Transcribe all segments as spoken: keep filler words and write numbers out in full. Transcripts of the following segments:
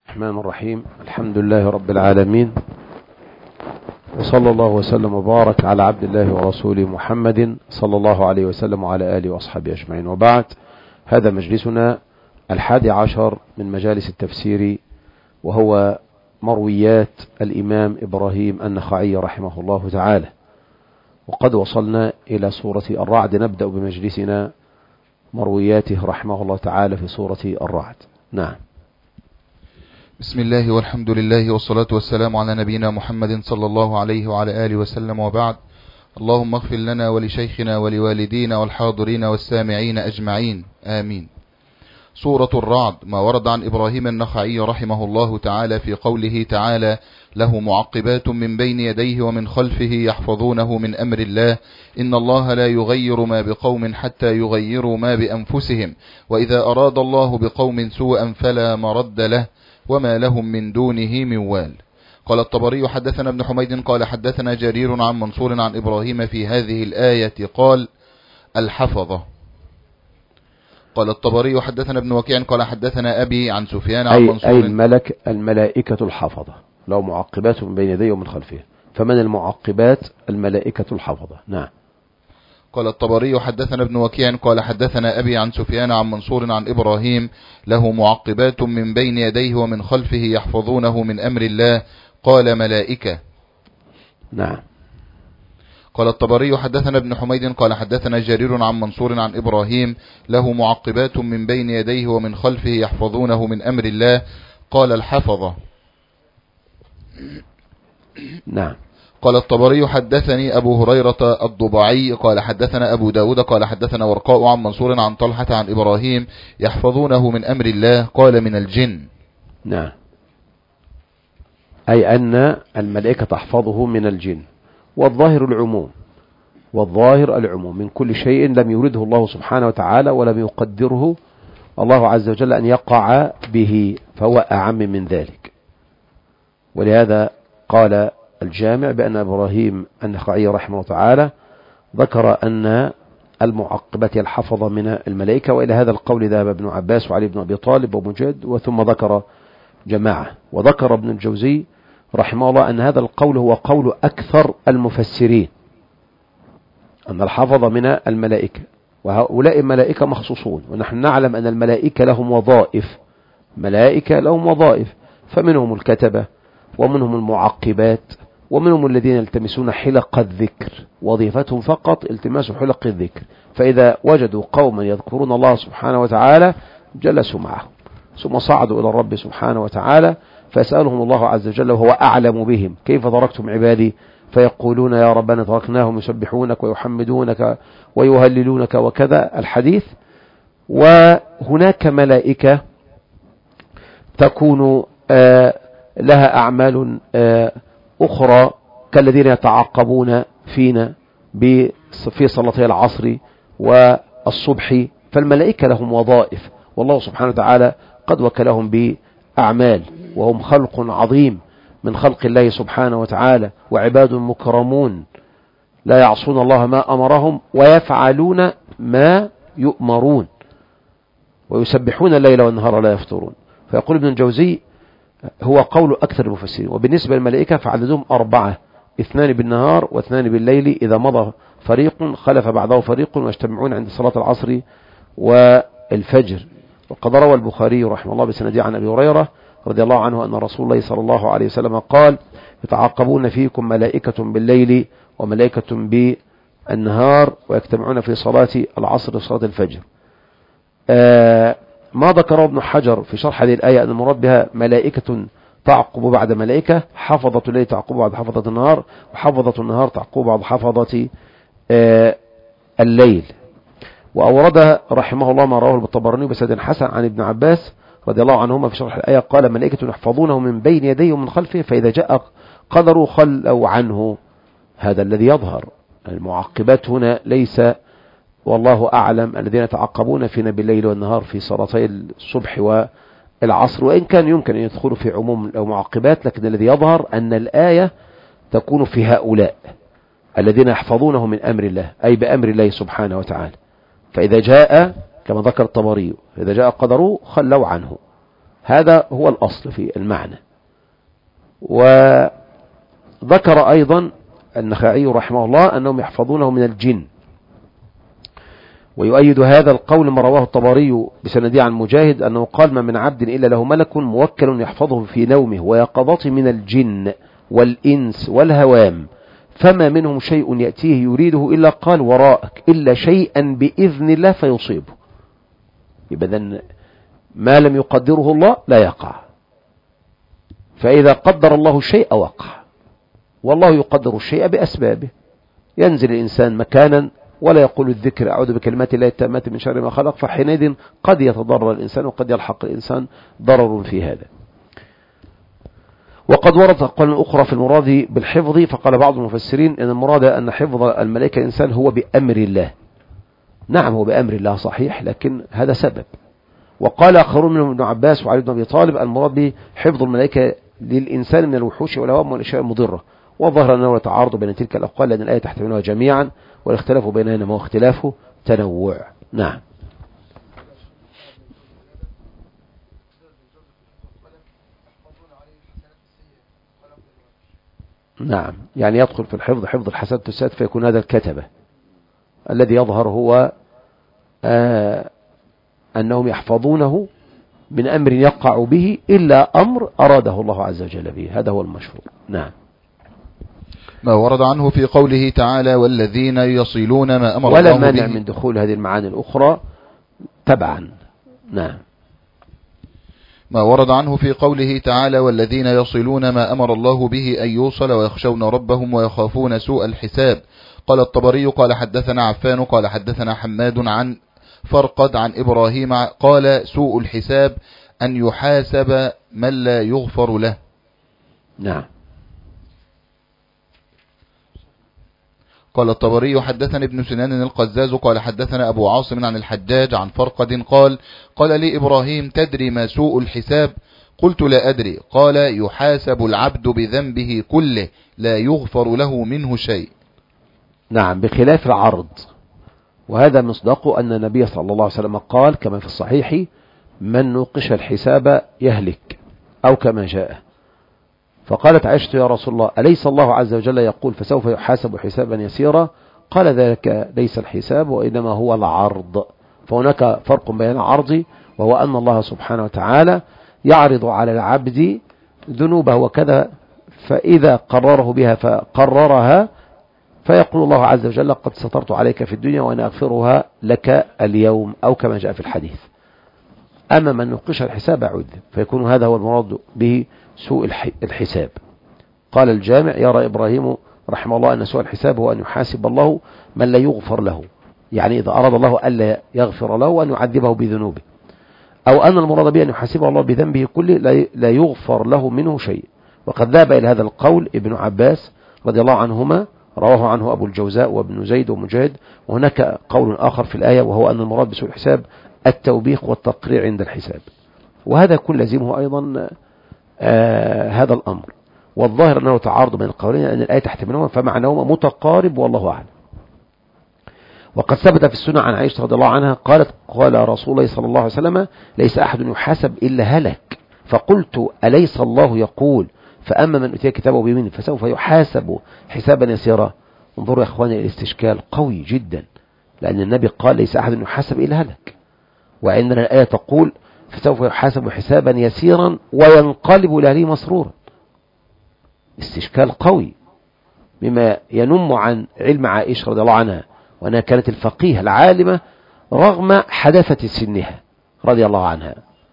الرحمن الرحيم. الحمد لله رب العالمين، وصلى الله وسلم وبارك على عبد الله ورسوله محمد صلى الله عليه وسلم وعلى آله وأصحابه أجمعين، وبعد. هذا مجلسنا الحادي عشر من مجالس التفسير، وهو مرويات الإمام إبراهيم النخعي رحمه الله تعالى، وقد وصلنا إلى سورة الرعد. نبدأ بمجلسنا مروياته رحمه الله تعالى في سورة الرعد. نعم. بسم الله والحمد لله والصلاة والسلام على نبينا محمد صلى الله عليه وعلى آله وسلم، وبعد. اللهم اغفر لنا ولشيخنا ولوالدينا والحاضرين والسامعين أجمعين، آمين. سورة الرعد. ما ورد عن إبراهيم النخعي رحمه الله تعالى في قوله تعالى: له معقبات من بين يديه ومن خلفه يحفظونه من أمر الله، إن الله لا يغير ما بقوم حتى يغيروا ما بأنفسهم، وإذا أراد الله بقوم سوءا فلا مرد له، وما لهم من دونه من وال. قال الطبري: حدثنا ابن حميد قال حدثنا جرير عن منصور عن إبراهيم في هذه الآية قال: الحفظة. قال الطبري: حدثنا ابن وكيع قال حدثنا أبي عن سفيان عن منصور. أي الملك الملائكة الحفظة، لو معقبات من بين يديه ومن خلفه. فمن المعقبات؟ الملائكة الحفظة. نعم. قال الطبري: حدثنا ابن وكيع قال حدثنا أبي عن سفيان عن منصور عن إبراهيم: له معقبات من بين يديه ومن خلفه يحفظونه من أمر الله، قال: ملائكة. نعم. قال الطبري: حدثنا ابن حميد قال حدثنا جرير عن منصور عن إبراهيم: له معقبات من بين يديه ومن خلفه يحفظونه من أمر الله، قال: الحفظة. نعم. قال الطبري: حدثني أبو هريرة الضبعي قال حدثنا أبو داود قال حدثنا ورقاء عن منصور عن طلحة عن إبراهيم: يحفظونه من أمر الله، قال: من الجن. نعم. أي أن الملائكة تحفظه من الجن، والظاهر العموم، والظاهر العموم من كل شيء لم يرده الله سبحانه وتعالى ولم يقدره الله عز وجل أن يقع به، فهو أعم من ذلك. ولهذا قال الجامع بأن إبراهيم النخعي رحمه الله تعالى ذكر أن المعقبات الحفظ من الملائكة، وإلى هذا القول ذهب ابن عباس وعلي بن أبي طالب ومجاهد، وثم ذكر جماعة. وذكر ابن الجوزي رحمه الله أن هذا القول هو قول أكثر المفسرين، أن الحفظ من الملائكة، وهؤلاء الملائكة مخصوصون، ونحن نعلم أن الملائكة لهم وظائف، ملائكة لهم وظائف، فمنهم الكتبة ومنهم المعقبات ومنهم الذين يلتمسون حلق الذكر، وظيفتهم فقط التماس حلق الذكر، فإذا وجدوا قوما يذكرون الله سبحانه وتعالى جلسوا معهم، ثم صعدوا إلى الرب سبحانه وتعالى فيسألهم الله عز وجل وهو أعلم بهم: كيف تركتم عبادي؟ فيقولون: يا ربنا تركناهم يسبحونك ويحمدونك ويهللونك، وكذا الحديث. وهناك ملائكة تكون آه لها أعمال آه أخرى، كالذين يتعاقبون فينا في صلاتي العصر والصبح، فالملائكة لهم وظائف، والله سبحانه وتعالى قد وكلهم بأعمال، وهم خلق عظيم من خلق الله سبحانه وتعالى، وعباد مكرمون لا يعصون الله ما أمرهم ويفعلون ما يؤمرون، ويسبحون الليل والنهار لا يفترون. فيقول ابن الجوزي: هو قول أكثر المفسرين. وبالنسبة للملائكة فعددهم أربعة: اثنان بالنهار واثنان بالليل، إذا مضى فريق خلف بعده فريق، ويجتمعون عند صلاة العصر والفجر. وقد روى البخاري رحمه الله بسنده عن أبي هريرة رضي الله عنه أن رسول الله صلى الله عليه وسلم قال: يتعاقبون فيكم ملائكة بالليل وملائكة بالنهار، ويجتمعون في صلاة العصر وصلاة الفجر. آه ما ذكره ابن حجر في شرح هذه الآية أن المراد بها ملائكة تعقب بعد ملائكة، حفظة الليل تعقب بعد حفظة النهار، وحفظة النهار تعقب بعد حفظة آه الليل. وأورد رحمه الله ما رواه الطبراني بسند حسن عن ابن عباس رضي الله عنهما في شرح الآية قال: ملائكة يحفظونه من بين يديه ومن خلفه، فإذا جاء قدروا خلوا عنه. هذا الذي يظهر. المعقبات هنا ليس، والله أعلم، الذين يتعقبون فينا بالليل والنهار في صلاتي الصبح والعصر، وإن كان يمكن أن يدخلوا في عموم المعقبات، لكن الذي يظهر أن الآية تكون في هؤلاء الذين يحفظونه من أمر الله، أي بأمر الله سبحانه وتعالى. فإذا جاء كما ذكر الطبري: إذا جاء قدره خلوا عنه. هذا هو الأصل في المعنى. وذكر أيضا النخعي رحمه الله أنهم يحفظونه من الجن، ويؤيد هذا القول ما رواه الطبري بسنده عن مجاهد أنه قال: ما من عبد إلا له ملك موكل يحفظه في نومه ويقظته من الجن والإنس والهوام، فما منهم شيء يأتيه يريده إلا قال وراءك إلا شيئا بإذن الله فيصيبه. يبقى ما لم يقدره الله لا يقع، فإذا قدر الله الشيء وقع، والله يقدر الشيء بأسبابه. ينزل الإنسان مكانا ولا يقول الذكر أعوذ بكلمات الله التامات من شر ما خلق، فحينئذ قد يتضرر الإنسان وقد يلحق الإنسان ضرر في هذا. وقد ورد أقوال أخرى في المراد بالحفظ، فقال بعض المفسرين أن المراد أن حفظ الملائكة الإنسان هو بأمر الله. نعم هو بأمر الله صحيح، لكن هذا سبب. وقال آخرون منهم ابن عباس وعلي بن أبي طالب المراد بحفظ الملائكة للإنسان من الوحوش والهوام والأشياء المضرة، وظهر أنه يتعارض بين تلك الأقوال لأن الآية تحتملها جميعا، والاختلاف بينها ما هو اختلاف تنوع. نعم. نعم يعني يدخل في الحفظ حفظ الحسنات والسيئات، فيكون هذا الكتبة. الذي يظهر هو آه أنهم يحفظونه من أمر يقع به إلا أمر أراده الله عز وجل به، هذا هو المشهور. نعم. ما ورد عنه في قوله تعالى والذين يصلون ما أمر ولا الله به، ولا مانع من دخول هذه المعاني الأخرى تبعا. نعم. ما ورد عنه في قوله تعالى والذين يصلون ما أمر الله به أن يوصل ويخشون ربهم ويخافون سوء الحساب. قال الطبري قال حدثنا عفان قال حدثنا حماد عن فرقد عن إبراهيم قال سوء الحساب أن يحاسب من لا يغفر له. نعم. قال الطبري حدثنا ابن سنان القزاز قال حدثنا أبو عاصم عن الحجاج عن فرقد قال قال لي إبراهيم تدري ما سوء الحساب؟ قلت لا أدري. قال يحاسب العبد بذنبه كله لا يغفر له منه شيء. نعم بخلاف العرض، وهذا مصداقه أن النبي صلى الله عليه وسلم قال كما في الصحيح من نوقش الحساب يهلك، أو كما جاء. فقالت عائشة يا رسول الله أليس الله عز وجل يقول فسوف يحاسب حسابا يسيرا؟ قال ذلك ليس الحساب وإنما هو العرض. فهناك فرق بين العرض وهو أن الله سبحانه وتعالى يعرض على العبد ذنوبه وكذا، فإذا قرره بها فقررها فيقول الله عز وجل قد سترت عليك في الدنيا وأنا أغفرها لك اليوم، أو كما جاء في الحديث. أما من نقش الحساب عذب، فيكون هذا هو المراد به سوء الحساب. قال الجامع يرى إبراهيم رحمه الله أن سوء الحساب هو أن يحاسب الله من لا يغفر له، يعني إذا أراد الله ألا يغفر له وأن يعذبه بذنوبه، أو أن المراد به أن يحاسب الله بذنبه كله لا يغفر له منه شيء. وقد ذهب إلى هذا القول ابن عباس رضي الله عنهما، رواه عنه أبو الجوزاء وابن زيد ومجاهد. وهناك قول آخر في الآية وهو أن المراد بسوء الحساب التوبيخ والتقريع عند الحساب، وهذا كل لازمه أيضا آه هذا الأمر. والظاهر أنه تعارض بين القولين أن الآية تحتملهما فمعناهما متقارب والله أعلم. وقد ثبت في السنة عن عائشة رضي الله عنها قالت قال رسول الله صلى الله عليه وسلم ليس أحد يحاسب إلا هلك. فقلت أليس الله يقول فأما من أتي كتابه بيمينه فسوف يحاسب حسابا يسيرا؟ انظروا يا إخواني الاستشكال قوي جدا، لأن النبي قال ليس أحد يحاسب إلا هلك، وعندنا الآية تقول فسوف يحاسب حسابا يسيرا وينقلب لأهله مسرورا. استشكال قوي مما ينم عن علم عائشة رضي الله عنها، وأنها كانت الفقيه العالمة رغم حداثة سنها رضي الله عنها.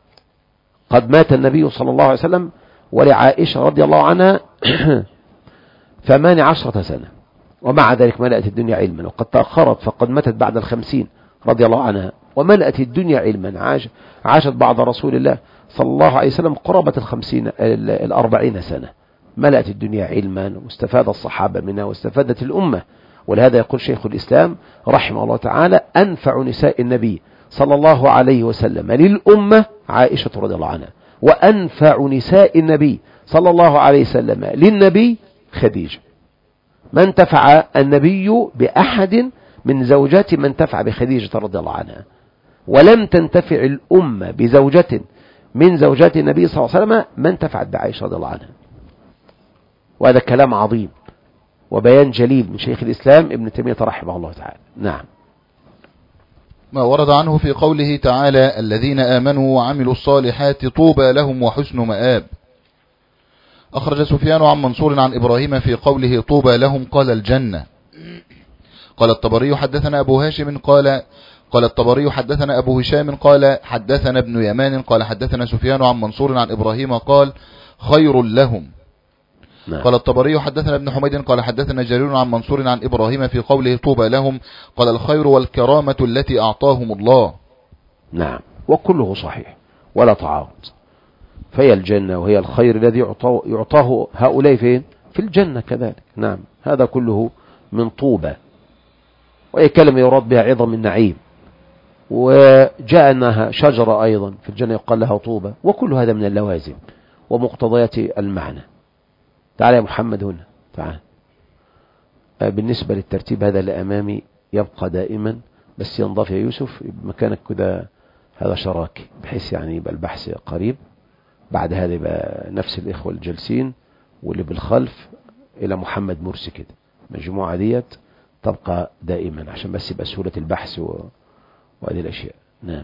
قد مات النبي صلى الله عليه وسلم ولعائشة رضي الله عنها ثمان عشرة سنة، ومع ذلك ملأت الدنيا علما. وقد تأخرت فقد ماتت بعد الخمسين رضي الله عنها، وملأت الدنيا علما. عاش عاشت بعد رسول الله صلى الله عليه وسلم قرابة الخمسين الأربعين سنة، ملأت الدنيا علما واستفاد الصحابة منها واستفادت الأمة. ولهذا يقول شيخ الإسلام رحمه الله تعالى أنفع نساء النبي صلى الله عليه وسلم للأمة عائشة رضي الله عنها، وأنفع نساء النبي صلى الله عليه وسلم للنبي خديجة. ما انتفع النبي بأحد من زوجات من انتفع بخديجة رضي الله عنها، ولم تنتفع الأمة بزوجة من زوجات النبي صلى الله عليه وسلم ما انتفعت بعائشة رضي الله عنها. وهذا كلام عظيم وبيان جليل من شيخ الإسلام ابن تيمية رحمه الله تعالى. نعم. ما ورد عنه في قوله تعالى الذين آمنوا وعملوا الصالحات طوبى لهم وحسن مآب. أخرج سفيان عن منصور عن إبراهيم في قوله طوبى لهم قال الجنة. قال الطبري حدثنا أبو هاشم قال قال الطبري حدثنا أبو هشام قال حدثنا ابن يمان قال حدثنا سفيان عن منصور عن إبراهيم قال خير لهم. نعم. قال الطبري حدثنا ابن حميد قال حدثنا جرير عن منصور عن إبراهيم في قوله طوبى لهم قال الخير والكرامة التي أعطاهم الله. نعم. وكله صحيح ولا تعارض، فهي الجنة وهي الخير الذي يعطاه هؤلاء فين؟ في الجنة كذلك. نعم. هذا كله من طوبى، وهي كلمة يراد بها عظم النعيم، وجاء أنها شجرة أيضا في الجنة يقال لها طوبى، وكل هذا من اللوازم ومقتضيات المعنى. تعال يا محمد هنا، تعال. بالنسبة للترتيب هذا اللي أمامي يبقى دائما، بس ينضاف يا يوسف بمكانك كده، هذا شراكي بحيث يعني يبقى البحث قريب. بعد هذا يبقى نفس الإخوة الجالسين واللي بالخلف إلى محمد مرسي كده، مجموعة ديت تبقى دائما عشان بس يبقى سهولة البحث و... وهذه الأشياء. نعم.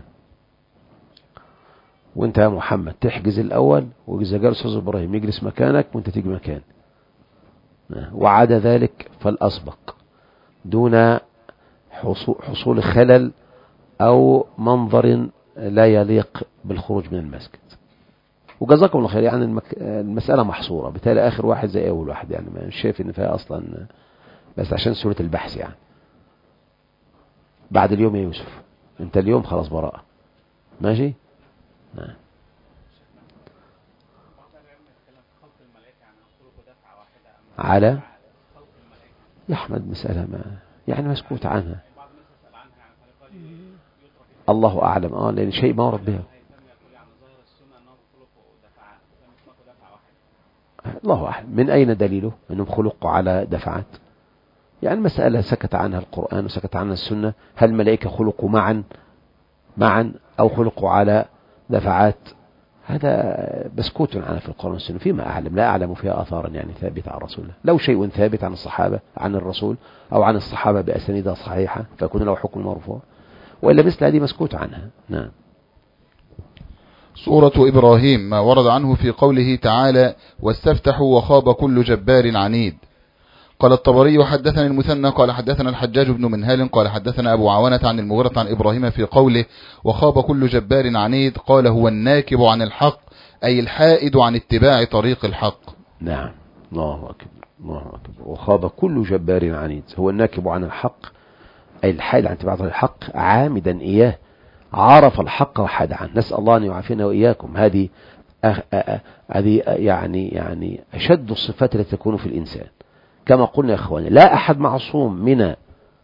وانت يا محمد تحجز الأول، وإذا جاء الأستاذ إبراهيم يجلس مكانك وانت تيجي مكان. نعم. وعدا ذلك فالأسبق دون حصول خلل أو منظر لا يليق بالخروج من المسجد. وجزاكم الله خير. يعني المك... المسألة محصورة، بالتالي آخر واحد زي أول واحد، يعني ما شايف إن فيها أصلا، بس عشان سهولة البحث يعني. بعد اليوم يا يوسف انت اليوم خلاص براءة، ماشي. نعم. على يا أحمد مسألة ما يعني مسكوت عنها، الله أعلم. آه لأن شيء ما ورد بها، الله أعلم. من أين دليله أنهم خلقوا على دفعات؟ يعني مسألة سكت عنها القرآن وسكت عنها السنة. هل الملائكة خلقوا معا معا أو خلقوا على دفعات؟ هذا مسكوت عنها في القرآن والسنة فيما أعلم، لا أعلم فيها آثارا يعني ثابتة عن رسول الله. لو شيء ثابت عن الصحابة عن الرسول أو عن الصحابة بأسانيدها صحيحة فيكون له حكم مرفوع، وإلا مثل هذه مسكوت عنها. نعم. سورة إبراهيم ما ورد عنه في قوله تعالى واستفتحوا وخاب كل جبار عنيد. قال الطبري حدثنا المثنى قال حدثنا الحجاج بن منهال قال حدثنا أبو عوانة عن المغيرة عن إبراهيم في قوله وخاب كل جبار عنيد قال هو الناكب عن الحق أي الحائد عن اتباع طريق الحق. نعم. الله أكبر الله أكبر. وخاب كل جبار عنيد، هو الناكب عن الحق أي الحائد عن اتباع طريق الحق، عامدا إياه، عرف الحق وحاد عنه. نسأل الله أن يعافينا وإياكم. هذه هذه يعني يعني أشد الصفات التي تكون في الإنسان. كما قلنا يا أخواني لا أحد معصوم من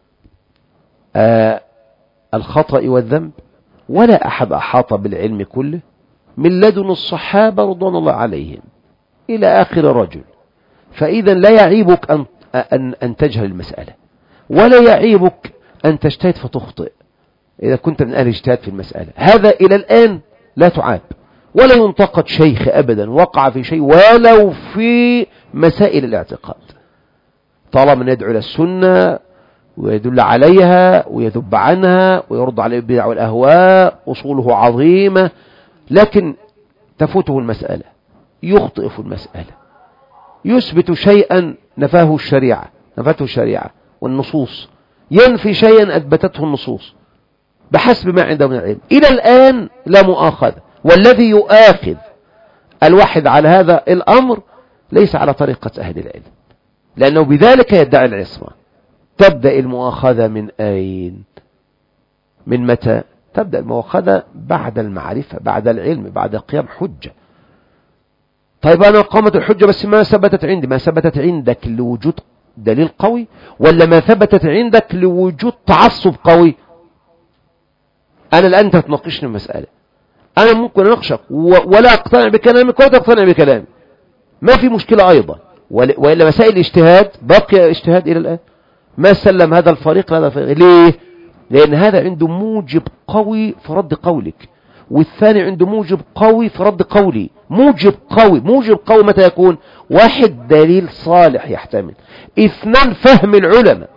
آه الخطأ والذنب، ولا أحد أحاط بالعلم كله من لدن الصحابة رضوان الله عليهم إلى آخر رجل. فإذا لا يعيبك أن, أن, أن تجهل المسألة، ولا يعيبك أن تجتهد فتخطئ إذا كنت من أهل اجتهاد في المسألة. هذا إلى الآن لا تعاب ولا ينتقد شيخ أبدا وقع في شيء ولو في مسائل الاعتقاد، طالما يدعو إلى السنة ويدل عليها ويذب عنها ويرد على البدع والأهواء، أصوله عظيمة، لكن تفوته المسألة، يخطئ في المسألة، يثبت شيئا نفاه الشريعة نفته الشريعة والنصوص، ينفي شيئا أثبتته النصوص بحسب ما عنده من العلم. إلى الآن لا مؤاخذة، والذي يؤاخذ الواحد على هذا الأمر ليس على طريقة أهل العلم، لأنه بذلك يدعي العصمة. تبدأ المؤاخذة من أين؟ من متى؟ تبدأ المؤاخذة بعد المعرفة، بعد العلم، بعد قيام حجة. طيب أنا قامت الحجة بس ما ثبتت عندي، ما ثبتت عندك لوجود دليل قوي، ولا ما ثبتت عندك لوجود تعصب قوي؟ أنا الآن تتناقشني المسألة، أنا ممكن أناقشك ولا أقتنع بكلامك ولا تقتنع بكلامي، ما في مشكلة أيضا، وإلا مسائل الاجتهاد باقي اجتهاد إلى الآن، ما سلم هذا الفريق لهذا الفريق. ليه؟ لأن هذا عنده موجب قوي في رد قولك، والثاني عنده موجب قوي في رد قولي. موجب قوي موجب قوي متى يكون؟ واحد دليل صالح يحتمل، اثنان فهم العلماء.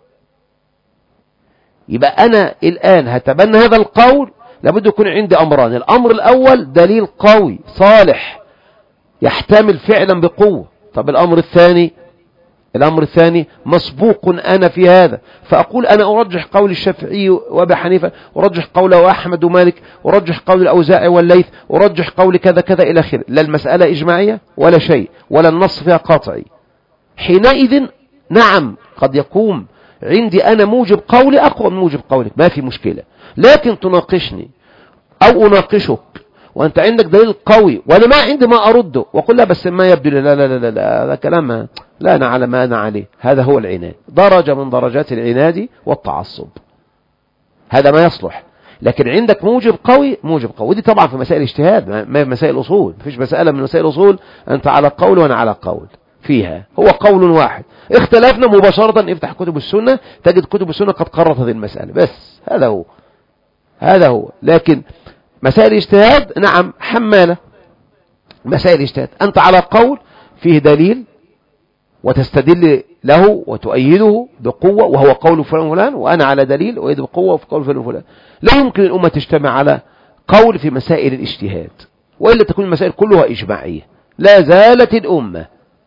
يبقى أنا الآن هتبنى هذا القول، لابد يكون عندي أمران. الأمر الأول دليل قوي صالح يحتمل فعلا بقوة. طب الأمر الثاني الأمر الثاني مسبوق أنا في هذا، فأقول أنا أرجح قول الشافعي وأبي حنيفة، أرجح قوله أحمد ومالك، أرجح قول الأوزاعي والليث، أرجح قول كذا كذا إلى آخره. لا المسألة إجماعية ولا شيء، ولا النص فيها قاطعي. حينئذ نعم قد يقوم عندي أنا موجب قولي أقوى من موجب قولك، ما في مشكلة. لكن تناقشني أو أناقشك وأنت عندك دليل قوي وأنا ما عندي ما أرده، وأقول لا بس ما يبدو، لا لا لا لا, لا هذا كلام لا أنا على ما أنا عليه. هذا هو العناد، درجة من درجات العناد والتعصب، هذا ما يصلح. لكن عندك موجب قوي موجب قوي، ودي طبعا في مسائل اجتهاد، ما في مسائل أصول. مفيش مسألة من مسائل الأصول أنت على قول وأنا على قول، فيها هو قول واحد. اختلفنا مباشرة، افتح كتب السنة تجد كتب السنة قد قررت هذه المسألة، بس هذا هو هذا هو. لكن مسائل اجتهاد نعم حمالة، مسائل اجتهاد أنت على قول فيه دليل وتستدل له وتؤيده بقوة، وهو قول فلان فلان، وأنا على دليل وأيد بقوة في قول فلان فلان. لا يمكن الأمة تجتمع على قول في مسائل الاجتهاد، وإلا تكون المسائل كلها إجماعية. لا زالت الأمة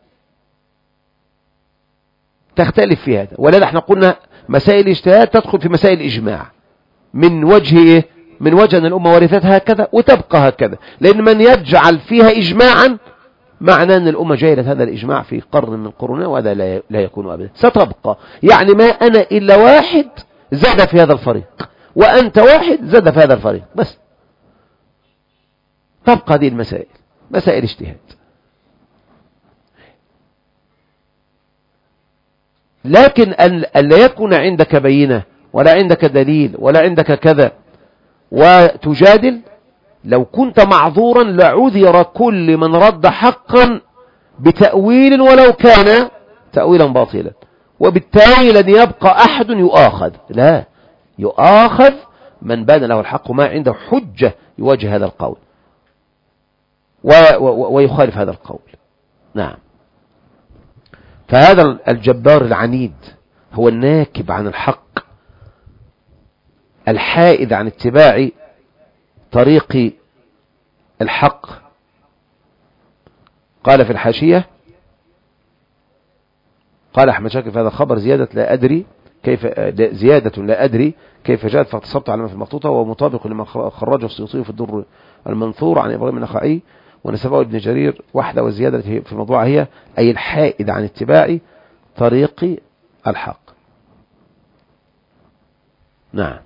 تختلف في هذا، ولا احنا قلنا مسائل الاجتهاد تدخل في مسائل الإجماع من وجه إيه؟ من وجه أن الأمة ورثتها هكذا وتبقى هكذا. لأن من يجعل فيها إجماعا معناه أن الأمة جاهلت هذا الإجماع في قرن من قرونها، وهذا لا لا يكون أبدا، ستبقى. يعني ما أنا إلا واحد زاد في هذا الفريق، وأنت واحد زاد في هذا الفريق، بس تبقى هذه المسائل مسائل اجتهاد. لكن أن لا يكون عندك بينة ولا عندك دليل ولا عندك كذا وتجادل، لو كنت معذورا لعذر كل من رد حقا بتأويل ولو كان تأويلا باطلا، وبالتالي لن يبقى أحد يؤاخذ. لا، يؤاخذ من بان له الحق ما عنده حجة يواجه هذا القول ويخالف هذا القول. نعم. فهذا الجبار العنيد هو الناكب عن الحق، الحائد عن اتباع طريق الحق. قال في الحاشية، قال أحمد شاكر في هذا الخبر زيادة لا أدري كيف زيادة لا أدري كيف جاءت، فاعتصبت على ما في المخطوطة، ومطابق لما خرجه السيوطي في الدر المنثور عن إبراهيم النخعي ونسبه ابن جرير وحده. والزيادة في الموضوع هي أي الحائد عن اتباع طريق الحق. نعم.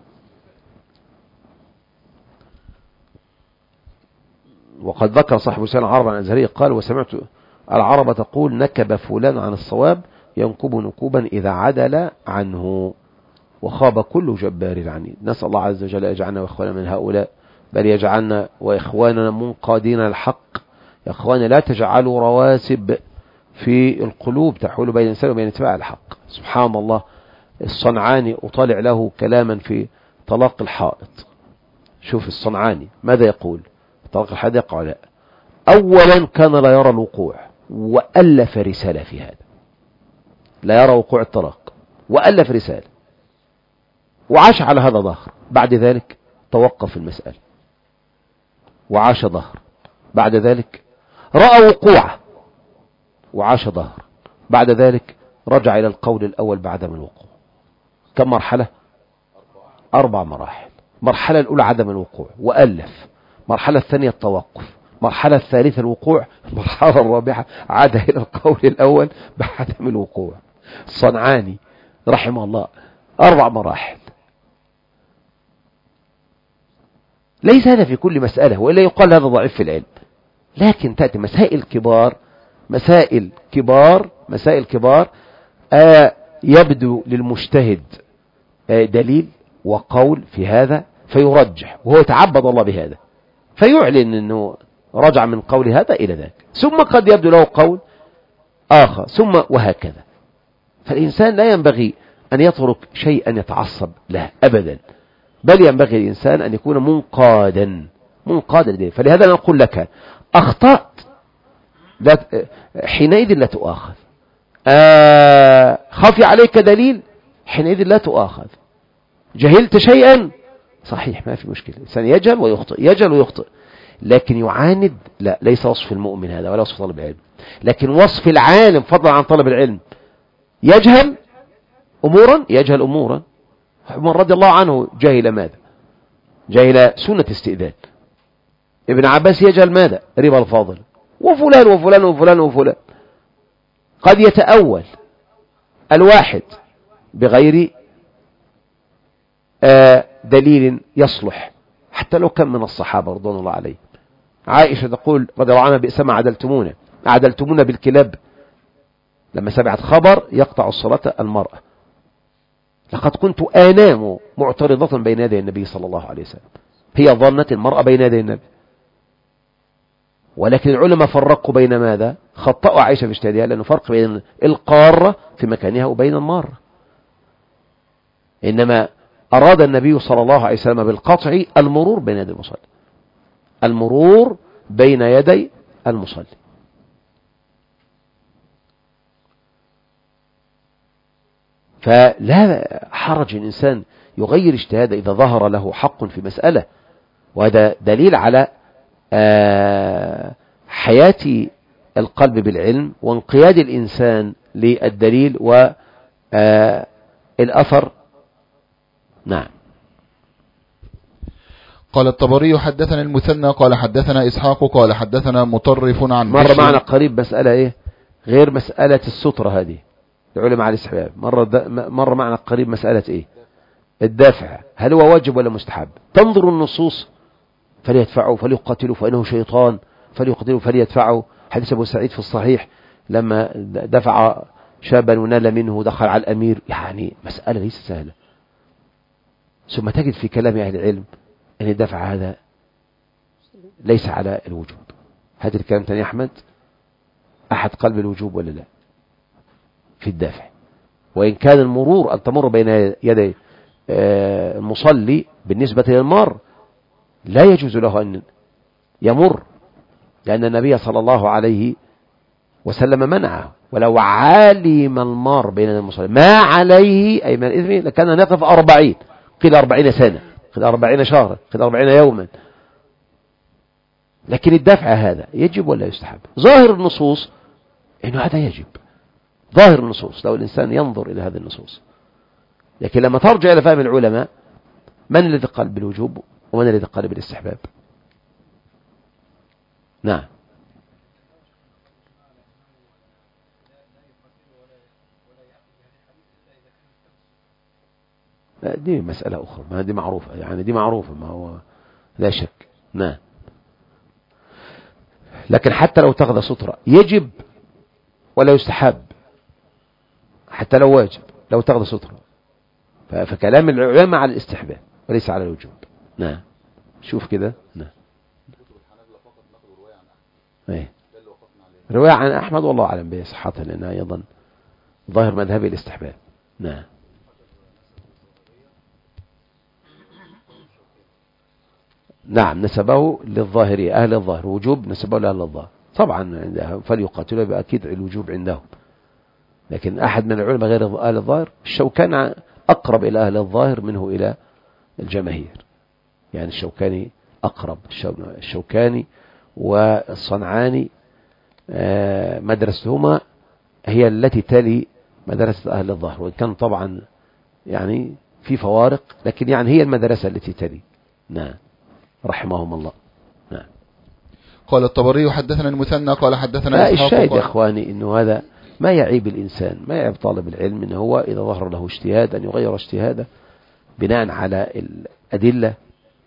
وقد ذكر صاحب لسان العرب عن الأزهري قال: وسمعت العرب تقول نكب فلان عن الصواب ينكب نكوبا إذا عدل عنه، وخاب كل جبار عنيد. نسأل الله عز وجل يجعلنا وإخواننا من هؤلاء، بل يجعلنا وإخواننا منقادين الحق. يا إخواني لا تجعلوا رواسب في القلوب تحول بين الإنسان وبين اتباع الحق. سبحان الله، الصنعاني أطالع له كلاما في طلاق الحائط. شوف الصنعاني ماذا يقول طلاق الحائط، يقع لا. أولا كان لا يرى الوقوع وألف رسالة في هذا، لا يرى وقوع الطلاق وألف رسالة وعاش على هذا ظهر. بعد ذلك توقف المسألة وعاش ظهر. بعد ذلك رأى وقوعه وعاش ظهر. بعد ذلك رجع إلى القول الأول بعدم الوقوع. كم مرحلة؟ أربع مراحل. مرحلة الأولى عدم الوقوع وألف، مرحلة الثانية التوقف، مرحلة الثالثة الوقوع، المرحلة الرابعة عاد إلى القول الأول بعدم الوقوع. الصنعاني رحمه الله أربع مراحل. ليس هذا في كل مسألة، وإلا يقال هذا ضعيف في العلم. لكن تأتي مسائل كبار مسائل كبار مسائل كبار آه يبدو للمجتهد آه دليل وقول في هذا فيرجح، وهو يتعبد الله بهذا فيعلن أنه رجع من قول هذا إلى ذاك، ثم قد يبدو له قول آخر، ثم وهكذا. فالإنسان لا ينبغي أن يترك شيئا يتعصب له أبدا، بل ينبغي الإنسان أن يكون منقادا منقادا لديه. فلهذا نقول لك أخطأت لا حينئذ لا تؤاخذ، آه خفي عليك دليل حينئذ لا تؤاخذ، جهلت شيئا صحيح ما في مشكلة، الإنسان يجهل ويخطئ يجهل ويخطئ، لكن يعاند لا، ليس وصف المؤمن هذا ولا وصف طالب العلم. لكن وصف العالم فضلا عن طالب العلم يجهل أمورا يجهل أمورا. عمر رضي الله عنه جهل ماذا؟ جهل سنة استئذان. ابن عباس يجهل ماذا؟ ربا الفاضل. وفلان وفلان وفلان وفلان. قد يتأول الواحد بغير آه دليل يصلح حتى لو كان من الصحابة رضوان الله عليه. عائشة تقول رضي الله عنها بئس ما عدلتمونا عدلتمونا بالكلاب لما سمعت خبر يقطع الصلاة المرأة. لقد كنت أنام معترضة بين يدي النبي صلى الله عليه وسلم، هي ظنت المرأة بين يدي النبي، ولكن العلماء فرقوا بين ماذا؟ خطأوا عائشة في اجتهادها لأنه فرق بين القارة في مكانها وبين المارة. إنما أراد النبي صلى الله عليه وسلم بالقطع المرور بين يدي المصلي، المرور بين يدي المصلي. فلا حرج الإنسان يغير اجتهاده إذا ظهر له حق في مسألة، وهذا دليل على حياة القلب بالعلم وانقياد الإنسان للدليل والأثر. نعم. قال الطبري حدثنا المثنى قال حدثنا إسحاق قال حدثنا مطرف عن مرة معنا قريب مسألة إيه غير مسألة السترة هذه العلماء على الاستحباب. مرة, مرة معنا قريب مسألة إيه الدافع، هل هو واجب ولا مستحب؟ تنظر النصوص فليدفعوا فليقتلوا فإنه شيطان فليقتلوا فليدفعوا. حديث أبو سعيد في الصحيح لما دفع شابا ونال منه دخل على الأمير، يعني مسألة ليس سهلة. ثم تجد في كلام أهل العلم أن الدفع هذا ليس على الوجوب. هذا الكلام تاني أحمد أحد قلب الوجوب ولا لا في الدافع؟ وإن كان المرور أن تمر بين يدي المصلي بالنسبة للمار لا يجوز له أن يمر، لأن النبي صلى الله عليه وسلم منعه. ولو علم المار بين المصلي ما عليه أي من الإثم لكان نقف أربعين، قيل أربعين سنة، قيل أربعين شهرا، قيل أربعين يوما. لكن الدفع هذا يجب ولا يستحب؟ ظاهر النصوص إنه هذا يجب، ظاهر النصوص لو الإنسان ينظر إلى هذه النصوص. لكن لما ترجع إلى فهم العلماء من الذي قال بالوجوب ومن الذي قال بالاستحباب؟ نعم. دي مسألة أخرى، ما دي معروفة، يعني دي معروفة ما هو لا شك. نعم. لكن حتى لو تغذى سترة يجب ولا يستحب؟ حتى لو واجب لو تغذى سترة، فكلام العلماء على الاستحباب وليس على الوجوب. نعم. شوف كده. نعم. ايه رواية عن أحمد والله أعلم بصحتها لأنها أيضا ظاهر مذهبي الاستحباب. نعم. نعم نسبه للظاهرية أهل الظاهر، وجوب نسبه لأهل الظاهر طبعا عندها فليقاتلوا يبقى أكيد الوجوب عندهم. لكن أحد من العلماء غير أهل الظاهر الشوكاني أقرب إلى أهل الظاهر منه إلى الجماهير، يعني الشوكاني أقرب. الشوكاني والصنعاني مدرستهما هي التي تلي مدرسة أهل الظاهر، وإن كان طبعا يعني في فوارق لكن يعني هي المدرسة التي تلي. نعم رحمهم الله. نعم. قال الطبري حدثنا المثنى قال حدثنا إسحاق. الشاهد يا إخواني إنه هذا ما يعيب الإنسان، ما يعيب طالب العلم إنه هو إذا ظهر له اجتهاد أن يغير اجتهاده بناء على الأدلة.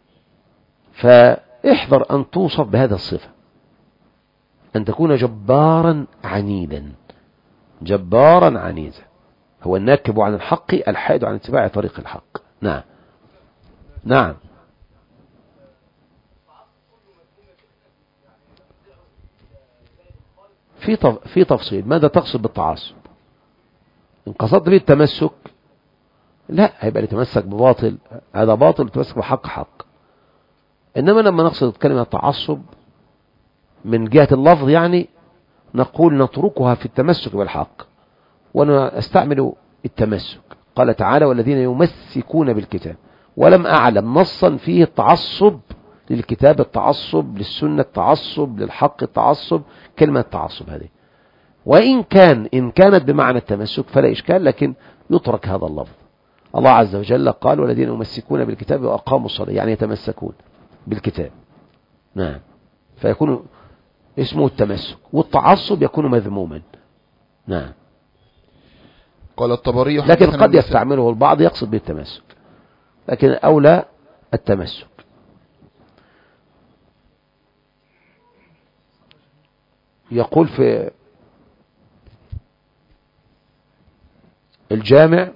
فاحذر أن توصف بهذا الصفة، أن تكون جبارا عنيدا، جبارا عنيدا. هو الناكب عن الحق الحائد عن اتباع طريق الحق. نعم. نعم. في في تفصيل. ماذا تقصد بالتعصب؟ إن قصدت به التمسك لا، هيبقى يتمسك بباطل، هذا باطل، يتمسك بحق حق. إنما لما نقصد كلمة تعصب من جهة اللفظ يعني نقول نتركها في التمسك بالحق، وأنا أستعمل التمسك. قال تعالى والذين يمسكون بالكتاب، ولم أعلم نصا فيه التعصب للكتاب، التعصب للسنة، التعصب للحق، التعصب كلمة التعصب هذه. وإن كان إن كانت بمعنى التمسك فلا إشكال، لكن يترك هذا اللفظ. الله عز وجل قال والذين يمسكون بالكتاب وأقاموا الصلاة، يعني يتمسكون بالكتاب. نعم، فيكون اسمه التمسك، والتعصب يكون مذموما. نعم. قال الطبري لكن قد يستعمله البعض يقصد بالتمسك، لكن أولى التمسك. يقول في الجامع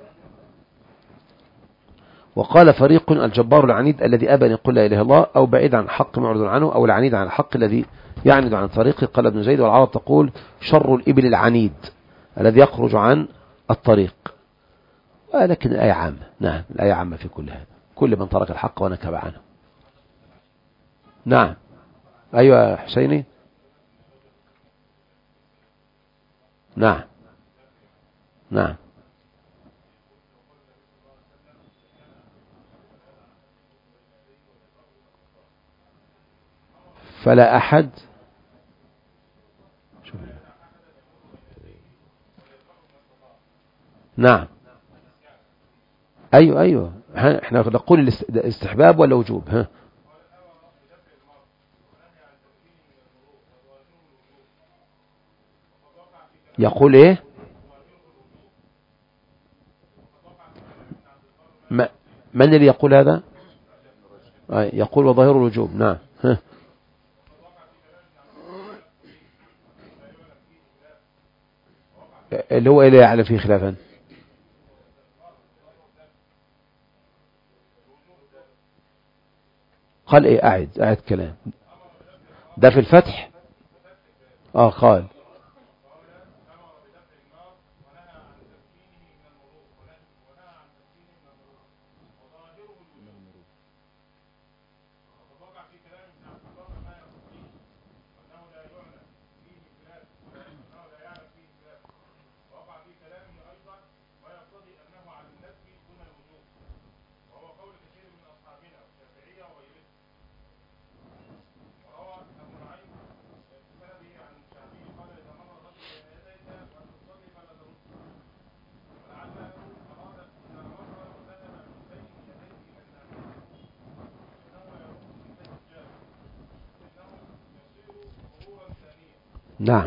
وقال فريق الجبار العنيد الذي أبى أن يقول لا إله إلا الله، أو بعيد عن الحق معرض عنه، أو العنيد عن الحق الذي يعند عن طريقه. قال ابن زيد والعرب تقول شر الإبل العنيد الذي يخرج عن الطريق. ولكن الآية عامة. نعم، الآية عامة في كل هذا، كل من ترك الحق ونكب عنه. نعم. أيوة حسيني. نعم نعم. فلا أحد. نعم. أيوة أيوة، احنا نقول الاستحباب ولا وجوب؟ ها، يقول ايه؟ ما من اللي يقول هذا؟ يقول وظاهر الوجوب. نعم. ها. اللي هو إيه يعلم فيه خلافا؟ قال ايه؟ أعد أعد كلام ده في الفتح. اه قال نعم.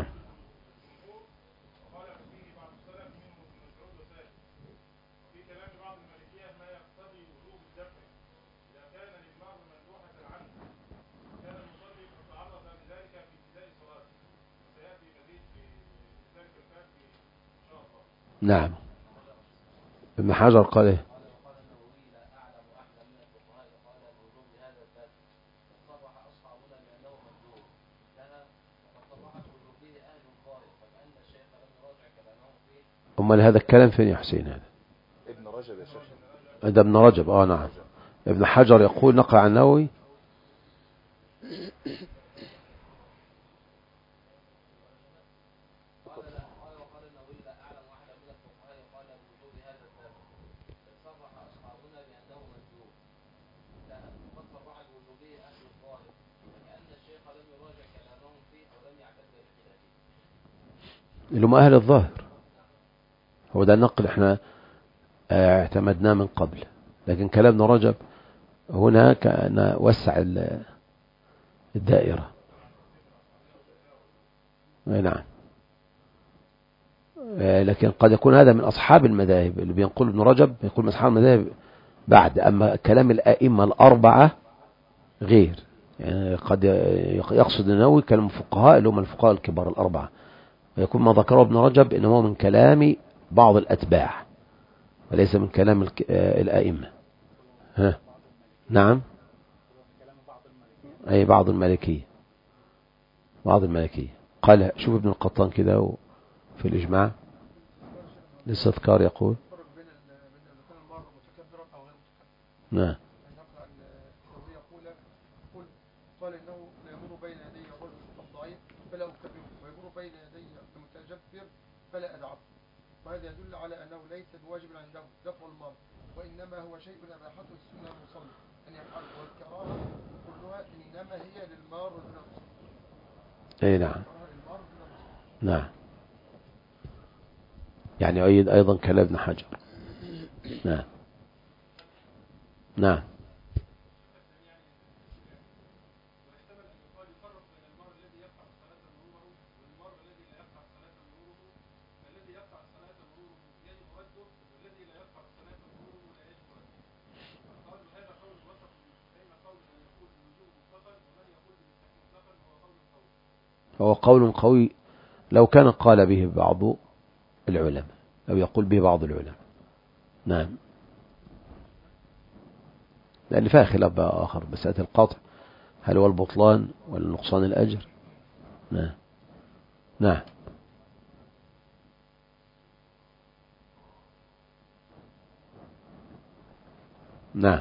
نعم. ابن حجر قال ايه؟ امال هذا الكلام فين يا حسين؟ هذا ابن رجب يا شيخ. ده ابن رجب. اه نعم. ابن حجر يقول نقل عن النووي اللي هم أهل الظاهر. هو ده النقل احنا اعتمدناه من قبل، لكن كلام ابن رجب هنا كان وسع الدائرة. نعم. لكن قد يكون هذا من أصحاب المذاهب اللي بينقل ابن رجب، يقول من أصحاب المذاهب بعد. أما كلام الأئمة الأربعة غير، يعني قد يقصد النووي كلام الفقهاء اللي هم الفقهاء الكبار الأربعة، ويكون ما ذكره ابن رجب إنه من كلام بعض الأتباع وليس من كلام الأئمة. ها. نعم. أي بعض المالكية، بعض المالكية. قال شوف ابن القطان كده في الإجماع للاستذكار يقول نعم. قال إنه يمر بين يدي رجل ضعيف فلا أكرمه ويمر بين يدي متجبر فلا أدعه، وهذا يدل على أنه ليس بواجب عنده دفع المرض، وإنما هو شيء أباحته السنة المصلي أن يفعله، والكراهة كلها إنما هي للمار والنفس. أي نعم. نعم. يعني أيضا أيضا كلام ابن حجر. نعم. نعم. هو قول قوي لو كان قال به بعض العلماء أو يقول به بعض العلماء. نعم. لأن فيها خلاف بقى آخر مسألة القطع، هل هو البطلان ولا نقصان الأجر؟ نعم. نعم. نعم.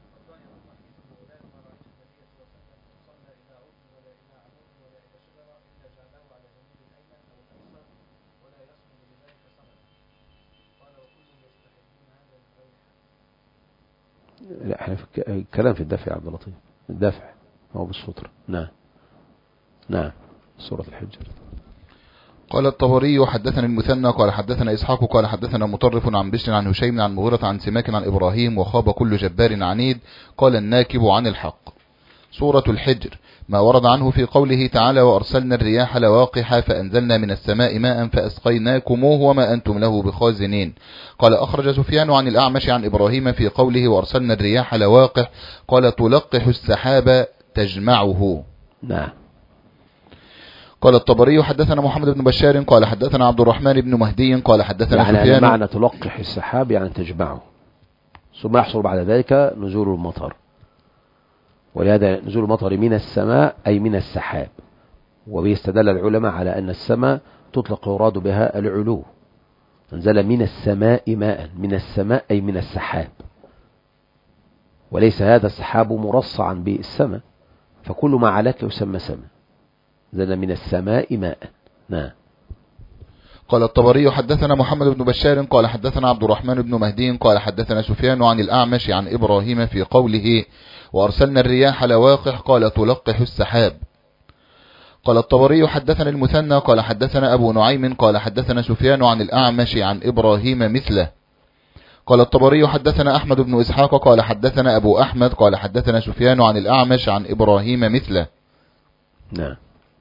لا احنا في كلام في الدفع يا عبد اللطيف، الدفع هو بالسطر. نعم. نعم. سورة الحجر. قال الطبري حدثنا المثنى قال حدثنا إسحاق قال حدثنا مطرف عن بشر عن هشيم عن مغيرة عن سماك عن إبراهيم وخاب كل جبار عنيد. قال الناكب عن الحق. سورة الحجر ما ورد عنه في قوله تعالى وأرسلنا الرياح لواقح فأنزلنا من السماء ماء فأسقيناكموه وما أنتم له بخازنين. قال أخرج سفيان عن الأعمش عن إبراهيم في قوله وأرسلنا الرياح لواقح قال تلقح السحاب تجمعه. نعم. قال الطبري حدثنا محمد بن بشار قال حدثنا عبد الرحمن بن مهدي قال حدثنا يعني سفيان. معنى تلقح السحاب يعني تجمعه، ثم يحصل بعد ذلك نزول المطر، ولهذا نزول المطر من السماء أي من السحاب، وبيستدل العلماء على أن السماء تطلق يراد بها العلو، انزل من السماء ماء، من السماء أي من السحاب، وليس هذا السحاب مرصعا بالسماء، فكل ما علاك يسمى سماء، نزل من السماء ماء. نعم. قال الطبري حدثنا محمد بن بشار قال حدثنا عبد الرحمن بن مهدي قال حدثنا سفيان عن الأعمش عن إبراهيم في قوله وأرسلنا الرياح لواقح قال تلقح السحاب. قال الطبري حدثنا المثنى قال حدثنا أبو نعيم قال حدثنا سفيان عن الأعمش عن إبراهيم مثله. قال الطبري حدثنا أحمد بن إسحاق قال حدثنا أبو أحمد قال حدثنا سفيان عن الأعمش عن إبراهيم مثله. نعم.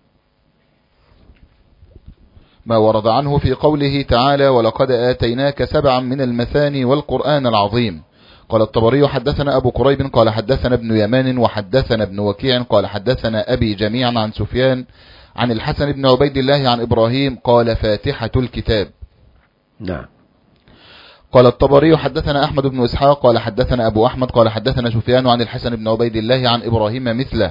ما ورد عنه في قوله تعالى ولقد آتيناك سبعا من المثاني والقرآن العظيم. قال الطبري حدثنا أبو قريب قال حدثنا ابن يمان وحدثنا ابن وكيع قال حدثنا أبي جميعا عن سفيان عن الحسن بن عبيد الله عن إبراهيم قال فاتحة الكتاب. نعم. قال الطبري حدثنا أحمد بن إسحاق قال حدثنا أبو أحمد قال حدثنا سفيان عن الحسن بن عبيد الله عن إبراهيم مثله.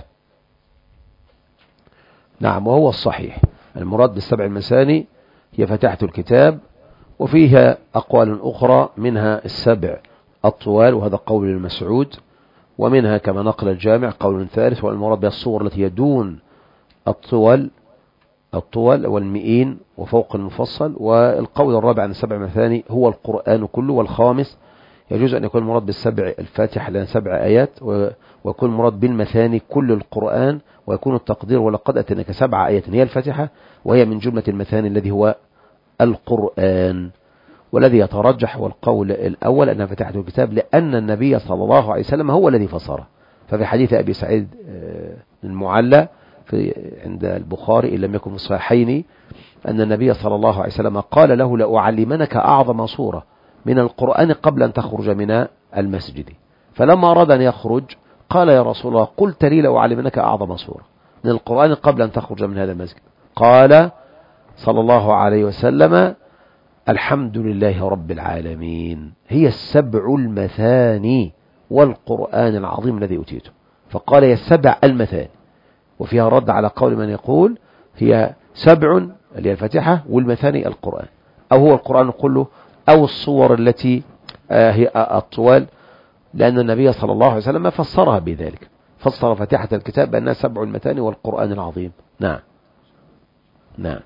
نعم. وهو الصحيح المراد بالسبع المثاني هي فاتحة الكتاب، وفيها أقوال أخرى منها السبع الطوال وهذا قول المسعود، ومنها كما نقل الجامع قول ثالث والمراد بالصور التي يدون الطول الطول والمئين وفوق المفصل، والقول الرابع عن السبع مثاني هو القرآن كله، والخامس يجوز أن يكون المراد بالسبع الفاتحة لأن سبع آيات، ويكون المراد بالمثاني كل القرآن، ويكون التقدير ولقد أتيناك سبع آيات هي الفاتحة وهي من جملة المثاني الذي هو القرآن. والذي يترجح هو القول الأول أنها فتحة الكتاب لأن النبي صلى الله عليه وسلم هو الذي فسره، ففي حديث أبي سعيد المعلى في عند البخاري إن لم يكن في الصحيحين أن النبي صلى الله عليه وسلم قال له لأعلمنك أعظم سورة من القرآن قبل أن تخرج من المسجد، فلما أراد أن يخرج قال يا رسول الله قلت لي لأعلمنك أعظم سورة من القرآن قبل أن تخرج من هذا المسجد، قال صلى الله عليه وسلم الحمد لله رب العالمين هي السبع المثاني والقرآن العظيم الذي أتيته، فقال هي السبع المثاني، وفيها رد على قول من يقول هي سبع اللي هي الفاتحة والمثاني القرآن، أو هو القرآن كله أو الصور التي هي الطوال لأن النبي صلى الله عليه وسلم فسرها بذلك، فسر فاتحة الكتاب بأنها سبع المثاني والقرآن العظيم. نعم نعم.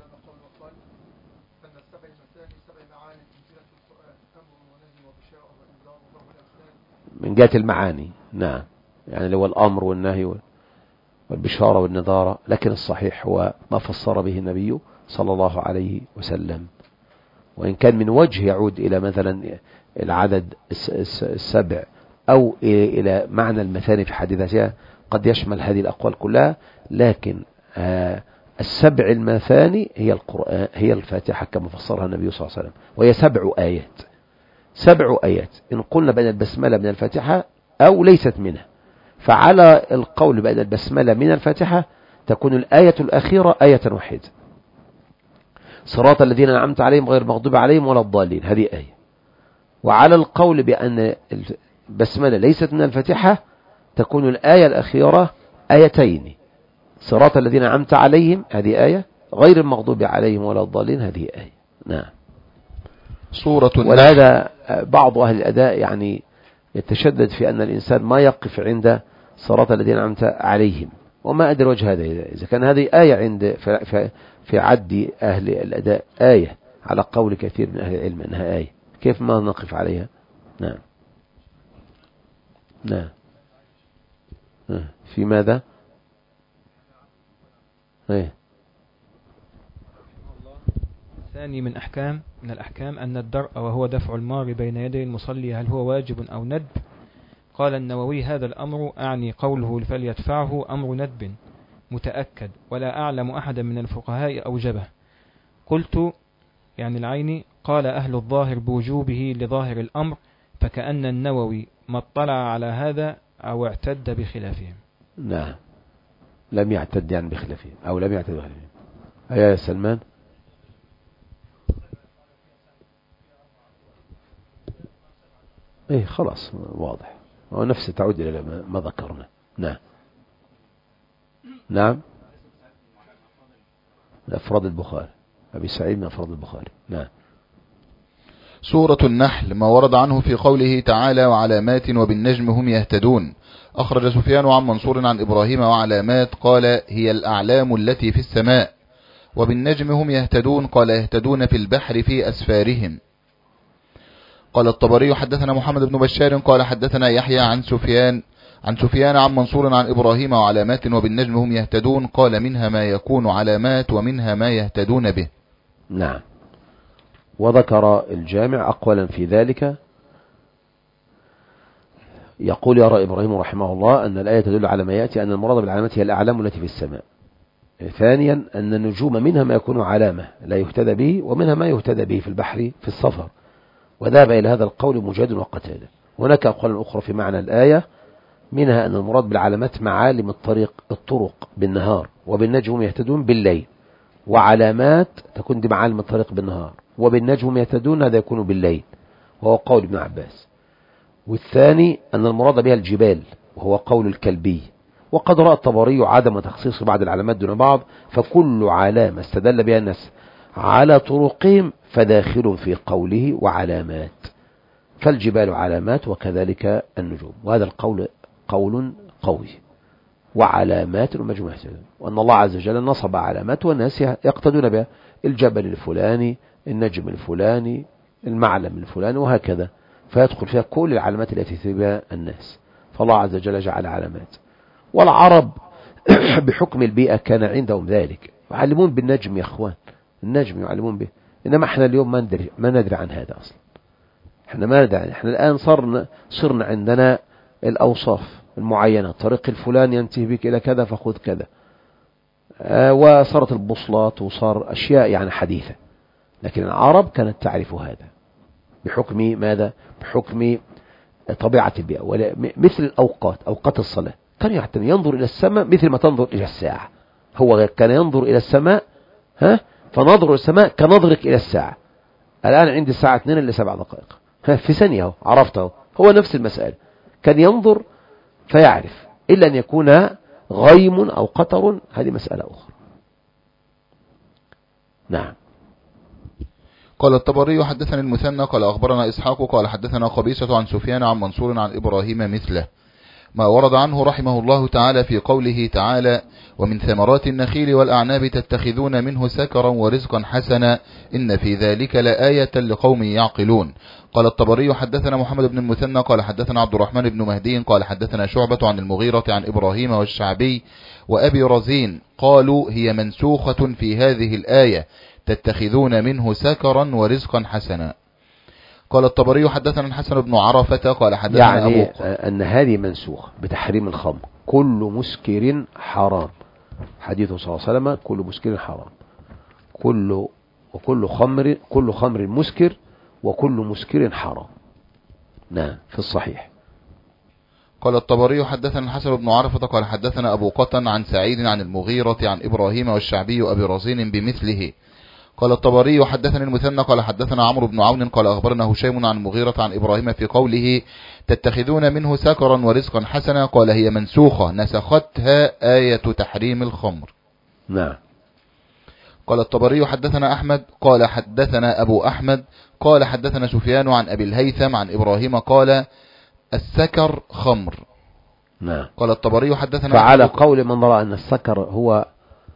من جهة المعاني نعم، يعني اللي هو الأمر والنهي والبشارة والنذارة، لكن الصحيح هو ما فسر به النبي صلى الله عليه وسلم، وإن كان من وجه يعود إلى مثلا العدد السبع أو إلى معنى المثاني في حد ذاتها قد يشمل هذه الأقوال كلها، لكن آه السبع المثاني هي القرآن، هي الفاتحة كما فسرها النبي صلى الله عليه وسلم، وهي سبع آيات. سبع آيات إن قلنا بأن البسملة من الفاتحة أو ليست منها، فعلى القول بأن البسملة من الفاتحة تكون الآية الأخيرة آية واحدة، صراط الذين أنعمت عليهم غير المغضوب عليهم ولا الضالين، هذه آية. وعلى القول بأن البسملة ليست من الفاتحة تكون الآية الأخيرة آيتين، صراط الذين أنعمت عليهم هذه آية، غير المغضوب عليهم ولا الضالين هذه آية. نعم. سورة النحل. ولهذا بعض أهل الأداء يعني يتشدد في أن الإنسان ما يقف عند صراط الذين أنعمت عليهم، وما أدري وجه هذا، إذا كان هذه آية عند في, في عد أهل الأداء آية على قول كثير من أهل العلم أنها آية، كيف ما نقف عليها؟ نعم نعم. في ماذا؟ ايه. ثاني من أحكام من الأحكام أن الدرء وهو دفع المار بين يدي المصلي هل هو واجب أو ندب؟ قال النووي هذا الأمر أعني قوله فليدفعه أمر ندب متأكد، ولا أعلم أحدا من الفقهاء أوجبه. قلت يعني العيني قال أهل الظاهر بوجوبه لظاهر الأمر، فكأن النووي ما اطلع على هذا أو اعتد بخلافهم. نعم لم يعتد يعني بخلافهم أو لم يعتد بخلافهم. أيها يا سلمان. ايه خلاص واضح، هو نفسه تعود إلى ما ذكرنا. نعم نعم. أفراد البخاري، أبي سعيد من أفراد البخاري. نعم. سورة النحل ما ورد عنه في قوله تعالى وعلامات وبالنجم هم يهتدون. أخرج سفيان عن منصور عن إبراهيم وعلامات قال هي الأعلام التي في السماء، وبالنجم هم يهتدون قال يهتدون في البحر في أسفارهم. قال الطبري حدثنا محمد بن بشار قال حدثنا يحيى عن سفيان عن سفيان عن منصور عن إبراهيم وعلامات وبالنجم هم يهتدون قال منها ما يكون علامات ومنها ما يهتدون به. نعم. وذكر الجامع أقوالا في ذلك، يقول يرى إبراهيم رحمه الله أن الآية تدل على ما يأتي أن المراد بالعلامات هي الأعلام التي في السماء. ثانيا أن النجوم منها ما يكون علامة لا يهتدى به، ومنها ما يهتدى به في البحر في السفر. وذهب إلى هذا القول مجاهد وقتادة. هناك أقوال أخرى في معنى الآية، منها أن المراد بالعلامات معالم الطريق الطرق بالنهار، وبالنجم يهتدون بالليل، وعلامات تكون دي معالم الطريق بالنهار، وبالنجم يهتدون هذا يكون بالليل، وهو قول ابن عباس. والثاني أن المراد بها الجبال، وهو قول الكلبي. وقد رأى الطبري عدم تخصيص بعض العلامات دون بعض، فكل علامة استدل بها الناس على طرقهم فداخل في قوله وعلامات، فالجبال علامات وكذلك النجوم، وهذا القول قول قوي. وعلامات ومجموعة يهتدون، وأن الله عز وجل نصب علامات والناس يقتدون بها، الجبل الفلاني، النجم الفلاني، المعلم الفلاني، وهكذا، فيدخل فيها كل العلامات التي تتبعها الناس، فالله عز وجل جعل علامات. والعرب بحكم البيئة كان عندهم ذلك، يعلمون بالنجم يا أخوان، النجم يعلمون به، إنما احنا اليوم ما ندري ما ندري عن هذا أصلا. احنا ما ندري، احنا الآن صرنا صرنا عندنا الأوصاف المعينة، الطريق الفلاني ينتهي بك إلى كذا فخذ كذا، آه وصارت البوصلات وصار أشياء يعني حديثة، لكن العرب كانت تعرف هذا بحكم ماذا؟ بحكم طبيعة البيئة. مثل الأوقات، أوقات الصلاة، كان يعتم ينظر إلى السماء مثل ما تنظر إلى الساعة، هو كان ينظر إلى السماء ها فنظر إلى السماء كنظرك إلى الساعة. الآن عندي الساعة اثنين إلا سبع دقائق، ها في ثانية عرفته، هو نفس المسألة، كان ينظر فيعرف، إلا أن يكون غيم أو قطر، هذه مسألة أخرى. نعم. قال الطبري حدثنا المثنى قال أخبرنا إسحاق قال حدثنا قبيصة عن سفيان عن منصور عن إبراهيم مثله ما ورد عنه رحمه الله تعالى في قوله تعالى ومن ثمرات النخيل والأعناب تتخذون منه سكرا ورزقا حسنا إن في ذلك لآية لقوم يعقلون. قال الطبري حدثنا محمد بن المثنى قال حدثنا عبد الرحمن بن مهدي قال حدثنا شعبة عن المغيرة عن إبراهيم والشعبي وأبي رزين قالوا هي منسوخة في هذه الآية تتخذون منه سكرا ورزقا حسنا. قال الطبري حدثنا الحسن بن عرفة قال حدثنا يعني أبو أن هذه منسوخ بتحريم الخمر. كل مسكر حرام، حديثه صلى الله عليه وسلم كل مسكر حرام، كل وكل خمر كل خمر مسكر وكل مسكر حرام. نعم في الصحيح. قال الطبري حدثنا الحسن بن عرفة قال حدثنا أبو قطن عن سعيد عن المغيرة عن إبراهيم والشعبي وأبي رزين بمثله. قال الطبري حدثنا المثنى قال حدثنا عمرو بن عون قال أخبرنا هشيم عن المغيرة عن إبراهيم في قوله تتخذون منه سكرا ورزقا حسنا قال هي منسوخة نسختها آية تحريم الخمر. نعم. قال الطبري حدثنا أحمد قال حدثنا أبو أحمد قال حدثنا سفيان عن أبي الهيثم عن إبراهيم قال السكر خمر. نعم. قال الطبري حدثنا فعلى قول من رأى أن السكر هو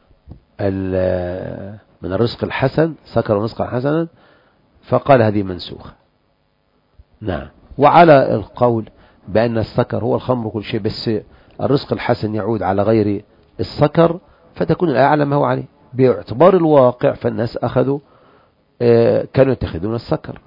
من الرزق الحسن سكر ورزقا حسنا فقال هذه منسوخة. نعم. وعلى القول بأن السكر هو الخمر كل شيء بس الرزق الحسن يعود على غير السكر فتكون الآية على ما هو عليه باعتبار الواقع. فالناس أخذوا كانوا يتخذون السكر،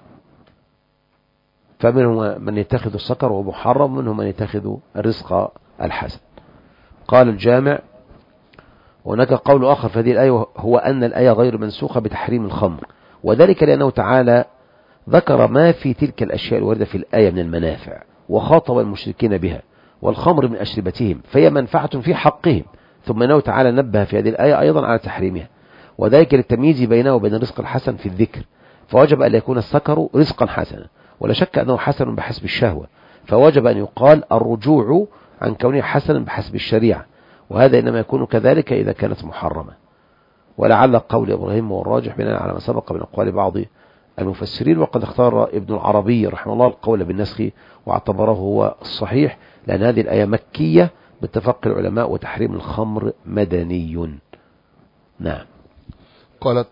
فمنهم من يتخذ السكر وهو محرم ومنهم من يتخذ الرزق الحسن. قال الجامع وهناك قول آخر في هذه الآية هو أن الآية غير منسوخة بتحريم الخمر، وذلك لأنه تعالى ذكر ما في تلك الأشياء الواردة في الآية من المنافع وخاطب المشركين بها والخمر من أشربتهم فهي منفعة في حقهم، ثم أنه تعالى نبه في هذه الآية أيضا على تحريمها، وذلك للتمييز بينه وبين الرزق الحسن في الذكر، فوجب أن يكون السكر رزقا حسنا، ولا شك أنه حسن بحسب الشهوة، فوجب أن يقال الرجوع عن كونه حسنا بحسب الشريعة، وهذا إنما يكون كذلك إذا كانت محرمة. ولعل قول إبراهيم هو الراجح بناء على ما سبق من أقوال بعض المفسرين، وقد اختار ابن العربي رحمه الله القول بالنسخ واعتبره هو الصحيح، لأن هذه الآية مكية باتفاق العلماء وتحريم الخمر مدني. نعم. قالت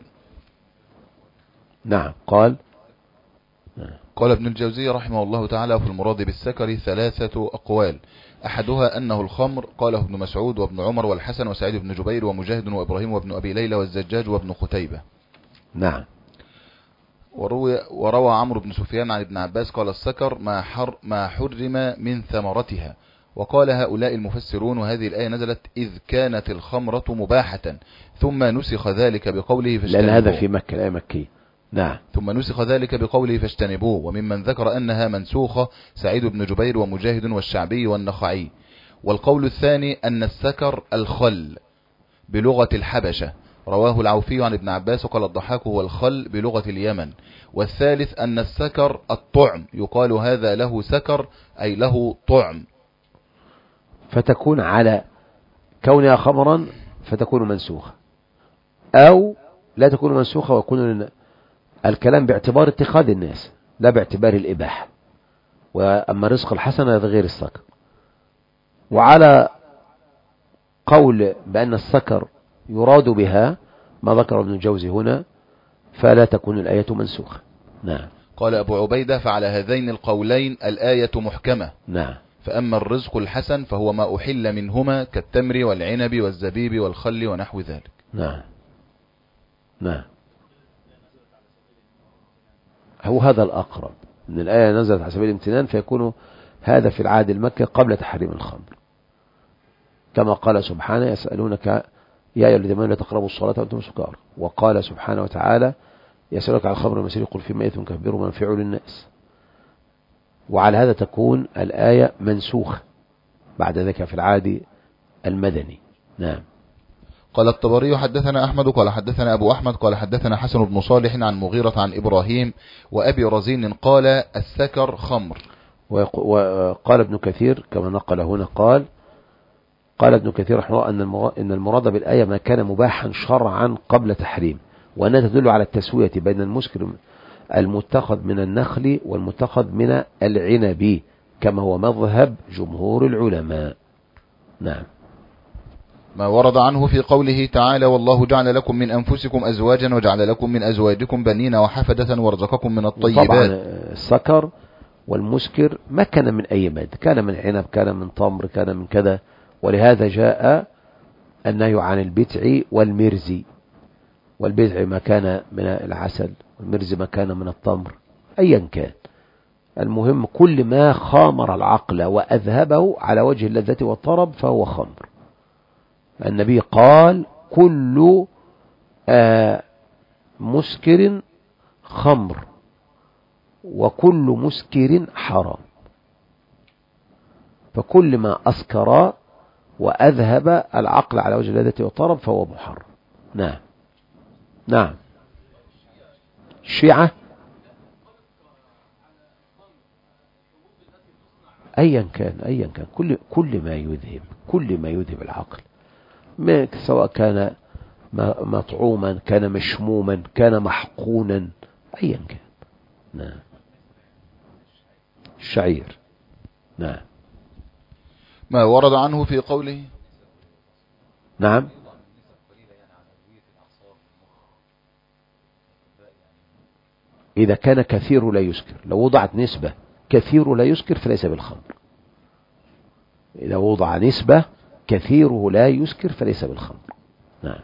نعم. قال قال ابن الجوزي رحمه الله تعالى في المراد بالسكر ثلاثة أقوال، أحدها أنه الخمر قاله ابن مسعود وابن عمر والحسن وسعيد بن جبير ومجاهد وإبراهيم وابن أبي ليلى والزجاج وابن قتيبة. نعم. وروى, وروى عمرو بن سفيان عن ابن عباس قال السكر ما, حر ما حرم من ثمرتها. وقال هؤلاء المفسرون وهذه الآية نزلت إذ كانت الخمرة مباحة ثم نسخ ذلك بقوله فاجتنبوه، لأن هذا في مكة الآية مكية. نعم. ثم نسخ ذلك بقوله فاجتنبوه. وممن ذكر أنها منسوخة سعيد بن جبير ومجاهد والشعبي والنخعي. والقول الثاني أن السكر الخل بلغة الحبشة، رواه العوفي عن ابن عباس وقال الضحاك هو الخل بلغة اليمن. والثالث أن السكر الطعم، يقال هذا له سكر أي له طعم، فتكون على كونها خمرا فتكون منسوخة، أو لا تكون منسوخة ويكون الكلام باعتبار اتخاذ الناس لا باعتبار الإباحة. وأما رزق الحسن هذا غير السكر. وعلى قول بأن السكر يراد بها ما ذكر ابن الجوزي هنا فلا تكون الآية منسوخة. نعم. قال أبو عبيدة فعلى هذين القولين الآية محكمة. نعم. فأما الرزق الحسن فهو ما أحل منهما كالتمر والعنب والزبيب والخل ونحو ذلك. نعم. نعم. هو هذا الأقرب من الآية نزلت على سبيل الامتنان، فيكون هذا في العهد المكي قبل تحريم الخمر، كما قال سبحانه يسألونك يا أيها الذين آمنوا لا تقربوا الصلاة وأنتم سكارى، وقال سبحانه وتعالى يسألونك عن الخمر والميسر قل فيهما إثم كبير ومنافع للناس. وعلى هذا تكون الآية منسوخة بعد ذلك في العهد المدني. نعم. قال الطبري حدثنا أحمد قال حدثنا أبو أحمد قال حدثنا حسن بن صالح عن مغيرة عن إبراهيم وأبي رزين قال السكر خمر. وقال ابن كثير كما نقل هنا قال قال ابن كثير رحمه الله أن المراد بالآية ما كان مباحا شرعا قبل تحريم، وأنها تدل على التسوية بين المسكر المتخذ من النخل والمتخذ من العنب كما هو مذهب جمهور العلماء. نعم. ما ورد عنه في قوله تعالى والله جعل لكم من أنفسكم أزواجا وجعل لكم من أزواجكم بنين وحفدة ورزقكم من الطيبات. طبعا السكر والمسكر ما كان من أي مادة، كان من عنب، كان من تمر، كان من كذا، ولهذا جاء النهي عن البتع والمرز. والبتع ما كان من العسل، والمرز ما كان من التمر، أيا كان. المهم كل ما خامر العقل وأذهبه على وجه اللذة والطرب فهو خمر. النبي قال كل آه مسكر خمر وكل مسكر حرام. فكل ما أسكر وأذهب العقل على وجه اللذة والطرب فهو محرم. نعم. نعم. الشيعة أيا كان أيا كان كل كل ما يذهب كل ما يذهب العقل، سواء كان مطعوما كان مشموما كان محقونا أيا كان. نعم. الشعير. نعم. ما ورد عنه في قوله. نعم. إذا كان كثير لا يسكر، لو وضعت نسبة كثير لا يسكر فليس بالخمر. إذا وضع نسبة كثيره لا يسكر فليس بالخمر. نعم.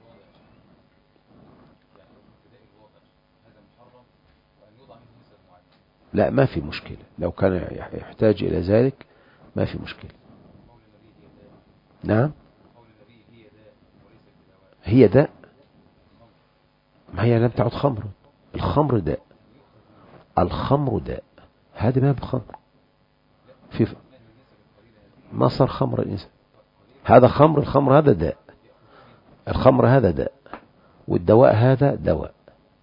لا ما في مشكلة، لو كان يحتاج إلى ذلك ما في مشكلة. نعم. هي داء، ما هي لم تعد خمرا. الخمر داء، الخمر داء، هذا ما بخمر في ما صار خمر الإنسان. هذا خمر، الخمر هذا داء، الخمر هذا داء، والدواء هذا دواء.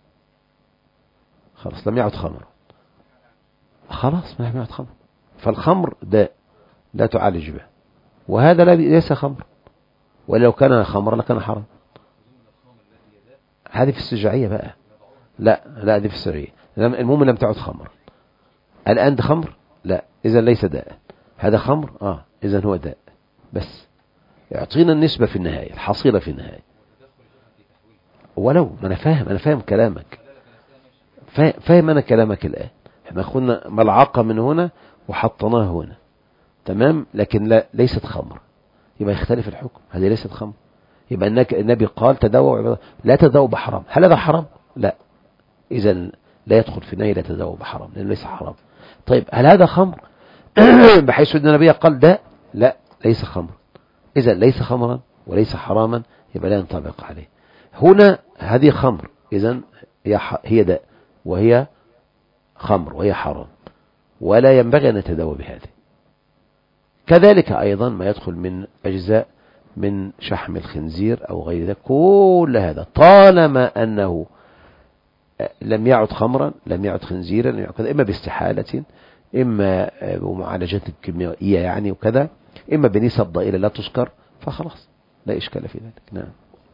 خلاص لم يعد خمر، خلاص ما يعد خمر. فالخمر داء لا تعالج به، وهذا ليس خمر، ولو كان خمر لكان حرام. هذه في السجعية بقى، لا لا هذه في السجعية. المهم لم تعد خمر. الآن ده خمر، لا إذا ليس داء. هذا خمر، آه إذا هو داء. بس يعطينا النسبة في النهاية، الحصيلة في النهاية. ولو ما أنا فاهم، أنا فاهم كلامك، فاهم أنا كلامك الآن. احنا أخذنا ملعقة من هنا وحطناها هنا، تمام، لكن لا ليست خمر، يبقى يختلف الحكم. هذه ليست خمر، يبقى النبي قال تداووا لا تداووا بحرام. هل هذا حرام؟ لا، إذا لا يدخل في النهي لا تداووا بحرام لأنه ليس حرام. طيب هل هذا خمر بحيث أن النبي قال ده؟ لا ليس خمر، إذا ليس خمرا وليس حراما، يبقى لا ينطبق عليه. هنا هذه خمر، إذا هي داء وهي خمر وهي حرام، ولا ينبغي أن نتداوى بهذه. كذلك أيضا ما يدخل من أجزاء من شحم الخنزير أو غير ذلك، كل هذا طالما أنه لم يعد خمرا، لم يعد خنزيرا، لم يعد إما باستحالة، إما بمعالجات كيميائية يعني وكذا، إما بنسب ضئيلة لا تسكر، فخلاص لا إشكال في ذلك. نعم.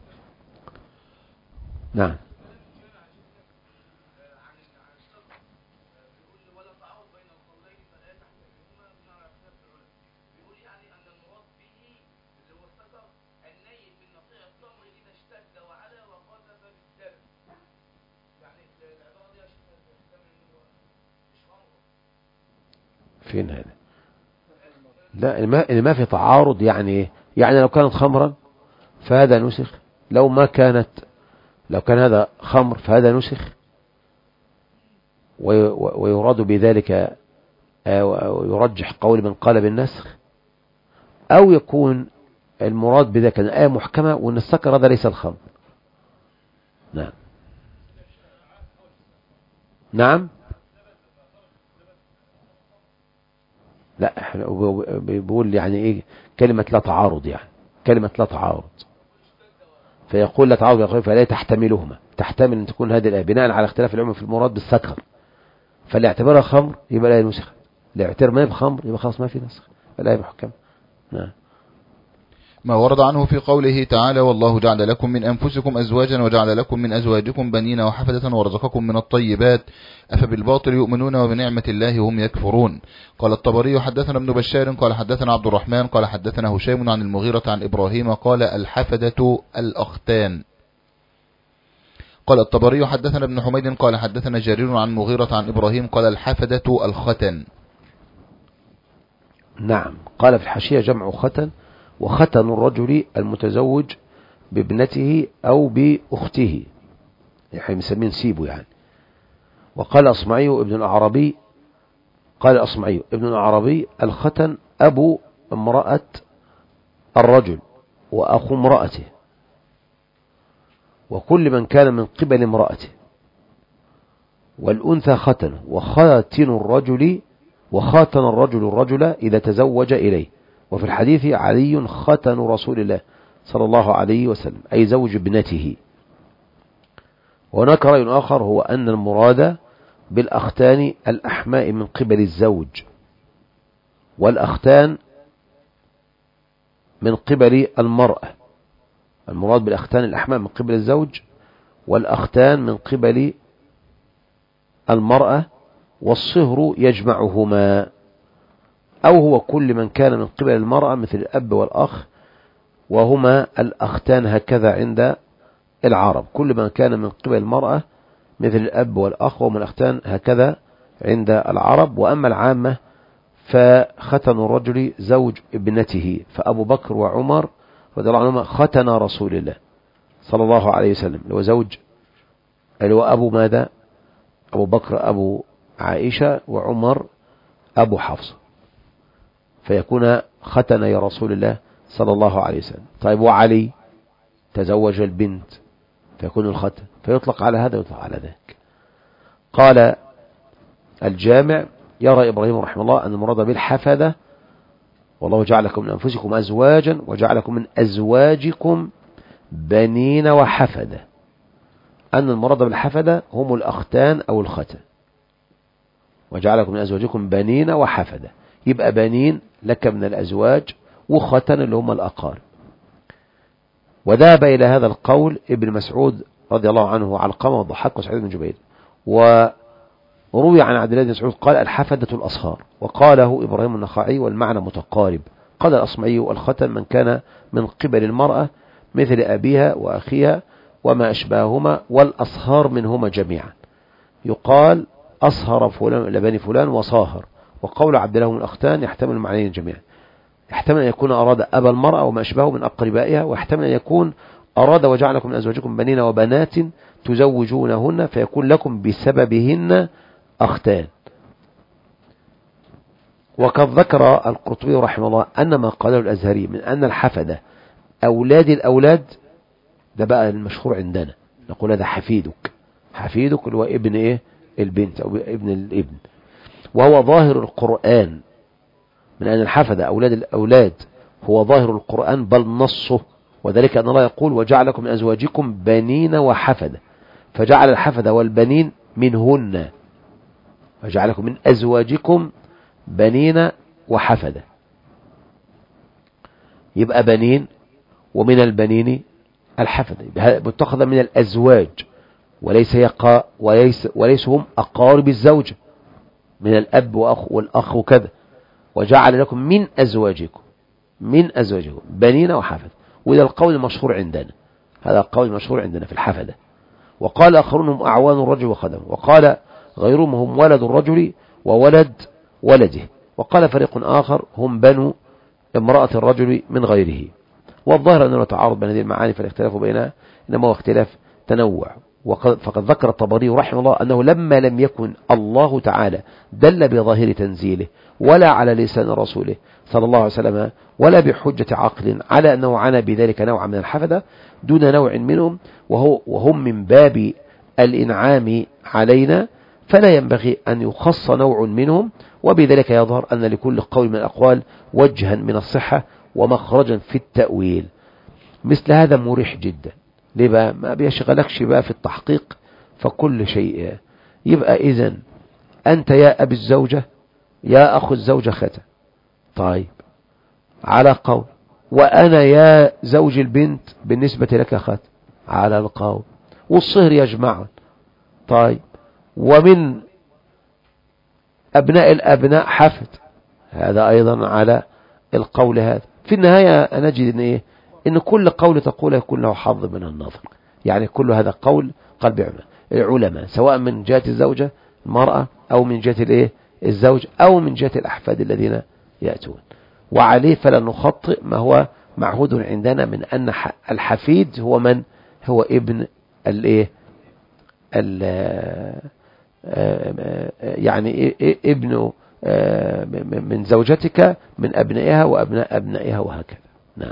نعم. فين هذا؟ لا اللي ما في تعارض، يعني يعني لو كانت خمرا فهذا نسخ، لو ما كانت، لو كان هذا خمر فهذا نسخ، ويراد بذلك ويرجح قول من قال بالنسخ، أو يكون المراد بذلك الآية محكمة وأن السكر هذا ليس الخمر. نعم. نعم. لا بيقول يعني ايه كلمة لا تعارض، يعني كلمة لا تعارض، فيقول لا تعارض فلا تحتملهما، تحتمل ان تكون هذه الآية بناء على اختلاف العلماء في المراد بالسكر، فاللي اعتبرها خمر يبقى لا ينسخ، اللي اعتبر ما بخمر يبقى خلاص ما في نسخ، الآية محكمة. نعم. ما ورد عنه في قوله تعالى والله جعل لكم من أنفسكم أزواجا وجعل لكم من أزواجكم بنين وحفدة ورزقكم من الطيبات أفبالباطل يؤمنون وبنعمة الله هم يكفرون. قال الطبري حدثنا ابن بشار قال حدثنا عبد الرحمن قال حدثنا هشام عن المغيرة عن إبراهيم قال الحفدة الأختان. قال الطبري حدثنا ابن حميد قال حدثنا جرير عن مغيرة عن إبراهيم قال الحفدة الختن. نعم. قال في الحاشية جمع ختن، وختن الرجل المتزوج بابنته أو بأخته، يعني مسمين سيبه يعني. وقال أصمعي ابن الأعرابي قال أصمعي ابن الأعرابي الختن أبو امرأة الرجل وأخو امرأته، وكل من كان من قبل امرأته، والأنثى ختن، وخاتن الرجل وخاتن الرجل الرجل إذا تزوج إليه. وفي الحديث علي ختن رسول الله صلى الله عليه وسلم، أي زوج ابنته. وهناك رأي آخر هو أن المراد بالأختان الأحماء من قبل الزوج، والأختان من قبل المرأة. المراد بالأختان الأحماء من قبل الزوج، والأختان من قبل المرأة، والصهر يجمعهما، أو هو كل من كان من قبل المرأة مثل الأب والأخ، وهما الأختان هكذا عند العرب، كل من كان من قبل المرأة مثل الأب والأخ وهما الأختان هكذا عند العرب. وأما العامة فختن الرجل زوج ابنته، فأبو بكر وعمر رضي الله عنهما ختن رسول الله صلى الله عليه وسلم، اللي هو زوج اللي هو أبو ماذا؟ أبو بكر أبو عائشة، وعمر أبو حفصة، فيكون ختن يا رسول الله صلى الله عليه وسلم. طيب وعلي تزوج البنت فيكون الختن، فيطلق على هذا ويطلق على ذاك. قال الجامع يرى إبراهيم رحمه الله أن المراد بالحفدة والله جعلكم من أنفسكم أزواجا وجعلكم من أزواجكم بنين وحفدة، أن المراد بالحفدة هم الأختان أو الختن، وجعلكم من أزواجكم بنين وحفدة، يبقى بنين لك من الأزواج، وختن اللي هم الأقارب. وذهب إلى هذا القول ابن مسعود رضي الله عنه وعلقمة والضحاك وسعيد بن جبير. وروي عن عبد الله بن مسعود قال الحفدة الأصهار، وقاله إبراهيم النخعي والمعنى متقارب. قال الأصمعي الختن من كان من قبل المرأة مثل أبيها وأخيها وما أشباههما، والأصهار منهما جميعا، يقال أصهر فلان لبني فلان وصاهر. وقول عبد الله من الأختان يحتمل المعنيين جميعا، يحتمل أن يكون أراد أبا المرأة وما أشبهه من أقربائها، ويحتمل أن يكون أراد وجعلكم من أزواجكم بنين وبنات تزوجونهن فيكون لكم بسببهن أختان. وقد ذكر القرطبي رحمه الله أن ما قاله الأزهري من أن الحفدة أولاد الأولاد، ده بقى المشهور عندنا، نقول هذا حفيدك، حفيدك اللي هو ابن إيه؟ البنت أو ابن الابن. وهو ظاهر القرآن من أن الحفدة أولاد الأولاد هو ظاهر القرآن بل نصه، وذلك أن الله يقول وجعلكم من أزواجكم بنين وحفدة، فجعل الحفدة والبنين منهن، وجعلكم من أزواجكم بنين وحفدة، يبقى بنين ومن البنين الحفدة، متخذ من الأزواج، وليس يقى وليس, وليس هم أقارب الزوجة من الأب وأخ والأخ وكذا. وجعل لكم من أزواجكم من أزواجكم بنين وحفدة، وإذا القول المشهور عندنا، هذا القول المشهور عندنا في الحفدة. وقال آخرون هم أعوان الرجل وخدمه، وقال غيرهم هم ولد الرجل وولد ولده، وقال فريق آخر هم بنو امرأة الرجل من غيره. والظاهر أنه تعارض بين هذه المعاني، فالاختلاف بينها إنما هو اختلاف تنوع. فقد ذكر الطبري رحمه الله أنه لما لم يكن الله تعالى دل بظاهر تنزيله ولا على لسان رسوله صلى الله عليه وسلم ولا بحجة عقل على أنه عانى بذلك نوع من الحفدة دون نوع منهم، وهو وهم من باب الإنعام علينا، فلا ينبغي أن يخص نوع منهم. وبذلك يظهر أن لكل قول من الأقوال وجها من الصحة ومخرجا في التأويل. مثل هذا مريح جدا، ليه بقى؟ ما بيشغلكش بقى في التحقيق، فكل شيء يبقى إذن أنت يا أبي الزوجة يا أخو الزوجة ختن. طيب على قول وأنا يا زوج البنت بالنسبة لك خاتم على القول، والصهر يجمعا. طيب ومن أبناء الأبناء حفد، هذا أيضا على القول هذا. في النهاية نجد إن, إيه؟ إن كل قول تقوله يكون له حظ من النظر، يعني كل هذا قول قلب العلماء سواء من جهة الزوجة المرأة أو من جهة الإيه الزوج أو من جهة الأحفاد الذين يأتون. وعليه فلا نخطئ ما هو معهود عندنا من أن الحفيد هو من هو ابن الإيه يعني ابن من زوجتك من أبنائها وأبناء أبنائها وهكذا. نعم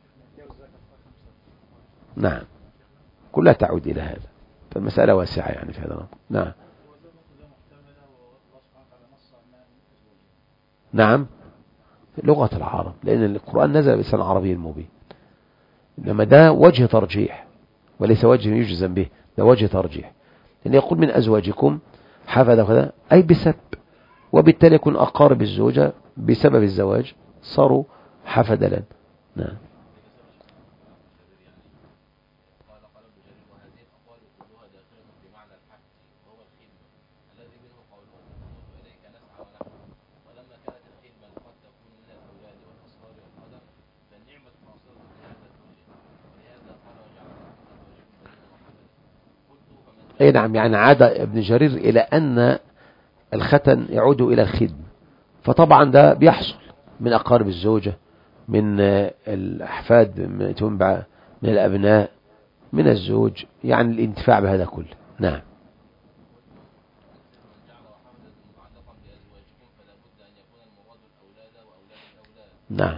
نعم كلها تعود إلى هذا، فالمسألة واسعة يعني في هذا الأمر. نعم نعم لغة العرب، لأن القرآن نزل بلسان عربي مبين، إنما ده وجه ترجيح وليس وجه يجزم به، ده وجه ترجيح. لأن يقول من أزواجكم حفظ كذا أي بسبب، وبالتالي يكون أقارب الزوجة بسبب الزواج صاروا حفدلا. نعم اي نعم، يعني عاد ابن جرير إلى أن الختن يعود إلى الخدم، فطبعا ده بيحصل من أقارب الزوجة، من الأحفاد، من من الأبناء، من الزوج، يعني الانتفاع بهذا كله. نعم نعم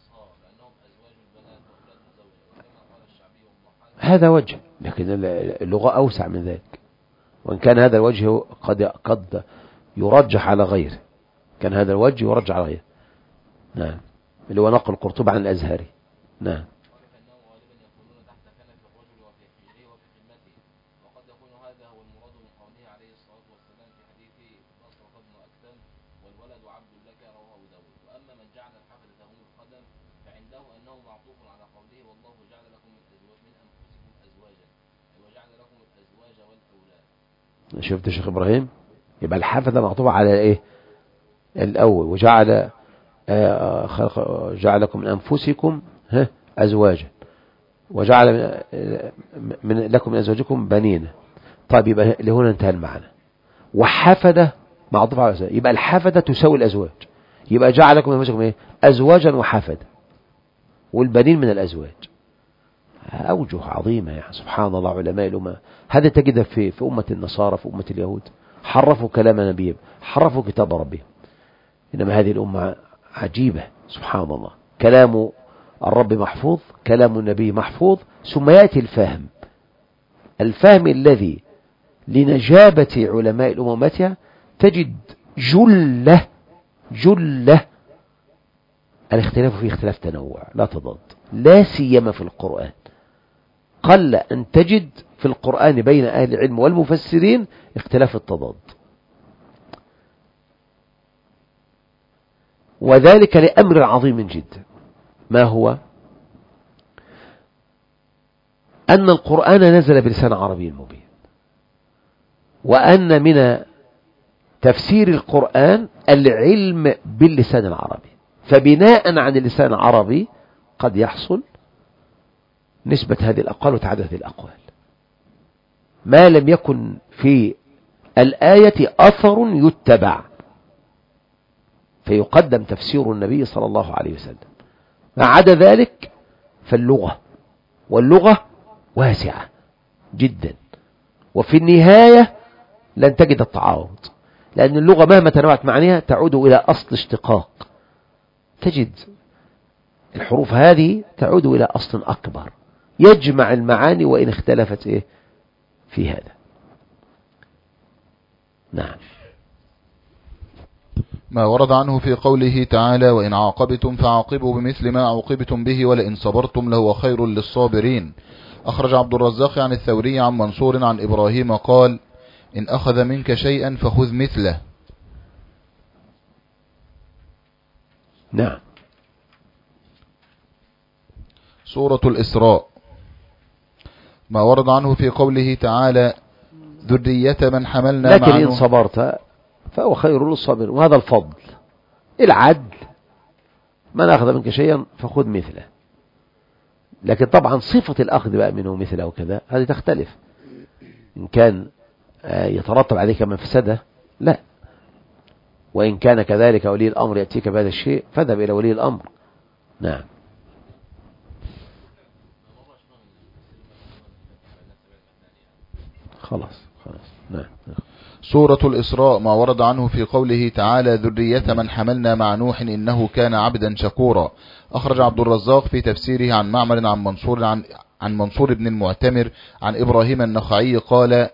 هذا وجه، لكن اللغة أوسع من ذلك، وإن كان هذا الوجه قد قد يرجح على غيره، كان هذا الوجه يرجح على غيره. نعم اللي هو نقل قرطبة عن الأزهري. نعم شفت شيخ إبراهيم؟ يبقى الحفظة معطوبة على إيه الأول، وجعل آه خلق جعلكم من أنفسكم ها أزواجا، وجعل من لكم من أزواجكم بنين. طيب يبقى لهنا انتهى المعنى. وحفدة معطوبة على أزواج، يبقى الحفدة تساوي الأزواج، يبقى جعلكم من أنفسكم إيه أزواجا وحفدة، والبنين من الأزواج. أوجه عظيمة يعني سبحان الله. علماء الأمة هذا تجد في في أمة النصارى، في أمة اليهود حرفوا كلام نبيهم، حرفوا كتاب ربهم. إنما هذه الأمة عجيبة سبحان الله، كلام الرب محفوظ، كلام النبي محفوظ، ثم يأتي الفهم، الفهم الذي لنجابة علماء الأممتها تجد جلة جلة الاختلاف فيه اختلاف تنوع لا تضاد، لا سيما في القرآن. قل أن تجد في القرآن بين أهل العلم والمفسرين اختلاف التضاد، وذلك لأمر عظيم جدا. ما هو؟ أن القرآن نزل بلسان عربي مبين، وأن من تفسير القرآن العلم باللسان العربي، فبناء عن اللسان العربي قد يحصل نسبة هذه الأقوال وتعدد الأقوال، ما لم يكن في الآية أثر يتبع فيقدم تفسير النبي صلى الله عليه وسلم. ما عدا ذلك فاللغة، واللغة واسعة جدا، وفي النهاية لن تجد التعارض، لأن اللغة مهما تنوعت معانيها تعود إلى أصل اشتقاق. تجد الحروف هذه تعود إلى أصل أكبر يجمع المعاني وإن اختلفت إيه في هذا. نعم. ما ورد عنه في قوله تعالى وإن عاقبتم فعاقبوا بمثل ما عوقبتم به ولئن صبرتم لهو خير للصابرين. أخرج عبد الرزاق عن الثوري عن منصور عن إبراهيم قال إن أخذ منك شيئا فخذ مثله. نعم. سورة الإسراء ما ورد عنه في قوله تعالى ذرية من حملنا لكن معه. إن صبرت فهو خير للصابر، وهذا الفضل العدل، من أخذ منك شيئا فخذ مثله. لكن طبعا صفة الأخذ بقى منه مثله وكذا هذه تختلف، إن كان يترتب عليك مفسدة لا، وإن كان كذلك ولي الأمر يأتيك بهذا الشيء فاذهب إلى ولي الأمر. نعم. خلاص خلاص. نعم. سورة الإسراء ما ورد عنه في قوله تعالى ذرية من حملنا مع نوح إنه كان عبدا شكورا. أخرج عبد الرزاق في تفسيره عن معمر عن منصور عن, عن منصور بن المعتمر عن إبراهيم النخعي قال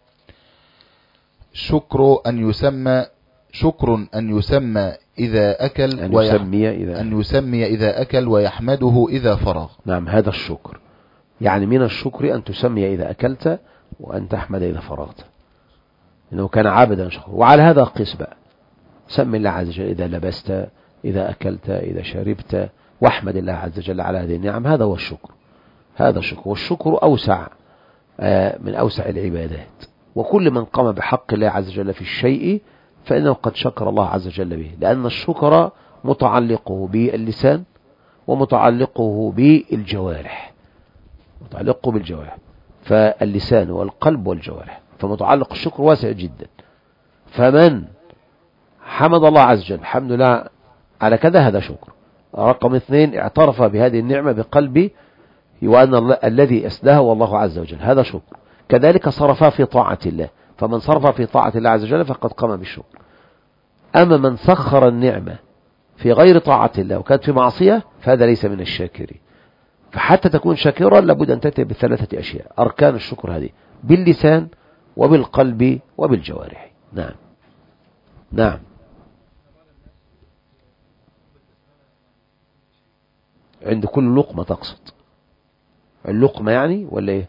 شكر أن يسمى شكر أن يسمى إذا أكل أن يسمي إذا, أن يسمي إذا أكل ويحمده إذا فرغ. نعم هذا الشكر، يعني من الشكر أن تسمي إذا أكلت وأن تحمد إذا فرغت، إنه كان عابدا شكور. وعلى هذا قس بقى، سم الله عز وجل إذا لبست، إذا أكلت، إذا شربت، واحمد الله عز وجل على هذه النعم. هذا هو الشكر، هذا الشكر. والشكر أوسع من أوسع العبادات، وكل من قام بحق الله عز وجل في الشيء فإنه قد شكر الله عز وجل به، لأن الشكر متعلقه باللسان ومتعلقه بالجوارح، متعلقه بالجوارح، فاللسان والقلب والجوارح، فمتعلق الشكر واسع جدا. فمن حمد الله عز وجل الحمد لله على كذا هذا شكر. رقم اثنين اعترف بهذه النعمة بقلبه وأن الذي أسداه والله عز وجل، هذا شكر. كذلك صرفا في طاعة الله، فمن صرف في طاعة الله عز وجل فقد قام بالشكر. أما من سخر النعمة في غير طاعة الله وكانت في معصية فهذا ليس من الشاكرين. فحتى تكون شاكرا لابد أن تأتي بثلاثة أشياء أركان الشكر هذه، باللسان وبالقلب وبالجوارح. نعم. نعم. عند كل لقمة تقصد اللقمة يعني ولا ايه؟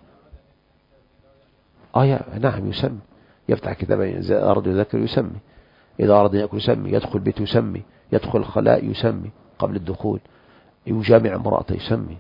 اه يا نعم يسمي، يفتح كتابا إذا أراد يذكر يسمي، إذا أراد يأكل يسمي، يدخل بيته يسمي، يدخل الخلاء يسمي قبل الدخول، يجامع امرأته يسمي.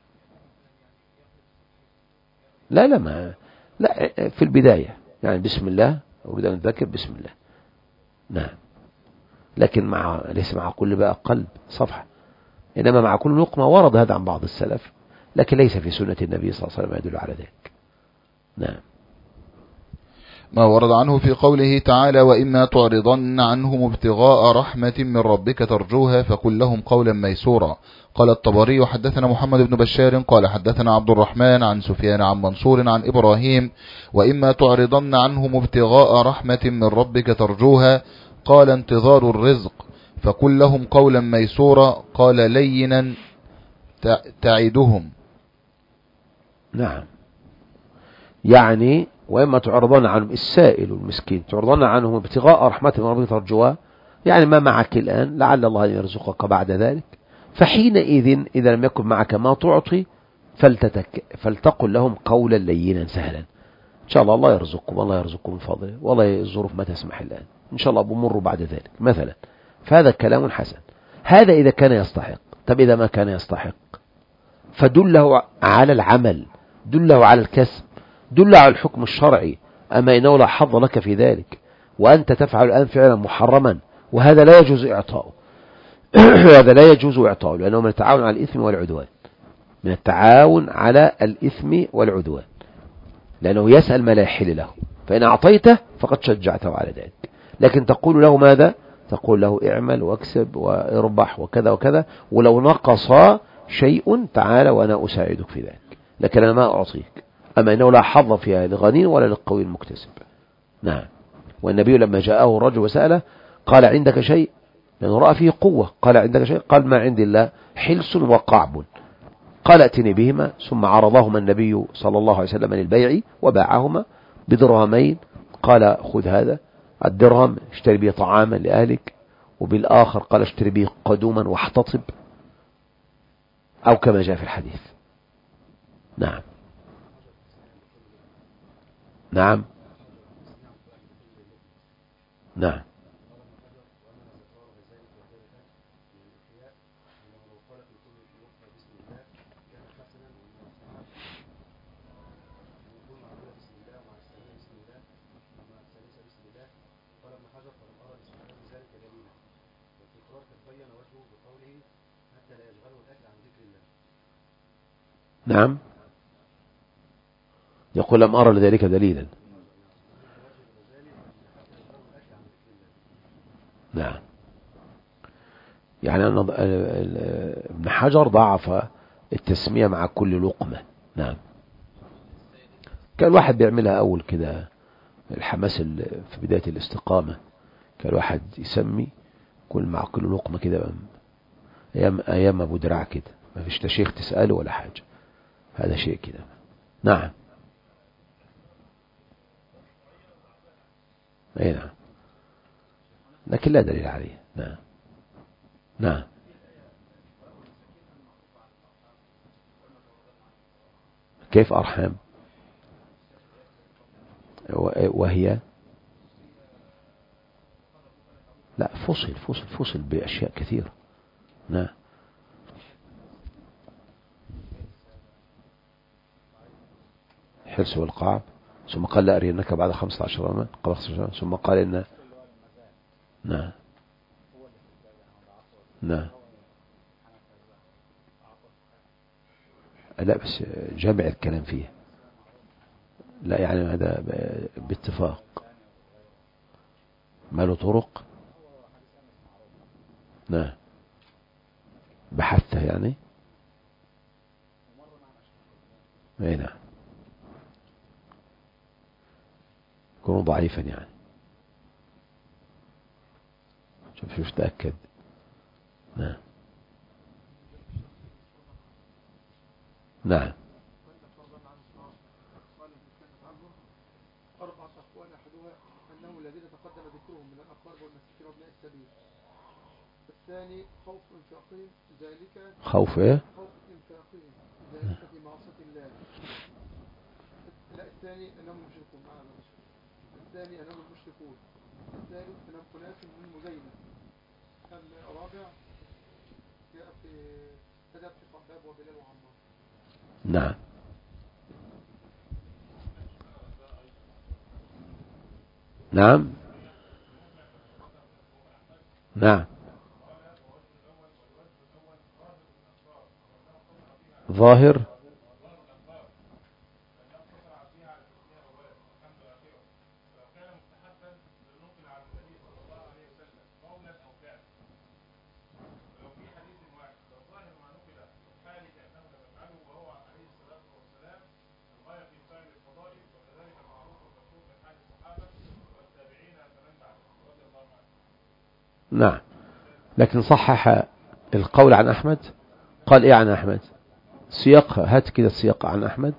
لا لا ما لا في البداية يعني بسم الله أريد أن أذكر بسم الله. نعم. لكن مع ليس مع كل بقى قلب صفحة، إنما مع كل لقمة. ورد هذا عن بعض السلف لكن ليس في سنة النبي صلى الله عليه وسلم يدل على ذلك. نعم. ما ورد عنه في قوله تعالى وإما تعرضن عنهم ابتغاء رحمة من ربك ترجوها فقل لهم قولا ميسورا. قال الطبري حدثنا محمد بن بشار قال حدثنا عبد الرحمن عن سفيان عن منصور عن إبراهيم وإما تعرضن عنهم ابتغاء رحمة من ربك ترجوها قال انتظار الرزق فقل لهم قولا ميسورا قال لينا تعدهم. نعم. يعني وإما تعرضون عنهم السائل والمسكين تعرضون عنهم ابتغاء رحمة من ربك ترجوها، يعني ما معك الآن لعل الله أن يرزقك بعد ذلك، فحينئذ إذا لم يكن معك ما تعطي فلتتك فلتقل لهم قولا لينا سهلا. إن شاء الله الله يرزقكم، الله يرزقكم من فضله، والله الظروف ما تسمح الآن، إن شاء الله بمر بعد ذلك مثلا. فهذا كلام حسن، هذا إذا كان يستحق. طب إذا ما كان يستحق فدله على العمل، دله على الكسب، دل على الحكم الشرعي. أما إنه لا حظ لك في ذلك وأنت تفعل الآن فعلا محرما، وهذا لا يجوز إعطاؤه هذا لا يجوز إعطاؤه لأنه من التعاون على الإثم والعدوان، من التعاون على الإثم والعدوان، لأنه يسأل ما لا يحل له، فإن أعطيته فقد شجعته على ذلك. لكن تقول له ماذا؟ تقول له اعمل واكسب واربح وكذا وكذا، ولو نقص شيء تعال وأنا أساعدك في ذلك، لكن أنا ما أعطيك. أما إنه لا حظ فيها للغني ولا للقوي المكتسب. نعم. والنبي لما جاءه الرجل وسأله قال عندك شيء، لأنه رأى فيه قوة، قال عندك شيء؟ قال ما عندي الله حلس وقعب. قال ائتني بهما، ثم عرضهما النبي صلى الله عليه وسلم للبيع وباعهما بدرهمين. قال خذ هذا الدرهم اشتري به طعاما لأهلك، وبالآخر قال اشتري به قدوما واحتطب، أو كما جاء في الحديث. نعم. نعم. نعم. نعم، يقول لم أرى لذلك دليلا. نعم، يعني أن ابن حجر ضعف التسمية مع كل لقمة. نعم، كان الواحد بيعملها أول كده الحماس في بداية الاستقامة، كان الواحد يسمي كل مع كل لقمة كده، أيام أيام أبو دراع كده، ما فيش تشيخ تسأله ولا حاجة، هذا شيء كده. نعم، أي نعم، لكن لا دليل عليه. نعم نعم. كيف أرحام؟ وهي لا، فصل فصل فصل بأشياء كثيرة. نعم، حرص والقعب، ثم قال لا أرينك بعد خمسة عشر يوما، قال خمسة عشر، ثم قال إن. نعم نعم، لا بس جامع الكلام فيه، لا يعني هذا باتفاق ما له طرق. نعم، بحثه يعني. اي نعم، يكون ضعيفا يعني، شوف شوف تأكد. نعم نعم. أربعة أقوال أحدها أنهم الذين تقدم ذكرهم من الأقارب والمساكين وابناء السبيل. الثاني خوف انفاقهم ذلك خوف ايه؟ خوف انفاقهم ذلك في معصية الله. لا، الثاني أنهم مشركون معنا. الثاني أنهم المشركون. الثالث أنهم أناس من مزينة. الرابع جاء في كذب في خباب وبلال وعمار. نعم نعم نعم. ظاهر نعم، لكن صحح القول عن أحمد. قال إيه عن أحمد؟ سياق، هات كده السياق عن أحمد.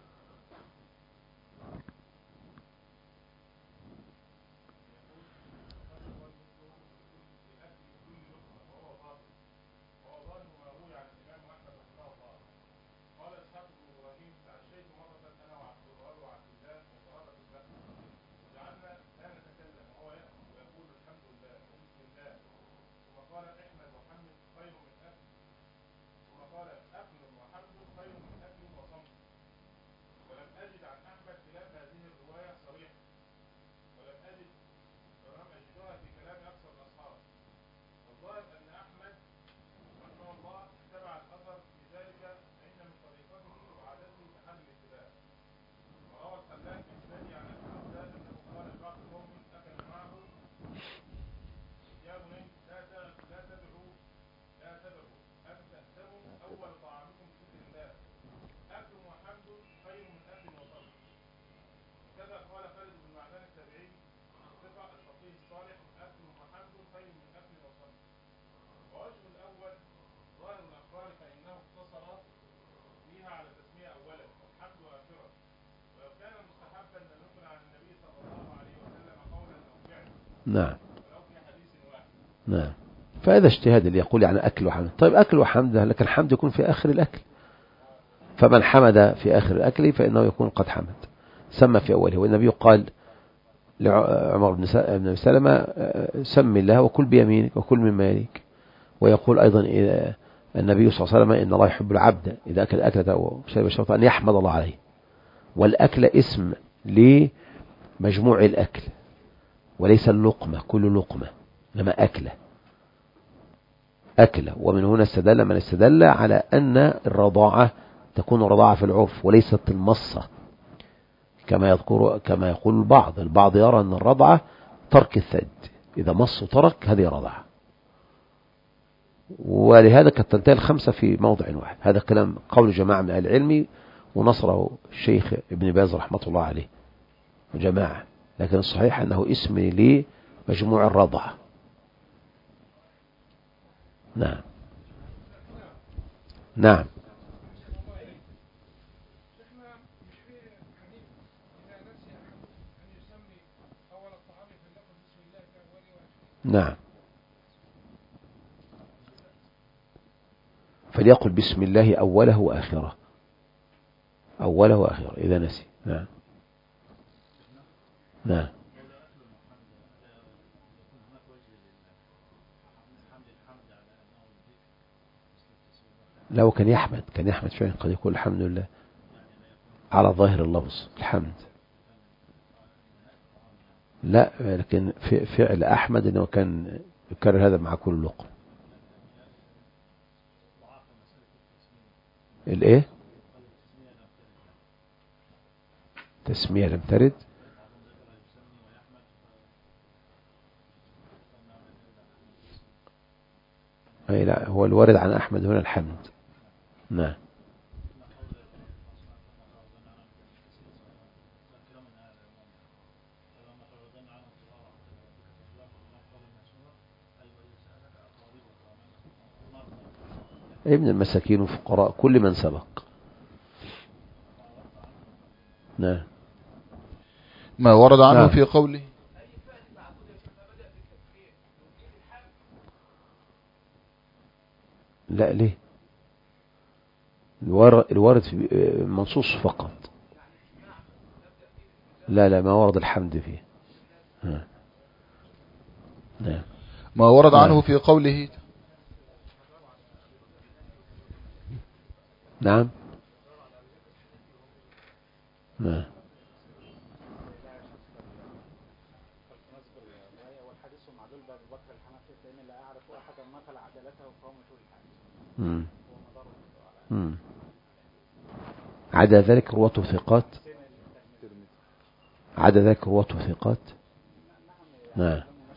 نعم نعم. فهذا اجتهاد اللي يقول يعني أكل وحمد. طيب أكل وحمد، لكن الحمد يكون في آخر الأكل، فمن حمد في آخر الأكل فإنه يكون قد حمد، سمى في أوله. والنبي قال لعمر بن سلمة سم الله وكل بيمينك وكل مما يليك. ويقول أيضا إذا النبي صلى الله عليه وسلم إن الله يحب العبد إذا أكل أكلة وشرب شربة أن يحمد الله عليه. والأكل اسم لمجموع الأكل وليس اللقمة كل لقمة، لما أكله. أكله. ومن هنا استدل من استدل على أن الرضاعة تكون رضاعة في العرف وليست المصة كما يذكر كما يقول البعض. البعض يرى أن الرضعة ترك الثدي، إذا مص ترك هذه رضعة، ولهذا قد تنتهي الخمسة في موضع واحد. هذا كلام قول جماعة من أهل العلم ونصره الشيخ ابن باز رحمة الله عليه وجماعة، لكن الصحيح أنه اسم لمجموع الرضعة. نعم نعم نعم فليقل بسم الله أوله وآخره، أوله وآخره إذا نسي. نعم نعم لو كان يحمد كان يحمد فعلا، قد يقول الحمد لله على ظاهر اللفظ الحمد، لا لكن فعل أحمد أنه كان يكرر هذا مع كل لقم. الايه تسمية لم ترد؟ اي لا، هو الوارد عن أحمد هنا الحمد. نعم ابن المساكين وفقراء كل من سبق. نعم ما ورد عنه نعم. في قوله لا ليه الوارد في منصوص فقط، لا لا ما ورد الحمد فيه. ها. نعم ما ورد عنه نعم. في قوله نعم نعم مم. مم. عدا ذلك رواته ثقات، عدا ذلك رواته ثقات. نعم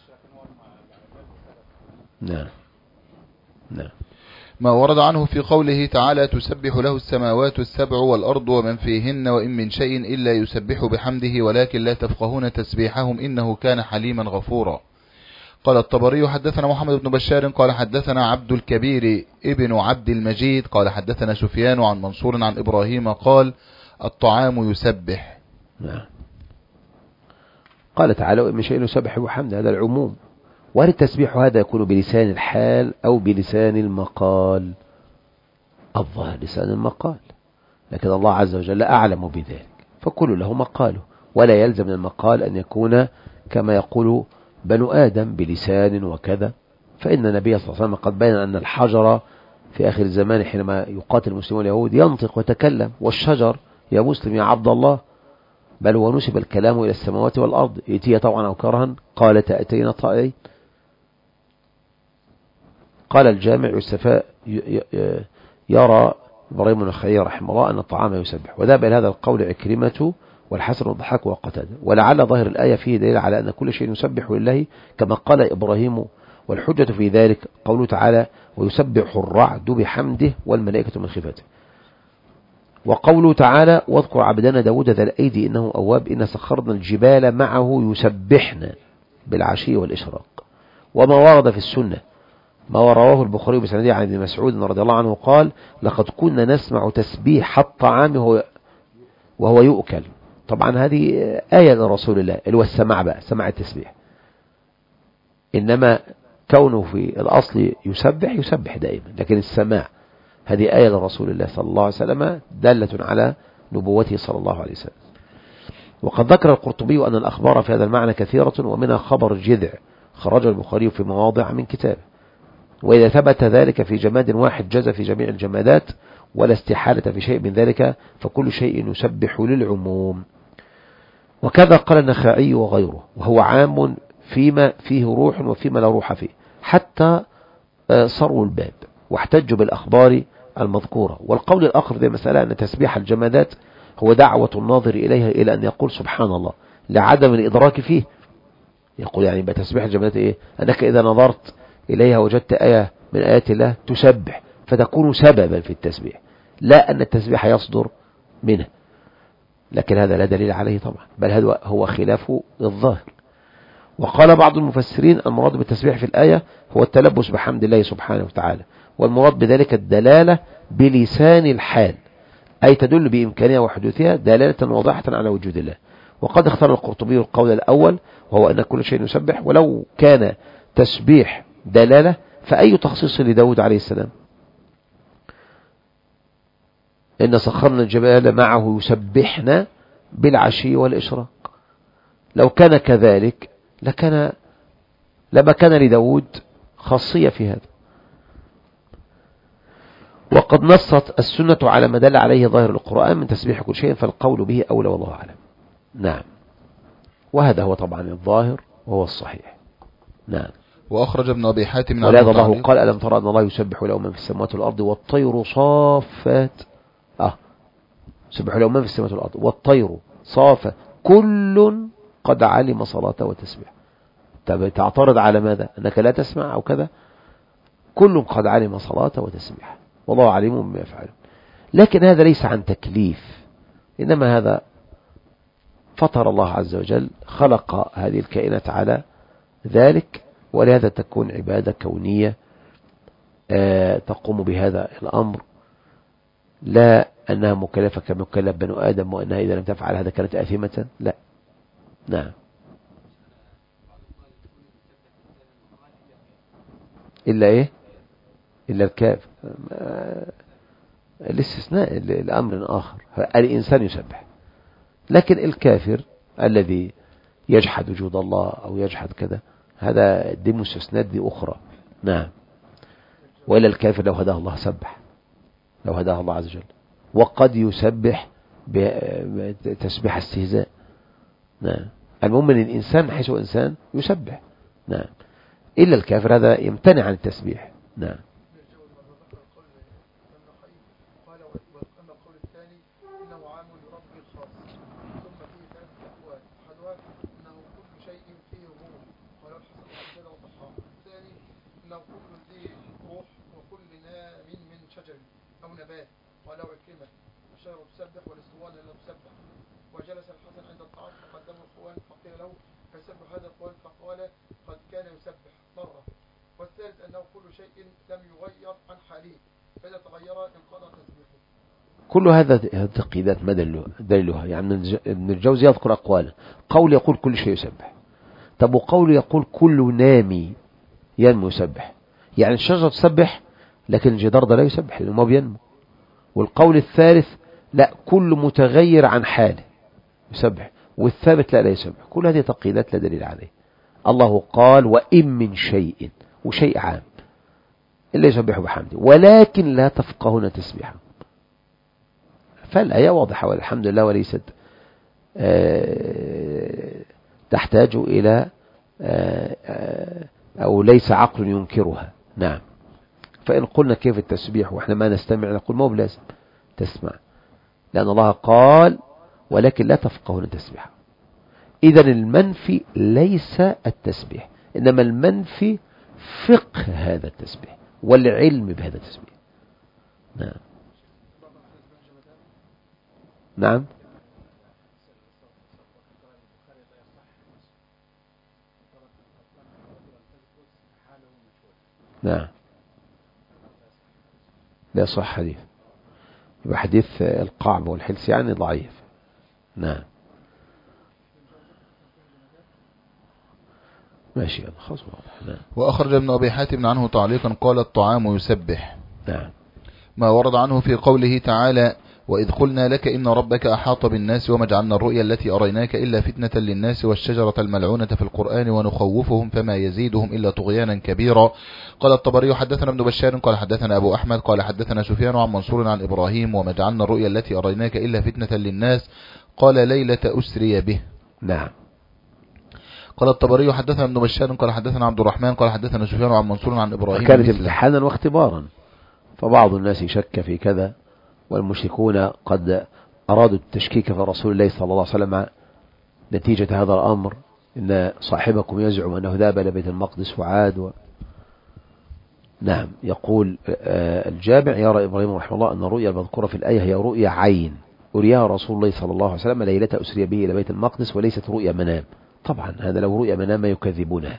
نعم نعم ما ورد عنه في قوله تعالى تسبح له السماوات السبع والأرض ومن فيهن وإن من شيء إلا يسبح بحمده ولكن لا تفقهون تسبيحهم إنه كان حليما غفورا. قال الطبري حدثنا محمد بن بشار قال حدثنا عبد الكبير ابن عبد المجيد قال حدثنا سفيان عن منصور عن إبراهيم قال الطعام يسبح. نعم قال تعالى وإن من شيء يسبح بحمده، هذا العموم. وهل التسبيح هذا يكون بلسان الحال أو بلسان المقال؟ الظاهر لسان المقال، لكن الله عز وجل أعلم بذلك، فكل له مقاله، ولا يلزم من المقال أن يكون كما يقول بنو آدم بلسان وكذا. فإن النبي صلى الله عليه وسلم قد بين أن الحجر في آخر الزمان حينما يقاتل المسلمون اليهود ينطق ويتكلم، والشجر يا مسلم يا عبد الله، بل ونسب الكلام إلى السماوات والأرض ائتيا طوعا أو كرها قالت أتينا طائعين. قال الجامع يستفاء يرى إبراهيم النخعي رحمه الله أن الطعام يسبح، وذهب إلى هذا القول عكرمة والحسن والضحاك وقتادة، ولعل ظاهر الآية فيه دليل على أن كل شيء يسبح لله كما قال إبراهيم، والحجة في ذلك قوله تعالى ويسبح الرعد بحمده والملائكة من خفته، وقوله تعالى واذكر عبدنا داود ذا الأيدي إنه أواب إن سخرنا الجبال معه يسبحنا بالعشي والإشراق. وما ورد في السنة ما رواه البخاري بسنده عن ابن مسعود رضي الله عنه قال لقد كنا نسمع تسبيح الطعام وهو, وهو يؤكل. طبعا هذه آية لرسول الله اللي هو السماع بقى، سماع التسبيح، إنما كونه في الأصل يسبح يسبح دائما، لكن السماع هذه آية لرسول الله صلى الله عليه وسلم دالة على نبوته صلى الله عليه وسلم. وقد ذكر القرطبي أن الأخبار في هذا المعنى كثيرة، ومنها خبر الجذع خرج البخاري في مواضع من كتابه، وإذا ثبت ذلك في جماد واحد جاز في جميع الجمادات ولا استحالة في شيء من ذلك، فكل شيء يسبح للعموم. وكذا قال النخعي وغيره، وهو عام فيما فيه روح وفيما لا روح فيه، حتى صروا الباب واحتجوا بالأخبار المذكورة. والقول الآخر في المسألة أن تسبيح الجمادات هو دعوة الناظر إليها إلى أن يقول سبحان الله لعدم الإدراك فيه. يقول يعني بتسبيح الجمادات إيه؟ أنك إذا نظرت إليها وجدت آية من آيات الله تسبح فتكون سببا في التسبيح، لا أن التسبيح يصدر منه. لكن هذا لا دليل عليه طبعا، بل هذا هو خلاف الظاهر. وقال بعض المفسرين المراد بالتسبيح في الآية هو التلبس بحمد الله سبحانه وتعالى، والمراد بذلك الدلالة بلسان الحال، أي تدل بإمكانها وحدوثها دلالة واضحة على وجود الله. وقد اختار القرطبي القول الأول وهو أن كل شيء يسبح، ولو كان تسبيح دلالة فأي تخصيص لداود عليه السلام؟ إن سخرنا الجبال معه يسبحنا بالعشي والإشراق. لو كان كذلك لكان لما كان لداود خاصية في هذا. وقد نصت السنة على ما دل عليه ظاهر القرآن من تسبيح كل شيء، فالقول به أولى والله أعلم. نعم، وهذا هو طبعا الظاهر وهو الصحيح. نعم. وأخرج ابن أبي حاتم ولهذا الله قال ألم ترى أن الله يسبح له من في السماوات والأرض والطير صافات آه سبح له من في السماوات والأرض والطير صافات كل قد علم صلاته وتسبيح. تعترض على ماذا؟ أنك لا تسمع أو كذا؟ كل قد علم صلاته وتسبيح والله عليم بما يفعل. لكن هذا ليس عن تكليف، إنما هذا فطر الله عز وجل، خلق هذه الكائنات على ذلك، ولهذا تكون عبادة كونية آه تقوم بهذا الأمر، لا أنها مكلفة كمكلف بنو آدم وأنها إذا لم تفعل هذا كانت آثمة، لا. نعم. إلا إيه؟ إلا الكافر. الاستثناء الأمر آخر، الإنسان يسبح، لكن الكافر الذي يجحد وجود الله أو يجحد كذا هذا دي مستثنات دي أخرى. نعم. وإلا الكافر لو هداه الله سبح، لو هداه الله عز وجل، وقد يسبح بتسبيح استهزاء. نعم. المؤمن الإنسان حيث إنسان يسبح. نعم. إلا الكافر هذا يمتنع عن التسبيح. نعم. وجلس الحسن عند الطعام فقدمه الخوان فقيل له فيسبح هذا الخوان فقال قد كان يسبح مرة. والثالث أنه كل شيء لم يغير عن حاله فإذا تغير انقضى تسبيحه. كل هذا تقييدات ما دليلها؟ يعني ابن الجوزي يذكر أقوالا، قول يقول كل شيء يسبح، طب وقول يقول كل نامي ينمو يسبح، يعني الشجرة تسبح لكن الجدار ده لا يسبح لأنه ما بينمو. والقول الثالث لا كل متغير عن حاله يسبح، والثابت لا لا يسبح. كل هذه تقييدات لا دليل عليه. الله قال وإن من شيء، وشيء عام إلا يسبح بحمده ولكن لا تفقهون تسبيحه. فالآية واضحة والحمد لله، وليست تحتاج إلى أو ليس عقل ينكرها. نعم. فإن قلنا كيف التسبيح وإحنا ما نستمع نقول ما بلازم تسمع، لأن الله قال ولكن لا تفقهون تسبيحه. إذن المنفي ليس التسبيح، إنما المنفي فقه هذا التسبيح والعلم بهذا التسبيح. نعم. نعم. نعم. لا صح حديث، يبقى حديث القعب والحلس يعني ضعيف. نعم. ماشي خلاص واضح. نعم. وأخرج ابن أبي حاتم عنه تعليقا قال الطعام يسبح. نعم. ما ورد عنه في قوله تعالى وإذ قلنا لك إن ربك أحاط بالناس وما جعلنا الرؤيا التي أريناك إلا فتنة للناس والشجرة الملعونة في القرآن ونخوفهم فما يزيدهم إلا طغيانا كبيرا. قال الطبري حدثنا ابن بشار قال حدثنا أبو أحمد قال حدثنا سفيان عن منصور عن إبراهيم وما جعلنا الرؤيا التي أريناك إلا فتنة للناس قال ليلة أسري به. نعم. قال الطبري حدثنا ابن بشار قال حدثنا عبد الرحمن قال حدثنا سفيان عن منصور عن إبراهيم كانت مثله. امتحانا واختبارا، فبعض الناس شك في كذا، والمشركون قد أرادوا التشكيك في رسول الله صلى الله عليه وسلم نتيجة هذا الأمر، إن صاحبكم يزعم أنه ذهب إلى بيت المقدس وعاد و... نعم. يقول الجامع يرى إبراهيم رحمه الله أن الرؤيا المذكورة في الآية هي رؤيا عين أريها رسول الله صلى الله عليه وسلم ليلة أسري به إلى بيت المقدس، وليست رؤيا منام. طبعا هذا لو رؤيا منام ما يكذبونها،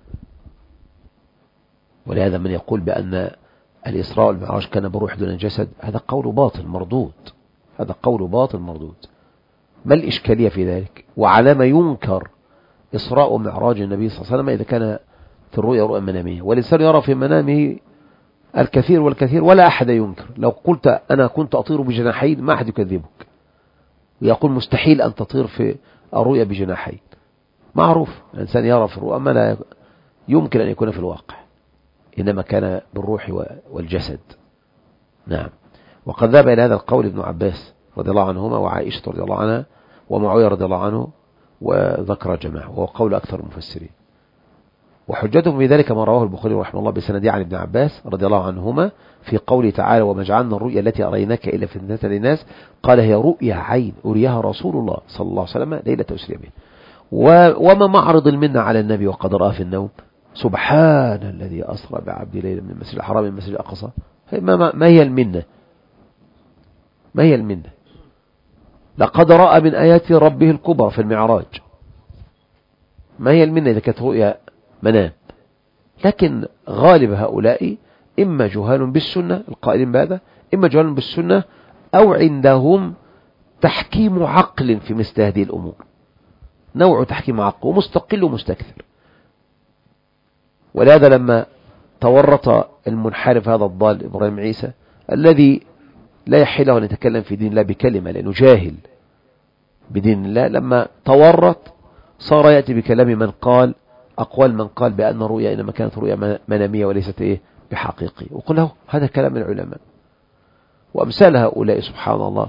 ولهذا من يقول بأن الإسراء والمعراج كان بروح دون الجسد، هذا قول باطل مردود، هذا قول باطل مردود. ما الإشكالية في ذلك؟ وعلى ما ينكر إسراء ومعراج النبي صلى الله عليه وسلم إذا كان في الرؤيا رؤيا منامية، والإنسان يرى في منامه الكثير والكثير ولا أحد ينكر. لو قلت أنا كنت أطير بجناحين ما أحد يكذبك، ويقول مستحيل أن تطير في الرؤيا بجناحين. معروف الإنسان يرى في الرؤيا ما لا يمكن أن يكون في الواقع، إنما كان بالروح والجسد. نعم. وقد ذهب إلى هذا القول ابن عباس رضي الله عنهما وعائشة رضي الله عنها ومعاوية رضي الله عنه، وذكر جماعة، وهو قول أكثر المفسرين. وحجتهم في ذلك ما رواه البخاري رحمه الله بسنده عن ابن عباس رضي الله عنهما في قوله تعالى وما جعلنا الرؤيا التي أريناك إلا فتنة للناس، قال هي رؤيا عين أريها رسول الله صلى الله عليه وسلم ليلة أسري به. وما معرض المنة على النبي وقد رأى في النوم سبحان الذي أسرى بعبد ليلا من المسجد الحرام من المسجد الأقصى. ما هي المنة؟ ما هي المنة؟ لقد رأى من آيات ربه الكبرى في المعراج. ما هي المنة إذا كانت رؤيا منام؟ لكن غالب هؤلاء إما جهال بالسنة القائلين بهذا، إما جهال بالسنة، أو عندهم تحكيم عقل في مثل هذه الأمور، نوع تحكيم عقل ومستقل ومستكثر. ولهذا لما تورط المنحرف هذا الضال إبراهيم عيسى الذي لا يحل له أن يتكلم في دين الله بكلمة لأنه جاهل بدين الله، لما تورط صار يأتي بكلام من قال أقوال من قال بأن الرؤيا إنما كانت رؤيا منامية وليست إيه بحقيقي، وقل له هذا كلام العلماء. وأمثال هؤلاء سبحان الله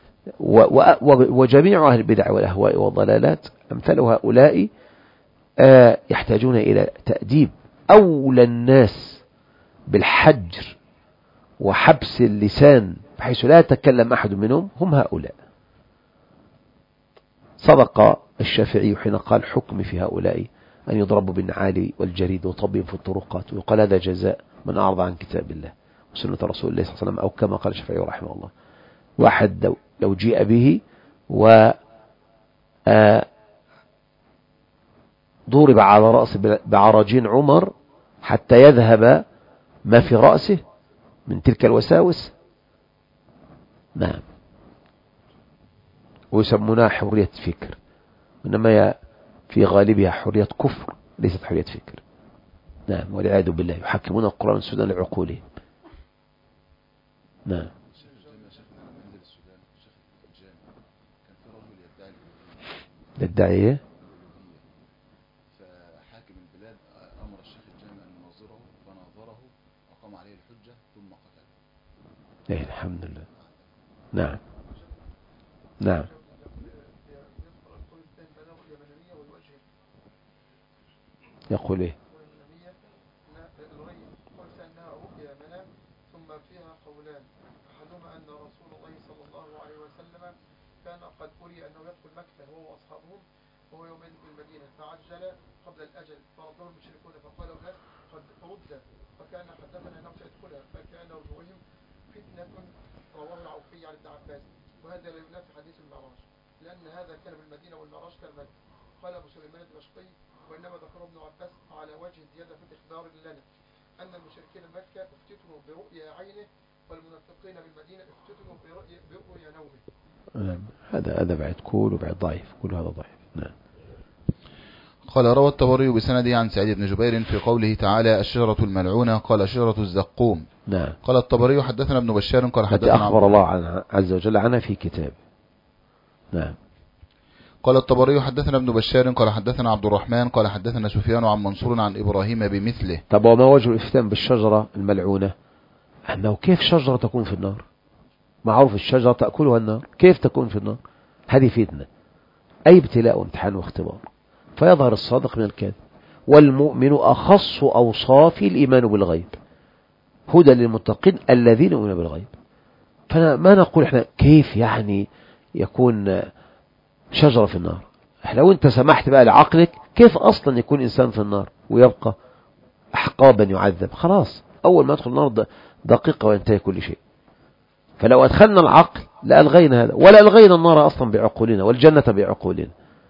وجميع أهل البدع والأهواء والضلالات أمثال هؤلاء يحتاجون إلى تأديب. أولى الناس بالحجر وحبس اللسان بحيث لا يتكلم أحد منهم هم هؤلاء. صدق الشافعي حين قال حكم في هؤلاء أن يضربوا بالنعال والجريد وطبهم في الطرقات، ويقال هذا جزاء من أعرض عن كتاب الله وسنة رسول الله صلى الله عليه وسلم، أو كما قال الشافعي رحمه الله. واحد لو, لو جيء به و ضرب على رأسه بعراجين عمر حتى يذهب ما في رأسه من تلك الوساوس، نعم، ويسمونها حرية فكر، إنما في غالبها حرية كفر ليست حرية فكر. نعم، والعياذ بالله يحكمون القرآن والسنة لعقولهم. نعم. يدعي ايه؟ فحاكم البلاد امر الشيخ الجامع ان ينظره فناظره وقام عليه الحجه ثم قتله. ايه الحمد لله. نعم نعم. يقول ايه؟ قد أري أنه يدخل مكة هو وأصحابهم وهو يومئذ في المدينة، فعجل قبل الأجل فرده المشركون فقالوا له قد رد فكان حدثنا أنه سيدخلها فكان وجوههم فتنة. رواه العوفي عن ابن عباس. وهذا لا ينافي حديث المعراج لأن هذا كان بالمدينة والمعراج كان مكة. قال أبو سليمان الدمشقي وإنما ذكره ابن عباس على وجه زيادة في الإخبار لنا أن المشركين مكة افتتنوا برؤيا عينه والمنافقين بالمدينة افتتنوا برؤيا نومه. هذا هذا بعد كول وبعد ضعيف، كل هذا ضعيف. نعم. قال روى الطبري بسنده عن سعيد بن جبير في قوله تعالى الشجرة الملعونة قال شجرة الزقوم. نعم. قال الطبري حدثنا ابن بشار قال حدثنا أخبر الله عز وجل عنها في كتاب. نعم. قال الطبري حدثنا ابن بشار قال حدثنا عبد الرحمن قال حدثنا سفيان عن منصور عن إبراهيم بمثله. طب وما وجه الافتتان بالشجرة الملعونة؟ أنه كيف شجرة تكون في النار؟ معروف الشجرة تأكلها النار، كيف تكون في النار؟ هذه فتنة، أي ابتلاء وامتحان واختبار. فيظهر الصادق من الكاذب. والمؤمن أخص أوصاف الإيمان بالغيب، هدى للمتقين الذين يؤمنون بالغيب. فما نقول احنا كيف يعني يكون شجرة في النار. لو انت سمحت بقى لعقلك كيف اصلا يكون انسان في النار ويبقى احقابا يعذب؟ خلاص اول ما يدخل النار دقيقة وينتهي كل شيء. فلو ادخلنا العقل لألغينا هذا، ولا ألغينا النار اصلا بعقولنا والجنة بعقولنا.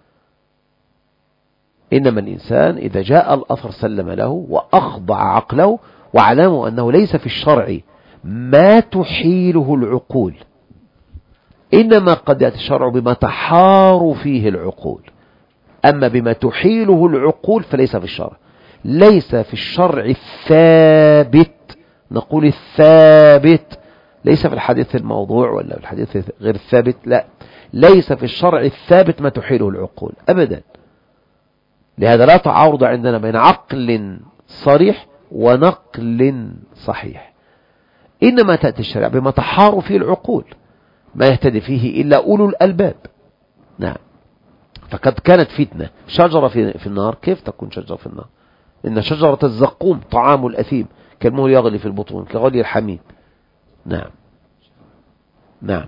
انما الانسان اذا جاء الاثر سلم له واخضع عقله، واعلموا انه ليس في الشرع ما تحيله العقول، إنما قد يأتي الشرع بما تحار فيه العقول. أما بما تحيله العقول فليس في الشرع. ليس في الشرع الثابت، نقول الثابت ليس في الحديث الموضوع ولا في الحديث غير الثابت، لا، ليس في الشرع الثابت ما تحيله العقول أبدا. لهذا لا تعارض عندنا بين عقل صريح ونقل صحيح، إنما تأتي الشرع بما تحار فيه العقول، ما يهتدي فيه إلا أولو الألباب. نعم. فقد كانت فتنة شجرة في, في النار. كيف تكون شجرة في النار؟ إن شجرة الزقوم طعام الأثيم كالمهل يغلي في البطون كغلي الحميم. نعم نعم.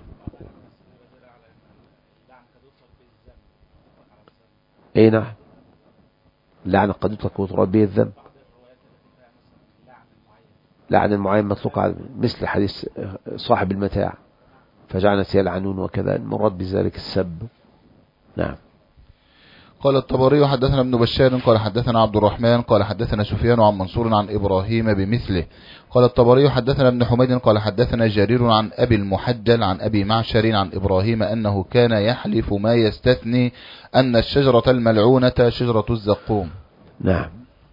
اي نعم، لعنة قد يطلق وتراد به الذنب. لعن المعين مطلق على مثل حديث صاحب المتاع فجعلنا سيلعنون وكذا، المراد بذلك السب. نعم. قال الطبري حدثنا ابن بشار قال حدثنا عبد الرحمن قال حدثنا سفيان عن منصور عن إبراهيم بمثله. قال الطبري حدثنا ابن حميد قال حدثنا جرير عن أبي المحجل عن أبي معشر عن إبراهيم أنه كان يحلف ما يستثني أن الشجرة الملعونة شجرة الزقوم. نعم.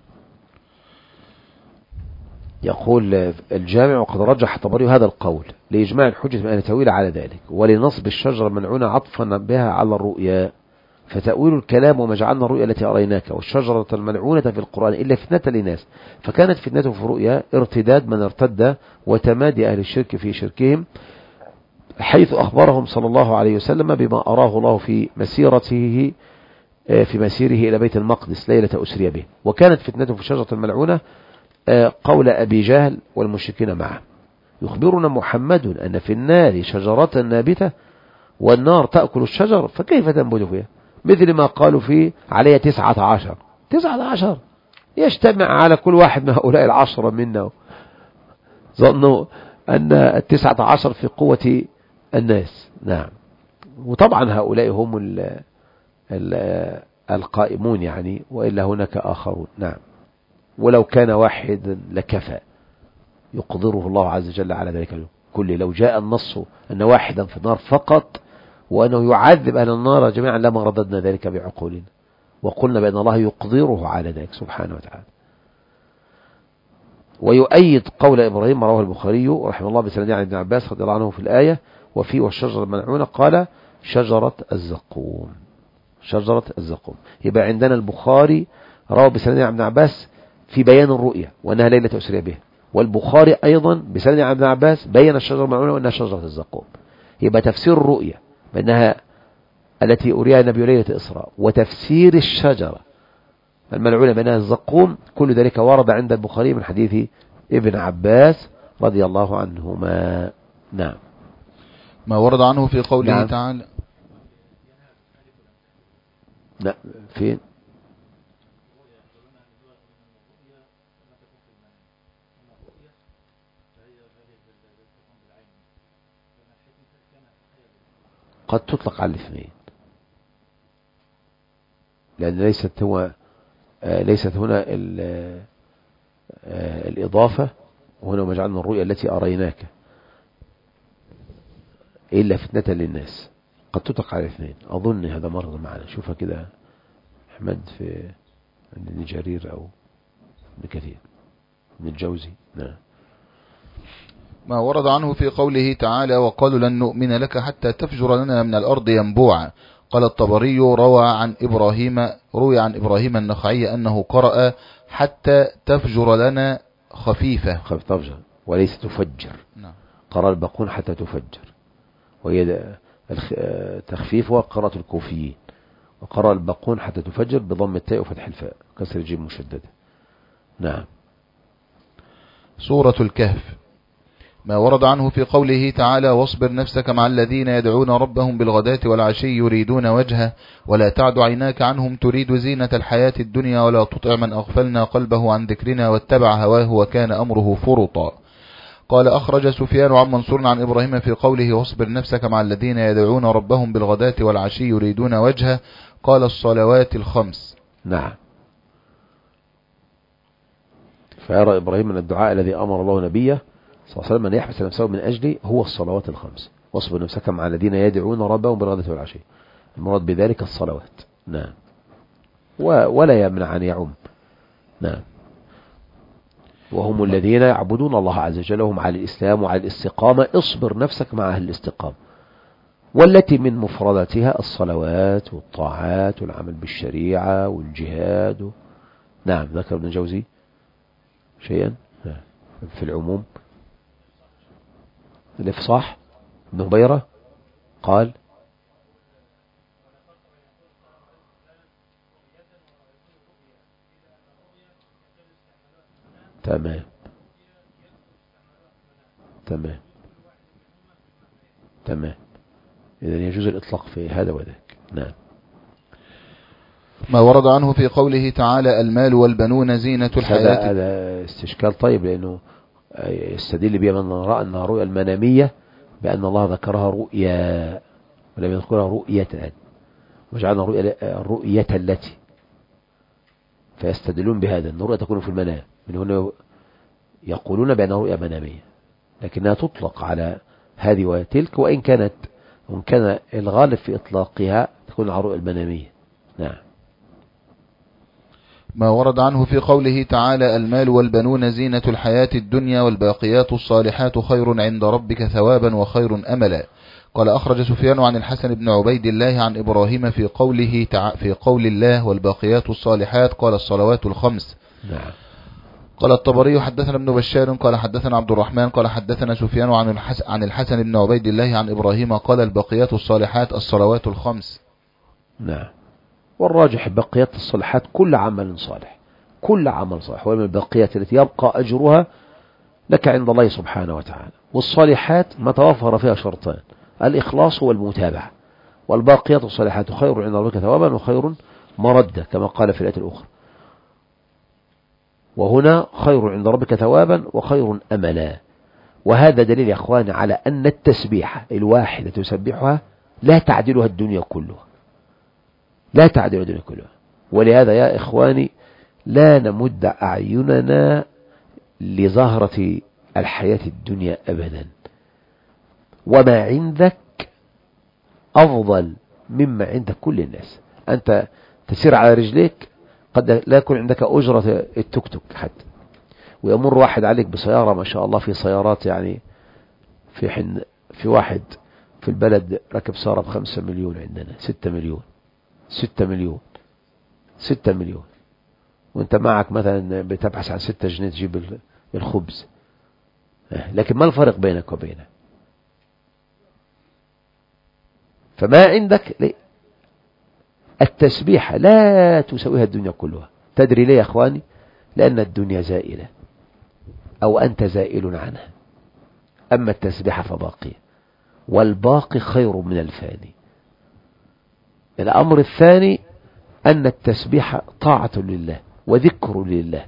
يقول الجامع وقد رجح الطبري هذا القول لإجماع الحجة من أهل تأويل على ذلك، ولنصب الشجرة الملعونة عطفا بها على الرؤيا، فتأويل الكلام وما جعلنا الرؤيا التي أريناك والشجرة الملعونة في القرآن إلا فتنة للناس، فكانت فتنته في الرؤيا ارتداد من ارتد وتمادي أهل الشرك في شركهم، حيث أخبرهم صلى الله عليه وسلم بما أراه الله في مسيرته في مسيره إلى بيت المقدس ليلة أسري به. وكانت فتنته في الشجرة الملعونة قول أبي جهل والمشركين معه. يخبرنا محمد أن في النار شجرة نابتة والنار تأكل الشجر، فكيف تنبت فيها؟ مثل ما قالوا فيه عليه تسعة عشر تسعة عشر يجتمع على كل واحد من هؤلاء العشرة منا، ظنوا أن التسعة عشر في قوة الناس. نعم. وطبعا هؤلاء هم ال ال القائمون يعني، وإلا هناك آخرون. نعم. ولو كان واحد لكفى، يقدره الله عز وجل على ذلك كله. لو جاء النص أن واحدا في النار فقط وأنه يعذب أهل النار جميعا لما رددنا ذلك بعقولنا وقلنا بأن الله يقدره على ذلك سبحانه وتعالى. ويؤيد قول إبراهيم رواه البخاري رحمه الله بسند عن ابن عباس رضي الله عنه في الآية وفي والشجرة الملعونة قال شجرة الزقوم. شجرة الزقوم. يبقى عندنا البخاري رواه بسند عن ابن عباس في بيان الرؤية وأنها ليلة أسري به، والبخاري أيضا بسند عن ابن عباس بين الشجرة الملعونة وأنها شجرة الزقوم. يبقى تفسير الرؤية بأنها التي أريها النبي ليلة إسراء، وتفسير الشجرة الملعونة بأنها الزقوم، كل ذلك ورد عند البخاري من حديث ابن عباس رضي الله عنهما. نعم. ما ورد عنه في قوله نعم. تعالى. لا فين؟ قد تطلق على الاثنين، لأن ليست هو آه ليست هنا آه الإضافة، وهنا ما جعلنا الرؤيا التي أريناك إلا فتنة للناس. قد تطلق على الاثنين. أظن هذا مر معنا، شوفها كده أحمد في عند ابن جرير أو ابن كثير من الجوزي. نعم. ما ورد عنه في قوله تعالى وقالوا لن نؤمن لك حتى تفجر لنا من الأرض ينبوعا. قال الطبري روى عن إبراهيم روي عن إبراهيم النخعي أنه قرأ حتى تفجر لنا خفيفة. خفيفة تفجر وليس تفجر. نعم. قرأ الباقون حتى تفجر، وهي تخفيف وقراءة الكوفيين، وقرأ الباقون حتى تفجر بضم التاء وفتح الفاء كسر الجيم مشددة. نعم. سورة الكهف. ما ورد عنه في قوله تعالى واصبر نفسك مع الذين يدعون ربهم بالغداة والعشي يريدون وجهه ولا تعد عيناك عنهم تريد زينة الحياة الدنيا ولا تطع من أغفلنا قلبه عن ذكرنا واتبع هواه وكان أمره فرطا. قال أخرج سفيان عن منصور عن إبراهيم في قوله واصبر نفسك مع الذين يدعون ربهم بالغداة والعشي يريدون وجهه قال الصلوات الخمس. نعم. فيرى إبراهيم أن الدعاء الذي أمر الله نبيه صلى الله عليه وسلم أن يحبس نفسه من أجله هو الصلوات الخمس. واصبر نفسك مع الذين يدعون ربهم بالغداة والعشي، المراد بذلك الصلوات. نعم. ولا يمنع أن يعم. نعم. وهم الذين يعبدون الله عز وجل وهم على الإسلام وعلى الاستقامة. اصبر نفسك مع أهل الاستقامة، والتي من مفرداتها الصلوات والطاعات والعمل بالشريعة والجهاد و... نعم. ذكر ابن الجوزي شيئا في العموم. الإفصاح ابن هبيرة قال تمام تمام تمام. إذن يجوز الإطلاق في هذا وذاك. نعم. ما ورد عنه في قوله تعالى المال والبنون زينة الحياة. هذا استشكال طيب، لأنه يستدل بها من رأى أنها رؤيا المنامية بأن الله ذكرها رؤيا ولم يذكرها رؤية، وجعلنا رؤية الرؤية التي، فيستدلون بهذا أن الرؤيا تكون في المنام. من هنا يقولون بأنها رؤيا منامية، لكنها تطلق على هذه وتلك، وإن كانت وإن كان الغالب في إطلاقها تكون على الرؤيا المنامية. نعم. ما ورد عنه في قوله تعالى المال والبنون زينة الحياة الدنيا والباقيات الصالحات خير عند ربك ثوابا وخير أملا. قال أخرج سفيان عن الحسن بن عبيد الله عن إبراهيم في قوله تع... في قول الله والباقيات الصالحات قال الصلوات الخمس. نعم. قال الطبري حدثنا ابن بشار قال حدثنا عبد الرحمن قال حدثنا سفيان عن الحسن, عن الحسن بن عبيد الله عن إبراهيم قال الباقيات الصالحات الصلوات الخمس. نعم. والراجح بقيات الصالحات كل عمل صالح، كل عمل صالح، ومن البقيات التي يبقى أجرها لك عند الله سبحانه وتعالى. والصالحات ما توفر فيها شرطان، الإخلاص والمتابعة. والباقيات الصالحات خير عند ربك ثوابا وخير مردا كما قال في الآية الأخرى. وهنا خير عند ربك ثوابا وخير أملا. وهذا دليل يا أخواني على أن التسبيحة الواحدة تسبحها لا تعدلها الدنيا كلها، لا تعدل الدنيا كلها. ولهذا يا إخواني لا نمد أعيننا لزهرة الحياة الدنيا أبدا. وما عندك أفضل مما عند كل الناس. أنت تسير على رجليك، قد لا يكون عندك أجرة التوك توك حتى، ويمر واحد عليك بسيارة ما شاء الله، في سيارات يعني في حن في واحد في البلد ركب سيارة بخمسة مليون، عندنا ستة مليون ستة مليون ستة مليون، وانت معك مثلا بتبحث عن ستة جنيه تجيب الخبز. لكن ما الفرق بينك وبينه؟ فما عندك ليه؟ التسبيح لا تسويها الدنيا كلها. تدري ليه يا أخواني؟ لأن الدنيا زائلة أو أنت زائل عنها، أما التسبيح فباقية، والباقي خير من الفاني. الأمر الثاني أن التسبيح طاعة لله وذكر لله،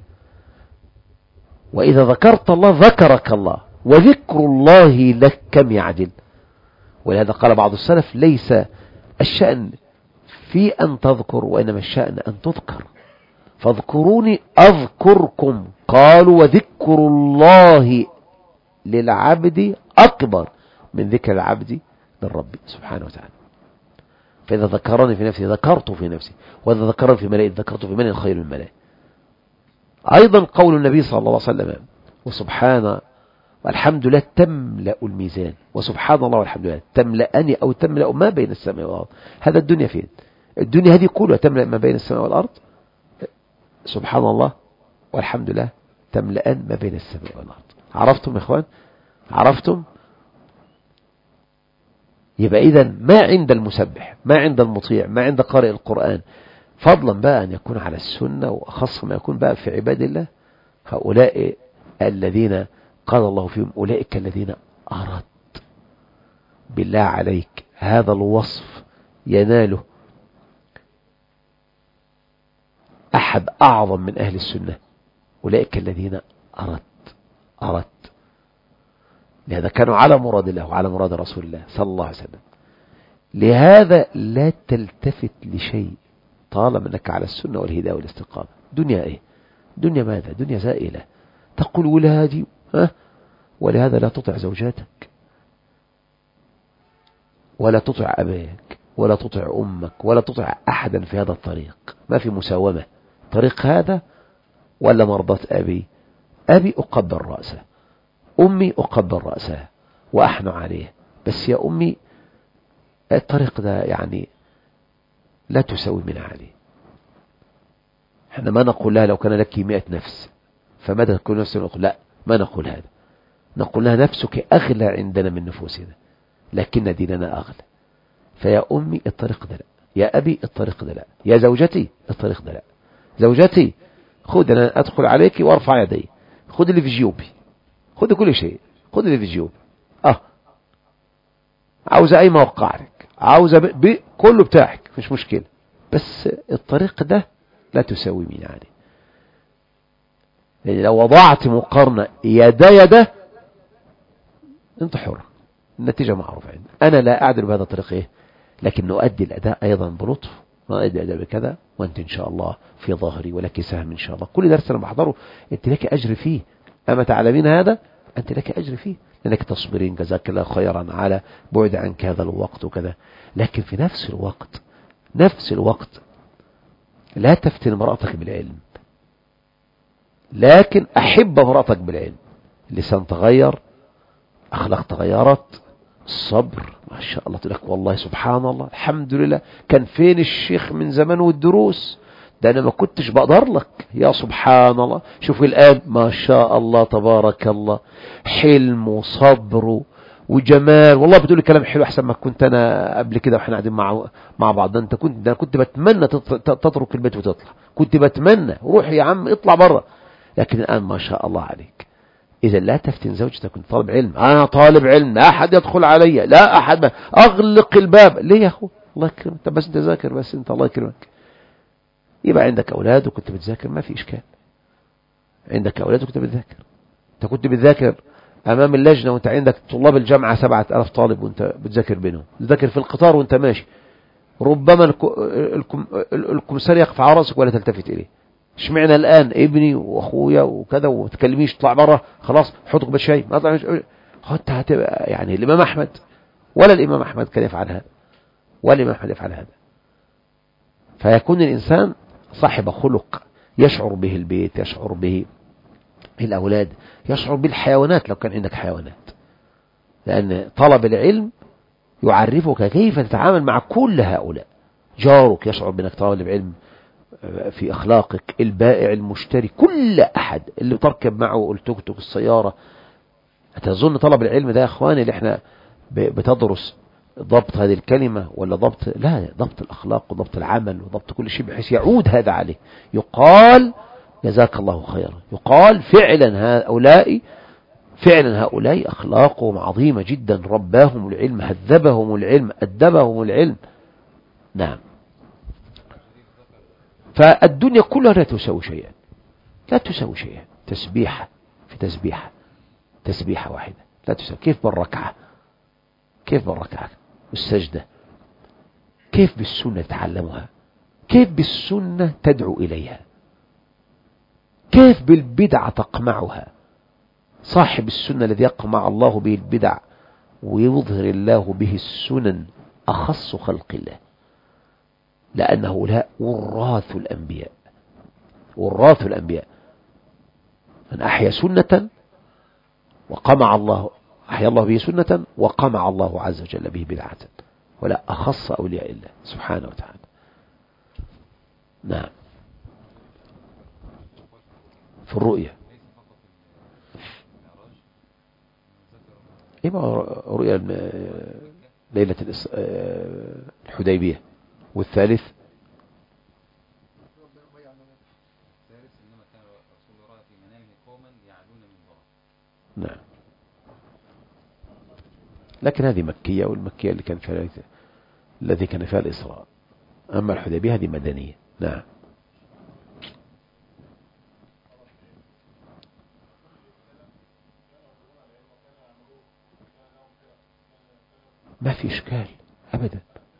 وإذا ذكرت الله ذكرك الله، وذكر الله لك كم يعدل. ولهذا قال بعض السلف ليس الشأن في أن تذكر، وإنما الشأن أن تذكر. فاذكروني أذكركم، قالوا وذكر الله للعبد أكبر من ذكر العبد للرب سبحانه وتعالى. فإذا ذكرني في نفسي ذكرت في نفسي، وإذا ذكرني في ملئ ذكرت في ملئ خير من ملئ. أيضا قول النبي صلى الله عليه وسلم وسبحان والحمد لله تملأ الميزان، وسبحان الله والحمد لله تملأني أو تملأ ما بين السماء والأرض. هذا الدنيا فين؟ الدنيا هذه كلها تملأ ما بين السماء والأرض. سبحان الله والحمد لله تملأن ما بين السماء والأرض. عرفتم يا إخوان؟ عرفتم؟ يبقى إذا ما عند المسبح، ما عند المطيع، ما عند قارئ القرآن، فضلا بقى أن يكون على السنة، وأخص ما يكون بقى في عباد الله، هؤلاء الذين قال الله فيهم أولئك الذين أردت. بالله عليك هذا الوصف يناله أحد أعظم من أهل السنة، أولئك الذين أردت أردت لهذا كانوا على مراد الله وعلى مراد رسول الله صلى الله عليه وسلم. لهذا لا تلتفت لشيء طالما أنك على السنة والهداية والاستقامة. دنيا إيه؟ دنيا ماذا؟ دنيا زائلة. تقول ولادي ها؟ ولهذا لا تطع زوجاتك، ولا تطع أباك، ولا تطع أمك، ولا تطع أحدا في هذا الطريق. ما في مساومة. طريق هذا ولا مرضاة أبي؟ أبي أقبل رأسه، أمي أقبل رأسها وأحن عليه، بس يا أمي الطريق ده يعني لا تسوي من عليه. احنا ما نقول لها لو كان لك مئة نفس فماذا تكون نفسك؟ نقول لا، ما نقول هذا. نقول لها نفسك أغلى عندنا من نفوسنا، لكن ديننا أغلى. فيا أمي الطريق ده لا، يا أبي الطريق ده لا، يا زوجتي الطريق ده لا. زوجتي خذ، أنا أدخل عليك وارفع يدي، خذ اللي في جيوبي، خذ كل شيء، خذ اللي في جيوبي. اه عاوزة أي موقع لك، عاوزة ب... ب... كله بتاعك مش مشكلة، بس الطريق ده لا تساوي مين عليه. يعني لو وضعت مقارنة يدا يدا انت حر، النتيجة معروفة عندي. أنا لا أعدل بهذا الطريق إيه، لكن نؤدي الأداء أيضا بلطف، نؤدي الأداء بكذا، وأنت إن شاء الله في ظهري ولك سهم إن شاء الله. كل درس أنا بحضره أنت لك أجر فيه، أما تعلمين هذا أنت لك أجر فيه، لأنك تصبرين جزاك الله خيرا على بعد عنك هذا الوقت وكذا. لكن في نفس الوقت نفس الوقت لا تفتن امرأتك بالعلم، لكن أحب امرأتك بالعلم. اللسان تغير، أخلاق تغيرت، الصبر ما شاء الله، تقول لك والله سبحان الله الحمد لله، كان فين الشيخ من زمان والدروس ده، أنا ما كنتش بقدر لك، يا سبحان الله. شوف الآن ما شاء الله تبارك الله، حلم وصبر وجمال. والله بتقول لي كلام حلو أحسن ما كنت أنا قبل كده وإحنا قاعدين مع مع بعض. ده أنت كنت ده كنت بتمنى تترك البيت وتطلع، كنت بتمنى روح يا عم اطلع بره، لكن الآن ما شاء الله عليك. إذا لا تفتن زوجتك، كنت طالب علم، أنا طالب علم لا أحد يدخل علي، لا أحد ما. أغلق الباب ليه يا أخو؟ الله يكرمك، أنت بس تذاكر بس أنت، الله يكرمك. يبقى عندك أولاد وكنت بتذاكر ما في إشكال، عندك أولاد وكنت بتذاكر. أنت كنت بتذاكر أمام اللجنة وأنت عندك طلاب الجامعة سبعة آلاف طالب وأنت بتذاكر بينهم، بتذاكر في القطار وأنت ماشي، ربما الكمسار يقف على رأسك ولا تلتفت إليه. اشمعنى الآن ابني واخويا وكذا وتكلميش، طلع بره خلاص حطك بالشاي ما طلعش. حتى هتبقى يعني الإمام أحمد ولا الإمام أحمد كان يفعل هذا، ولا الإمام أحمد يفعل هذا. فيكون الإنسان صاحب خلق يشعر به البيت، يشعر به الأولاد، يشعر بالحيوانات لو كان عندك حيوانات، لأن طلب العلم يعرفك كيف تتعامل مع كل هؤلاء. جارك يشعر بأنك طالب علم في أخلاقك، البائع المشتري، كل أحد اللي تركب معه التوك السيارة. أتظن طلب العلم ده يا أخواني اللي احنا بتدرس ضبط هذه الكلمة ولا ضبط، لا، ضبط الأخلاق وضبط العمل وضبط كل شيء بحيث يعود هذا عليه. يقال جزاك الله خيرا، يقال فعلا هؤلاء فعلا هؤلاء أخلاقهم عظيمة جدا، رباهم العلم، هذبهم العلم، أدبهم العلم. نعم. فالدنيا كلها لا تساوي شيئا، لا تساوي شيئا. تسبيحة في تسبيحة، تسبيحة واحدة لا تساوي. كيف بالركعة، كيف بالركعة والسجدة، كيف بالسنة تعلمها، كيف بالسنة تدعو إليها، كيف بالبدعة تقمعها. صاحب السنة الذي يقمع الله به البدع ويظهر الله به السنن أخص خلق الله، لأن هؤلاء وراث الأنبياء، وراث الأنبياء. من أحيا سنة وقمع الله، أحيا الله به سنة وقمع الله عز وجل به بدعة، ولا أخص أولياء الله سبحانه وتعالى. نعم. في الرؤية إيه رؤية ليلة الحديبية. والثالث نعم. لكن هذه مكية، والمكية اللي كان فيها الذي كان فيها الإسراء. أما الحديبية هذه مدنية. نعم. ما في إشكال أبدا.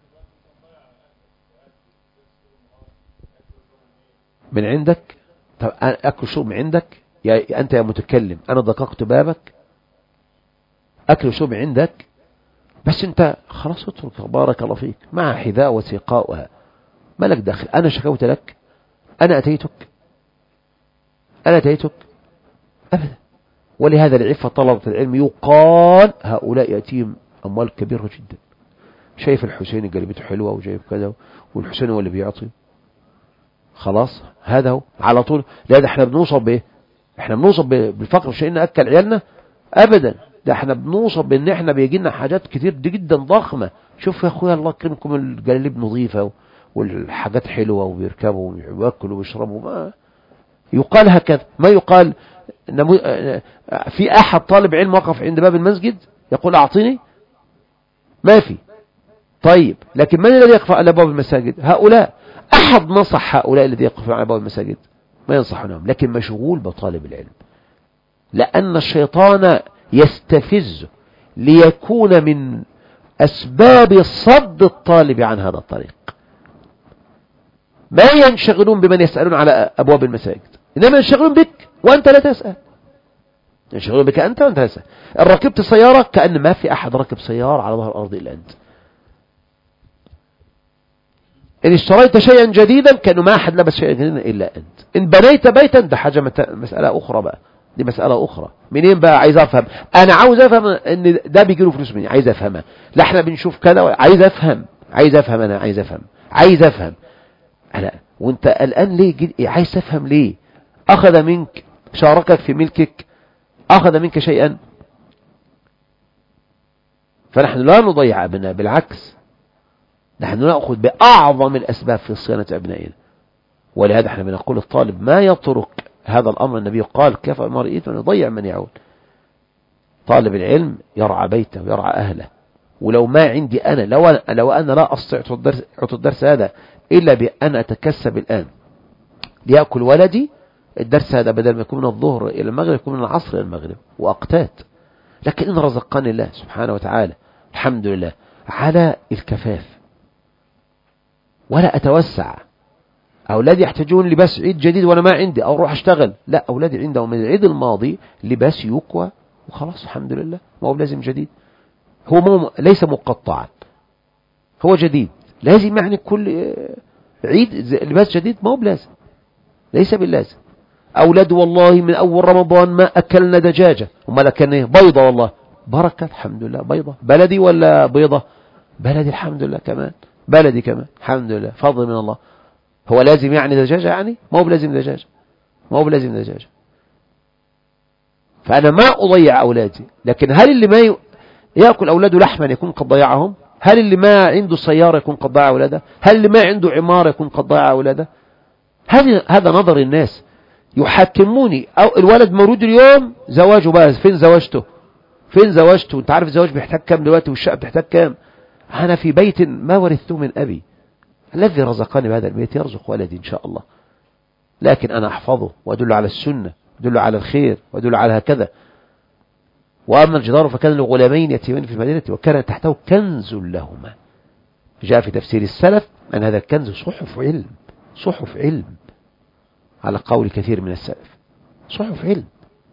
من عندك؟ طب أكل شرب من عندك يا أنت يا متكلم، أنا دققت بابك. أكل وشرب عندك، بس أنت خلاص اترك، بارك الله فيك، مع حذاء وسقاؤها، ما لك داخل. أنا شكوت لك؟ أنا أتيتك؟ أنا أتيتك؟ أبدا. ولهذا العفة طلبة العلم يقال هؤلاء يأتيهم أموال كبيرة جدا. شايف الحسين قلبته حلوة وجايب كذا، والحسين هو اللي بيعطي، خلاص هذا هو على طول. لا ده احنا بنوصل بايه؟ احنا بنوصل بالفقر مش ان اكل عيالنا ابدا، ده احنا بنوصل بان احنا بيجي لنا حاجات كتير دي جدا ضخمة. شوف يا اخويا الله يكرمكم الجلاليب نظيفة والحاجات حلوة وبيركبوا وياكلوا ويشربوا. ما يقال هكذا، ما يقال في احد طالب علم وقف عند باب المسجد يقول اعطيني، ما في. طيب لكن من الذي يقف على باب المساجد؟ هؤلاء. أحد نصح هؤلاء الذي يقفون على باب المساجد؟ ما ينصحونهم، لكن مشغول بطالب العلم، لأن الشيطان يستفز ليكون من أسباب صد الطالب عن هذا الطريق. ما ينشغلون بمن يسألون على أبواب المساجد، إنما ينشغلون بك وأنت لا تسأل. ينشغلون بك أنت وأنت لا تسأل. إن ركبت سيارة كأن ما في أحد ركب سيارة على ظهر الأرض إلا أنت. إن اشتريت شيئا جديدا كأنه ما أحد لبس شيئا جديدا إلا أنت. إن بنيت بيتا ده حاجة مسألة أخرى بقى، دي مسألة أخرى. منين بقى؟ عايز أفهم. أنا عاوز أفهم إن ده بيجيله فلوس مني، عايز أفهمها. لا إحنا بنشوف كذا، عايز أفهم، عايز أفهم أنا عايز أفهم عايز أفهم أنا. وأنت الآن ليه جد... عايز تفهم ليه؟ أخذ منك، شاركك في ملكك، أخذ منك شيئا. فنحن لا نضيع أبناء، بالعكس نحن نأخذ بأعظم الأسباب في صيانة أبنائنا. ولهذا احنا بنقول الطالب ما يترك هذا الأمر. النبي قال كفى المرء إثما يضيع من يعول. طالب العلم يرعى بيته ويرعى أهله. ولو ما عندي أنا، لو أنا, لو أنا لا أستطيع الدرس, الدرس هذا إلا بأن أتكسب الآن ليأكل ولدي، الدرس هذا بدل ما يكون من الظهر إلى المغرب يكون من العصر إلى المغرب وأقتات. لكن إن رزقني الله سبحانه وتعالى الحمد لله على الكفاف، ولا أتوسع. أولادي يحتاجون لباس عيد جديد وأنا ما عندي، أو أروح أشتغل. لا، أولادي عندهم من العيد الماضي لباس يكوى وخلاص الحمد لله، ما هو لازم جديد. هو مو ليس مقطعا، هو جديد. لازم يعني كل عيد لباس جديد؟ ما هو بلازم، ليس باللازم. أولاد والله من أول رمضان ما أكلنا دجاجة، وما لكن بيضة والله بركة الحمد لله. بيضة بلدي ولا بيضة؟ بلدي الحمد لله، كمان بلدي كمان الحمد لله، فضل من الله. هو لازم يعني دجاجة؟ يعني ما هو بلازم دجاجة، ما هو بلازم دجاجة. فأنا ما أضيع أولادي. لكن هل اللي ما ي... يأكل أولاده لحما يكون قد ضيعهم؟ هل اللي ما عنده سيارة يكون قد ضيع أولاده؟ هل اللي ما عنده عمارة يكون قد ضيع أولاده؟ هذا هذا نظر الناس. يحكموني أو الولد مولود اليوم زواجه بقى، فين زواجته؟ فين زواجته؟ انت عارف الزواج بيحتاج كام دلوقتي، والشقة بتحتاج كام؟ أنا في بيت ما ورثته من أبي، الذي رزقني بهذا البيت يرزق ولدي إن شاء الله. لكن أنا أحفظه وأدل على السنة، أدل على الخير، وأدل على هكذا. وأما الجدار فكان لغلامين يتيمين في المدينة وكان تحته كنز لهما. جاء في تفسير السلف أن هذا الكنز صحف علم، صحف علم على قول كثير من السلف، صحف علم.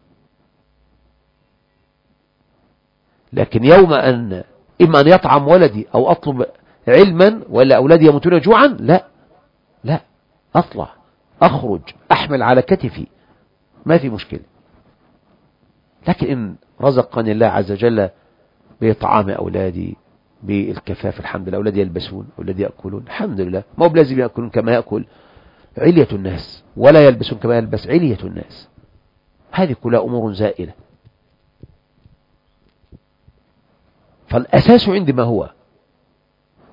لكن يوم أن إما أن يطعم ولدي أو أطلب علما ولا أولادي يموتون جوعا، لا لا، أطلع أخرج أحمل على كتفي، ما في مشكلة. لكن إن رزقني الله عز وجل بإطعام أولادي بالكفاف الحمد لله، أولادي يلبسون، أولادي يأكلون الحمد لله، ما هو بلازم يأكلون كما يأكل علية الناس، ولا يلبسون كما يلبس علية الناس. هذه كلها أمور زائلة. فالأساس عندي ما هو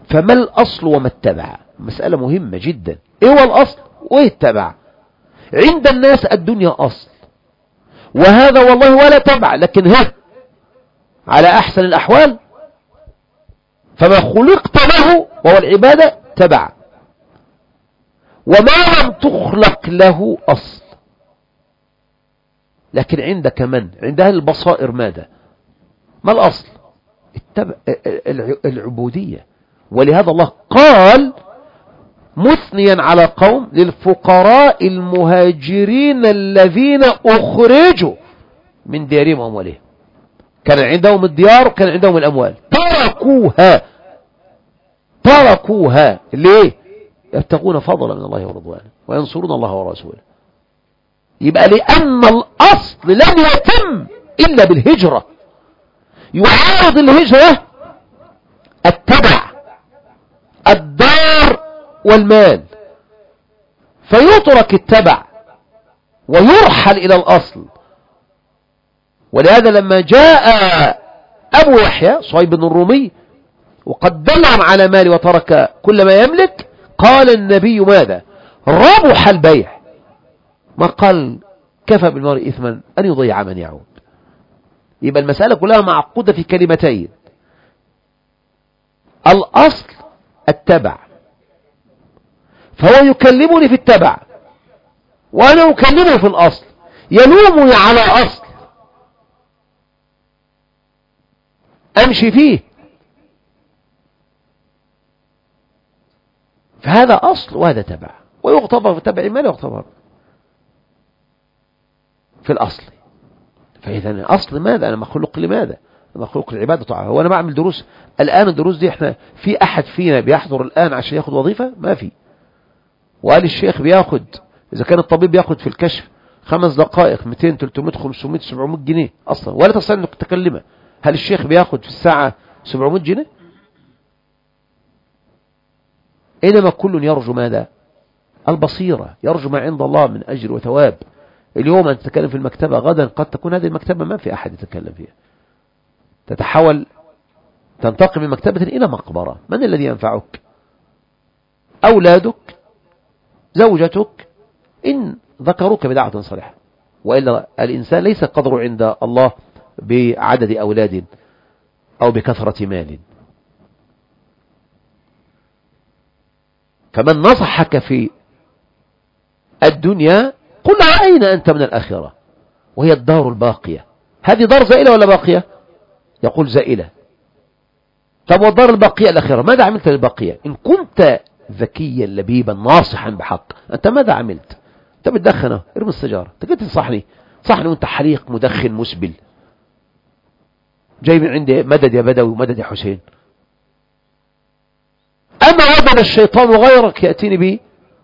فما الأصل وما اتبع؟ مسألة مهمة جدا. ايه هو الأصل وايه اتبع؟ عند الناس الدنيا أصل، وهذا والله ولا تبع، لكن ها على أحسن الأحوال فما خلقت له وهو العبادة تبع، وما لم تخلق له أصل. لكن عندك من؟ عند أهل البصائر ماذا؟ ما الأصل؟ التبع، العبودية. ولهذا الله قال مثنيا على قوم للفقراء المهاجرين الذين أخرجوا من ديارهم وأموالهم. كان عندهم الديار وكان عندهم الأموال، تركوها تركوها ليه؟ يبتغون فضلا من الله ورضوانه وينصرون الله ورسوله. يبقى لأن الأصل لم يتم إلا بالهجرة. يعارض الهجرة التبع، الدار والمال، فيترك التبع ويرحل إلى الأصل. ولهذا لما جاء أبو يحيى صهيب بن الرومي وقد دلهم على مال وترك كل ما يملك، قال النبي ماذا؟ ربح البيع. ما قال كفى بالمرء إثما أن يضيع من يعود. يبقى المسألة كلها معقودة في كلمتين: الأصل التبع، فهو يكلمني في التبع وأنا أكلمه في الأصل، يلومني على أصل أمشي فيه، فهذا أصل وهذا تبع، ويغتبر في التبع ما لا يغتبر في الأصل. فإذا أصل ماذا؟ أنا مخلوق لماذا؟ أنا مخلوق العبادة طبعا. هو أنا بعمل دروس الآن؟ الدروس دي احنا في أحد فينا بيحضر الآن عشان ياخد وظيفة؟ ما في. وقال الشيخ بياخد، إذا كان الطبيب بياخد في الكشف خمس دقائق مئتين ثلاثمائة خمسمائة سبعمائة جنيه أصلا، ولا تستطيع أنك تكلمه. هل الشيخ بياخد في الساعة سبعمائة جنيه؟ إنما كل يرجو ماذا؟ البصيرة، يرجو ما عند الله من أجر وثواب. اليوم أنت تتكلم في المكتبة، غدا قد تكون هذه المكتبة ما في أحد يتكلم فيها، تتحول تنتقل من مكتبة إلى مقبرة. من الذي ينفعك؟ أولادك، زوجتك، إن ذكروك بدعوة صالحة. وإلا الإنسان ليس قدره عند الله بعدد أولاد أو بكثرة مال. فمن نصحك في الدنيا قل أين أنت من الآخرة؟ وهي الدار الباقية. هذه دار زائلة ولا باقية؟ يقول زائلة. طب والدار الباقية الآخرة ماذا عملت للباقية؟ إن كنت ذكيا لبيبا ناصحا بحق، أنت ماذا عملت؟ أنت بتدخن، ارمي السيجارة. أنت كنت تنصحني صحني وأنت حريق مدخن مسبل جاي من عندي مدد يا بدوي ومدد يا حسين. أما عبد الشيطان وغيرك يأتيني به.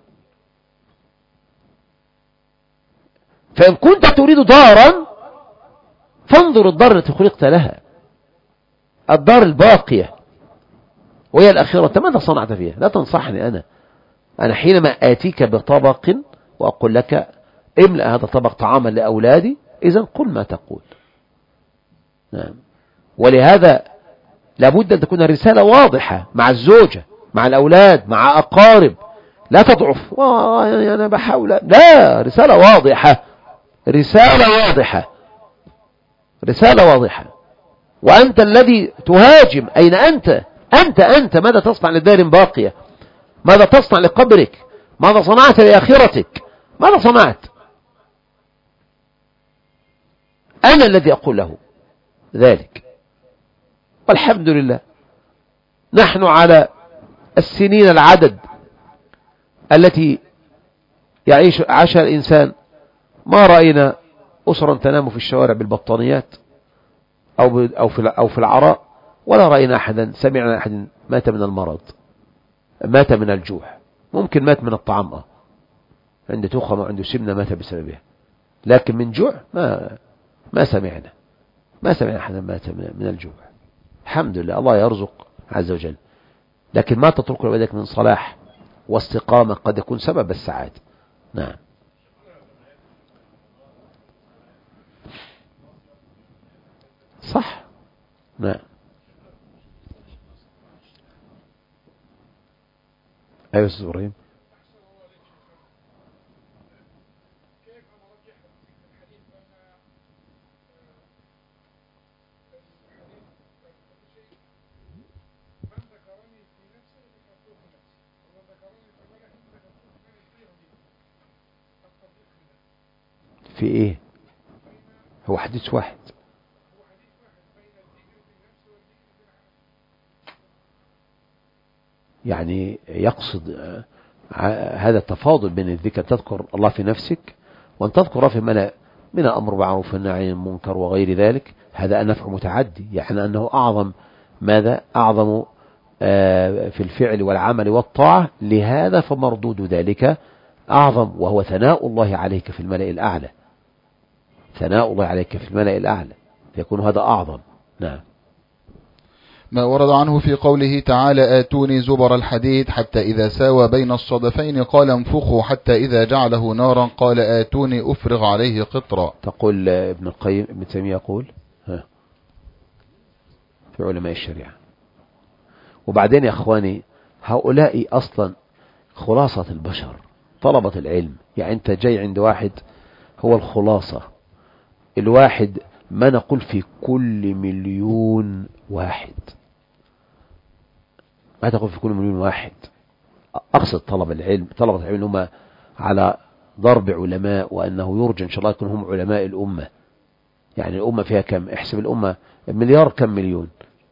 فإن كنت تريد دارا فانظر الدار التي خلقت لها، الدار الباقية وهي الأخيرة. أنت ماذا صنعت فيها؟ لا تنصحني أنا. أنا حينما آتيك بطبق وأقول لك املأ هذا الطبق طعاما لأولادي، إذن قل ما تقول. نعم. ولهذا لابد أن تكون الرسالة واضحة مع الزوجة، مع الأولاد، مع أقارب. لا تضعف أنا بحاول، لا، رسالة واضحة، رسالة واضحة، رسالة واضحة. وأنت الذي تهاجم، أين أنت؟ أنت أنت ماذا تصنع لدار باقية؟ ماذا تصنع لقبرك؟ ماذا صنعت لآخرتك؟ ماذا صنعت؟ أنا الذي أقول له ذلك. والحمد لله نحن على السنين العدد التي يعيش عاشها الإنسان ما رأينا أسرا تنام في الشوارع بالبطانيات أو أو في أو في العراء، ولا رأينا أحدا سمعنا أحد مات من المرض، مات من الجوع. ممكن مات من الطعام، اه عنده تخم وعنده سمنة مات بسببها، لكن من جوع ما ما سمعنا ما سمعنا أحدا مات من الجوع. الحمد لله، الله يرزق عز وجل. لكن ما تترك لوالدك من صلاح واستقامة قد يكون سبب السعادة. نعم. صح. نعم. أيوة أستاذ إبراهيم. في ايه؟ هو حديث واحد. يعني يقصد هذا التفاضل بين الذكر، تذكر الله في نفسك وأن تذكر في ملأ من الأمر بالمعروف والنهي عن المنكر وغير ذلك. هذا النفع متعدي، يعني أنه أعظم ماذا؟ أعظم في الفعل والعمل والطاعة، لهذا فمردود ذلك أعظم، وهو ثناء الله عليك في الملأ الأعلى. ثناء الله عليك في الملأ الأعلى فيكون هذا أعظم. نعم. ما ورد عنه في قوله تعالى آتوني زبر الحديد حتى إذا ساوى بين الصدفين قال انفخوا حتى إذا جعله نارا قال آتوني أفرغ عليه قطرا. تقول ابن القيم ابن تيمية يقول ها في علماء الشريعة. وبعدين يا أخواني هؤلاء أصلا خلاصة البشر، طلبة العلم. يعني أنت جاي عند واحد هو الخلاصة، الواحد ما نقول في كل مليون واحد، ما تقول في كل مليون واحد، أقصد طلب العلم، طلبة العلم هم على ضرب علماء، وأنه يرجى إن شاء الله يكون هم علماء الأمة. يعني الأمة فيها كم؟ احسب الأمة مليار، كم مليون؟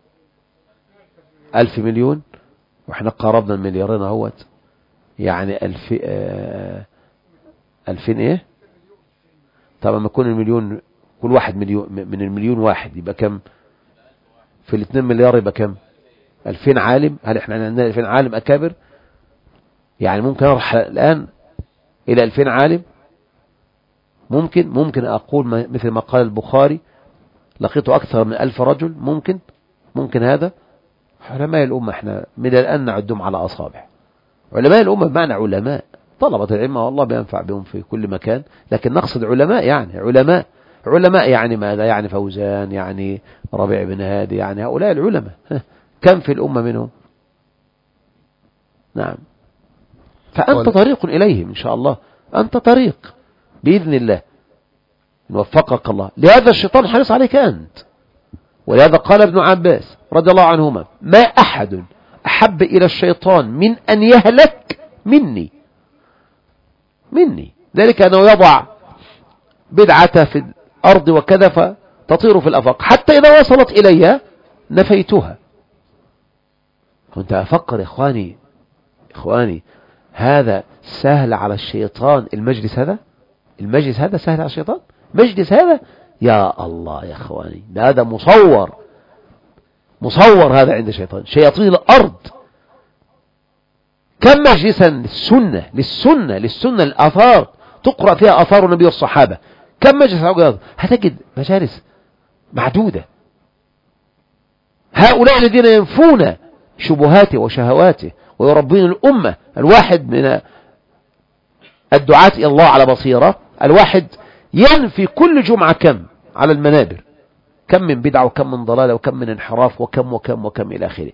ألف مليون، وإحنا قربنا المليارين اهوت، يعني ألف آه ألفين إيه؟ طبعا ما يكون المليون كل واحد مليون، من المليون واحد يبقى كم؟ في الاثنين مليار يبقى كم؟ ألفين عالم. هل احنا عندنا ألفين عالم أكابر؟ يعني ممكن أروح الآن إلى ألفين عالم؟ ممكن ممكن أقول مثل ما قال البخاري لقيت أكثر من ألف رجل. ممكن ممكن هذا علماء الأمة احنا من الآن نعدهم على أصابع. علماء الأمة بمعنى علماء، طلبة العلم والله بينفع بهم في كل مكان، لكن نقصد علماء، يعني علماء علماء يعني ماذا؟ يعني فوزان، يعني ربيع بن هادي، يعني هؤلاء العلماء كم في الأمة منهم؟ نعم. فأنت طريق إليهم إن شاء الله، أنت طريق بإذن الله إن وفقك الله. لهذا الشيطان حريص عليك أنت، ولهذا قال ابن عباس رضي الله عنهما ما أحد أحب إلى الشيطان من أن يهلك مني مني ذلك أنه يضع بدعة في الأرض وكذا فتطير في الأفاق، حتى إذا وصلت إليها نفيتها. كنت أفكر إخواني إخواني هذا سهل على الشيطان المجلس هذا المجلس هذا سهل على الشيطان مجلس هذا، يا الله يا إخواني، هذا مصور مصور هذا عند الشيطان. شياطين الأرض كم مجلسا للسنة للسنة للسنة الآثار تقرأ فيها آثار النبي والصحابة، كم مجلس هتجد مجالس معدودة. هؤلاء الذين ينفون شبهاته وشهواته ويربون الأمة، الواحد من الدعاة إلى الله على بصيرة، الواحد ينفي كل جمعة كم على المنابر، كم من بدعة وكم من ضلالة وكم من انحراف وكم وكم وكم إلى آخره.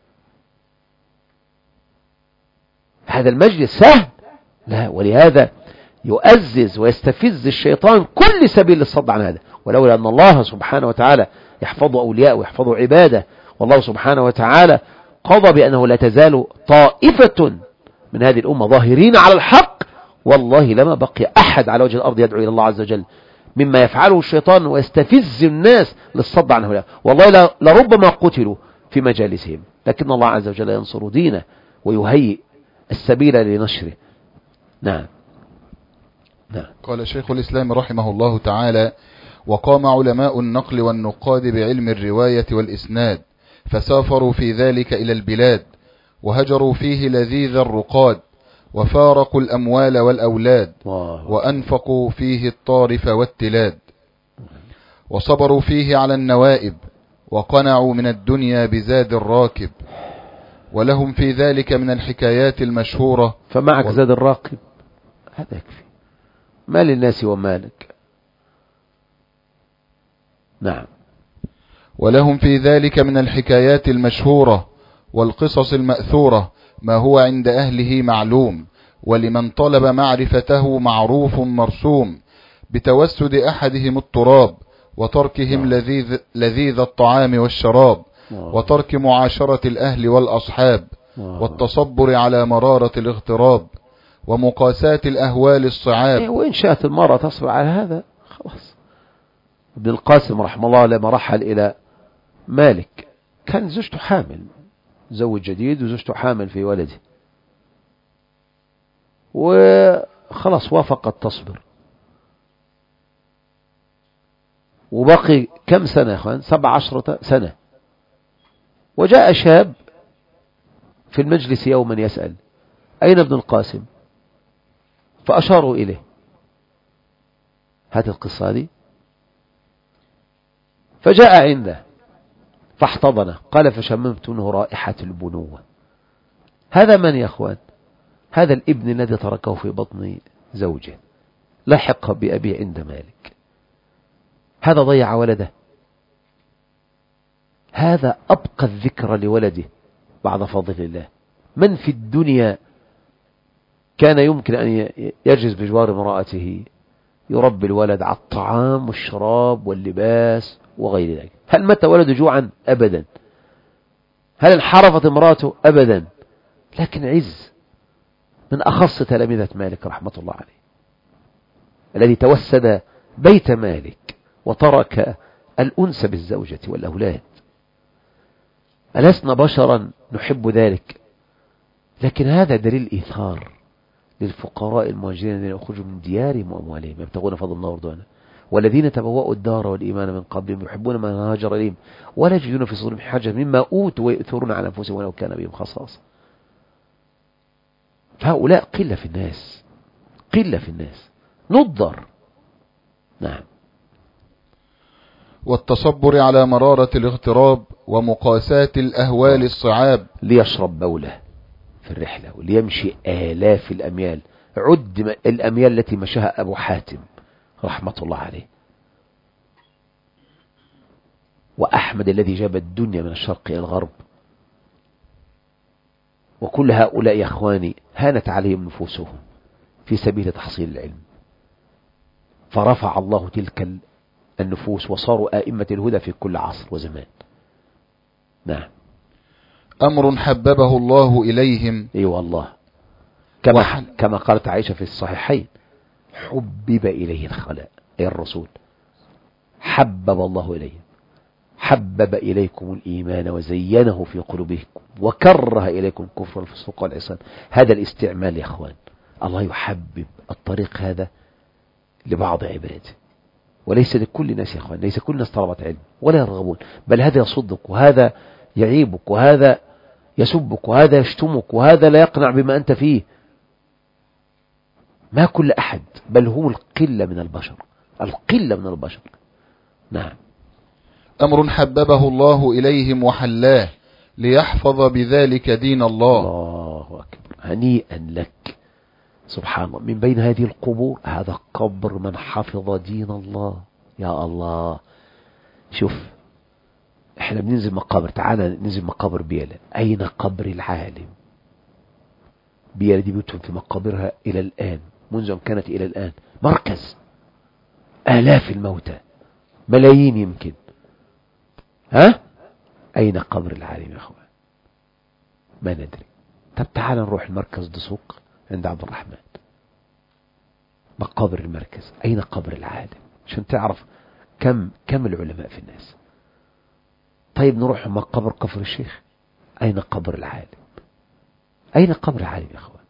هذا المجلس سهل؟ لا، ولهذا يؤزز ويستفز الشيطان كل سبيل للصد عن هذا. ولولا أن الله سبحانه وتعالى يحفظ أولياء ويحفظ عباده، والله سبحانه وتعالى قضى بأنه لا تزال طائفة من هذه الأمة ظاهرين على الحق، والله لما بقي أحد على وجه الأرض يدعو إلى الله عز وجل مما يفعله الشيطان ويستفز الناس للصد عن هؤلاء. والله لربما قتلوا في مجالسهم، لكن الله عز وجل ينصر دينه ويهيئ السبيل لنشره. نعم. نعم. قال شيخ الإسلام رحمه الله تعالى: وقام علماء النقل والنقاد بعلم الرواية والإسناد، فسافروا في ذلك إلى البلاد، وهجروا فيه لذيذ الرقاد، وفارقوا الأموال والأولاد، وأنفقوا فيه الطارف والتلاد، وصبروا فيه على النوائب، وقنعوا من الدنيا بزاد الراكب، ولهم في ذلك من الحكايات المشهورة. فمعك و... زاد الراكب، هذا يكفي، ما للناس ومالك. نعم. ولهم في ذلك من الحكايات المشهورة والقصص المأثورة، ما هو عند أهله معلوم، ولمن طلب معرفته معروف مرسوم، بتوسد أحدهم التراب، وتركهم لذيذ, لذيذ الطعام والشراب، وترك معاشرة الأهل والأصحاب، والتصبر على مرارة الاغتراب، ومقاساة الأهوال الصعاب. وإن شاءت المرأة تصبر على هذا خلاص. ابن القاسم رحمه الله لما رحل إلى مالك كان زوجته حامل، زوج جديد وزوجته حامل في ولده، وخلاص وافقت تصبر. وبقي كم سنة يا أخوان؟ سبع عشرة سنة. وجاء شاب في المجلس يوما يسأل أين ابن القاسم؟ فأشاروا إليه. هذه القصة دي. فجاء عنده فاحتضنه، قال فشممت منه رائحة البنوة. هذا من يا أخوان؟ هذا الابن الذي تركه في بطن زوجه، لحق بأبي عند مالك. هذا ضيع ولده، هذا أبقى الذكر لولده بعد فضل الله. من في الدنيا كان يمكن أن يجلس بجوار امرأته يربي الولد على الطعام والشراب واللباس وغير ذلك؟ هل مات ولده جوعا؟ أبدا. هل انحرفت امراته؟ أبدا. لكن عز من أخص تلامذة مالك رحمة الله عليه، الذي توسد بيت مالك وترك الأنس بالزوجة والأولاد. ألسنا بشرا نحب ذلك؟ لكن هذا دليل إيثار للفقراء المهاجرين الذين يخرجوا من ديارهم وأموالهم يبتغون فضل الله ورضوانه، والذين تبوأوا الدار والإيمان من قبلهم يحبون من هاجر إليهم ولا يجدون في صدورهم حاجة مما أوتوا ويؤثرون على أنفسهم ولو كان بهم خصاصة. فهؤلاء قلة في الناس، قلة في الناس، نضر. نعم. والتصبر على مرارة الاغتراب، ومقاساة الأهوال الصعاب. ليشرب بوله في الرحلة وليمشي آلاف الأميال. عد الأميال التي مشاها أبو حاتم رحمة الله عليه، وأحمد الذي جاب الدنيا من الشرق إلى الغرب. وكل هؤلاء يا أخواني هانت عليهم نفوسهم في سبيل تحصيل العلم، فرفع الله تلك النفوس وصاروا آئمة الهدى في كل عصر وزمان. نعم. أمر حببه الله إليهم. أي والله، كما, كما قالت عائشة في الصحيحين حبب إليه الخلاء، أي الرسول حبب الله إليهم، حبب إليكم الإيمان وزينه في قلوبكم وكره إليكم الكفر والفسوق والعصيان. هذا الاستعمال يا أخوان، الله يحبب الطريق هذا لبعض عباده، وليس لكل الناس يا أخوان. ليس كل الناس طلبة علم ولا يرغبون، بل هذا يصدك وهذا يعيبك وهذا يسبك وهذا يشتمك وهذا لا يقنع بما أنت فيه. ما كل أحد، بل هم القلة من البشر، القلة من البشر. نعم. أمر حببه الله إليهم وحلاه ليحفظ بذلك دين الله. الله أكبر، هنيئا لك. سبحان الله، من بين هذه القبور هذا قبر من حفظ دين الله. يا الله، شوف احنا بننزل مقابر، تعالى ننزل مقابر بيلا. أين قبر العالم؟ بيلا دي بيوتهم في مقابرها إلى الآن، منذ أن كانت إلى الآن مركز آلاف الموتى، ملايين يمكن. ها؟ أين قبر العالم يا أخوان؟ ما ندري. طب تعالى نروح المركز دسوق عند عبد الرحمن، مقابر المركز. أين قبر العالم؟ عشان تعرف كم كم العلماء في الناس. طيب نروح مقابر كفر الشيخ، أين قبر العالم؟ أين قبر العالم يا أخوان؟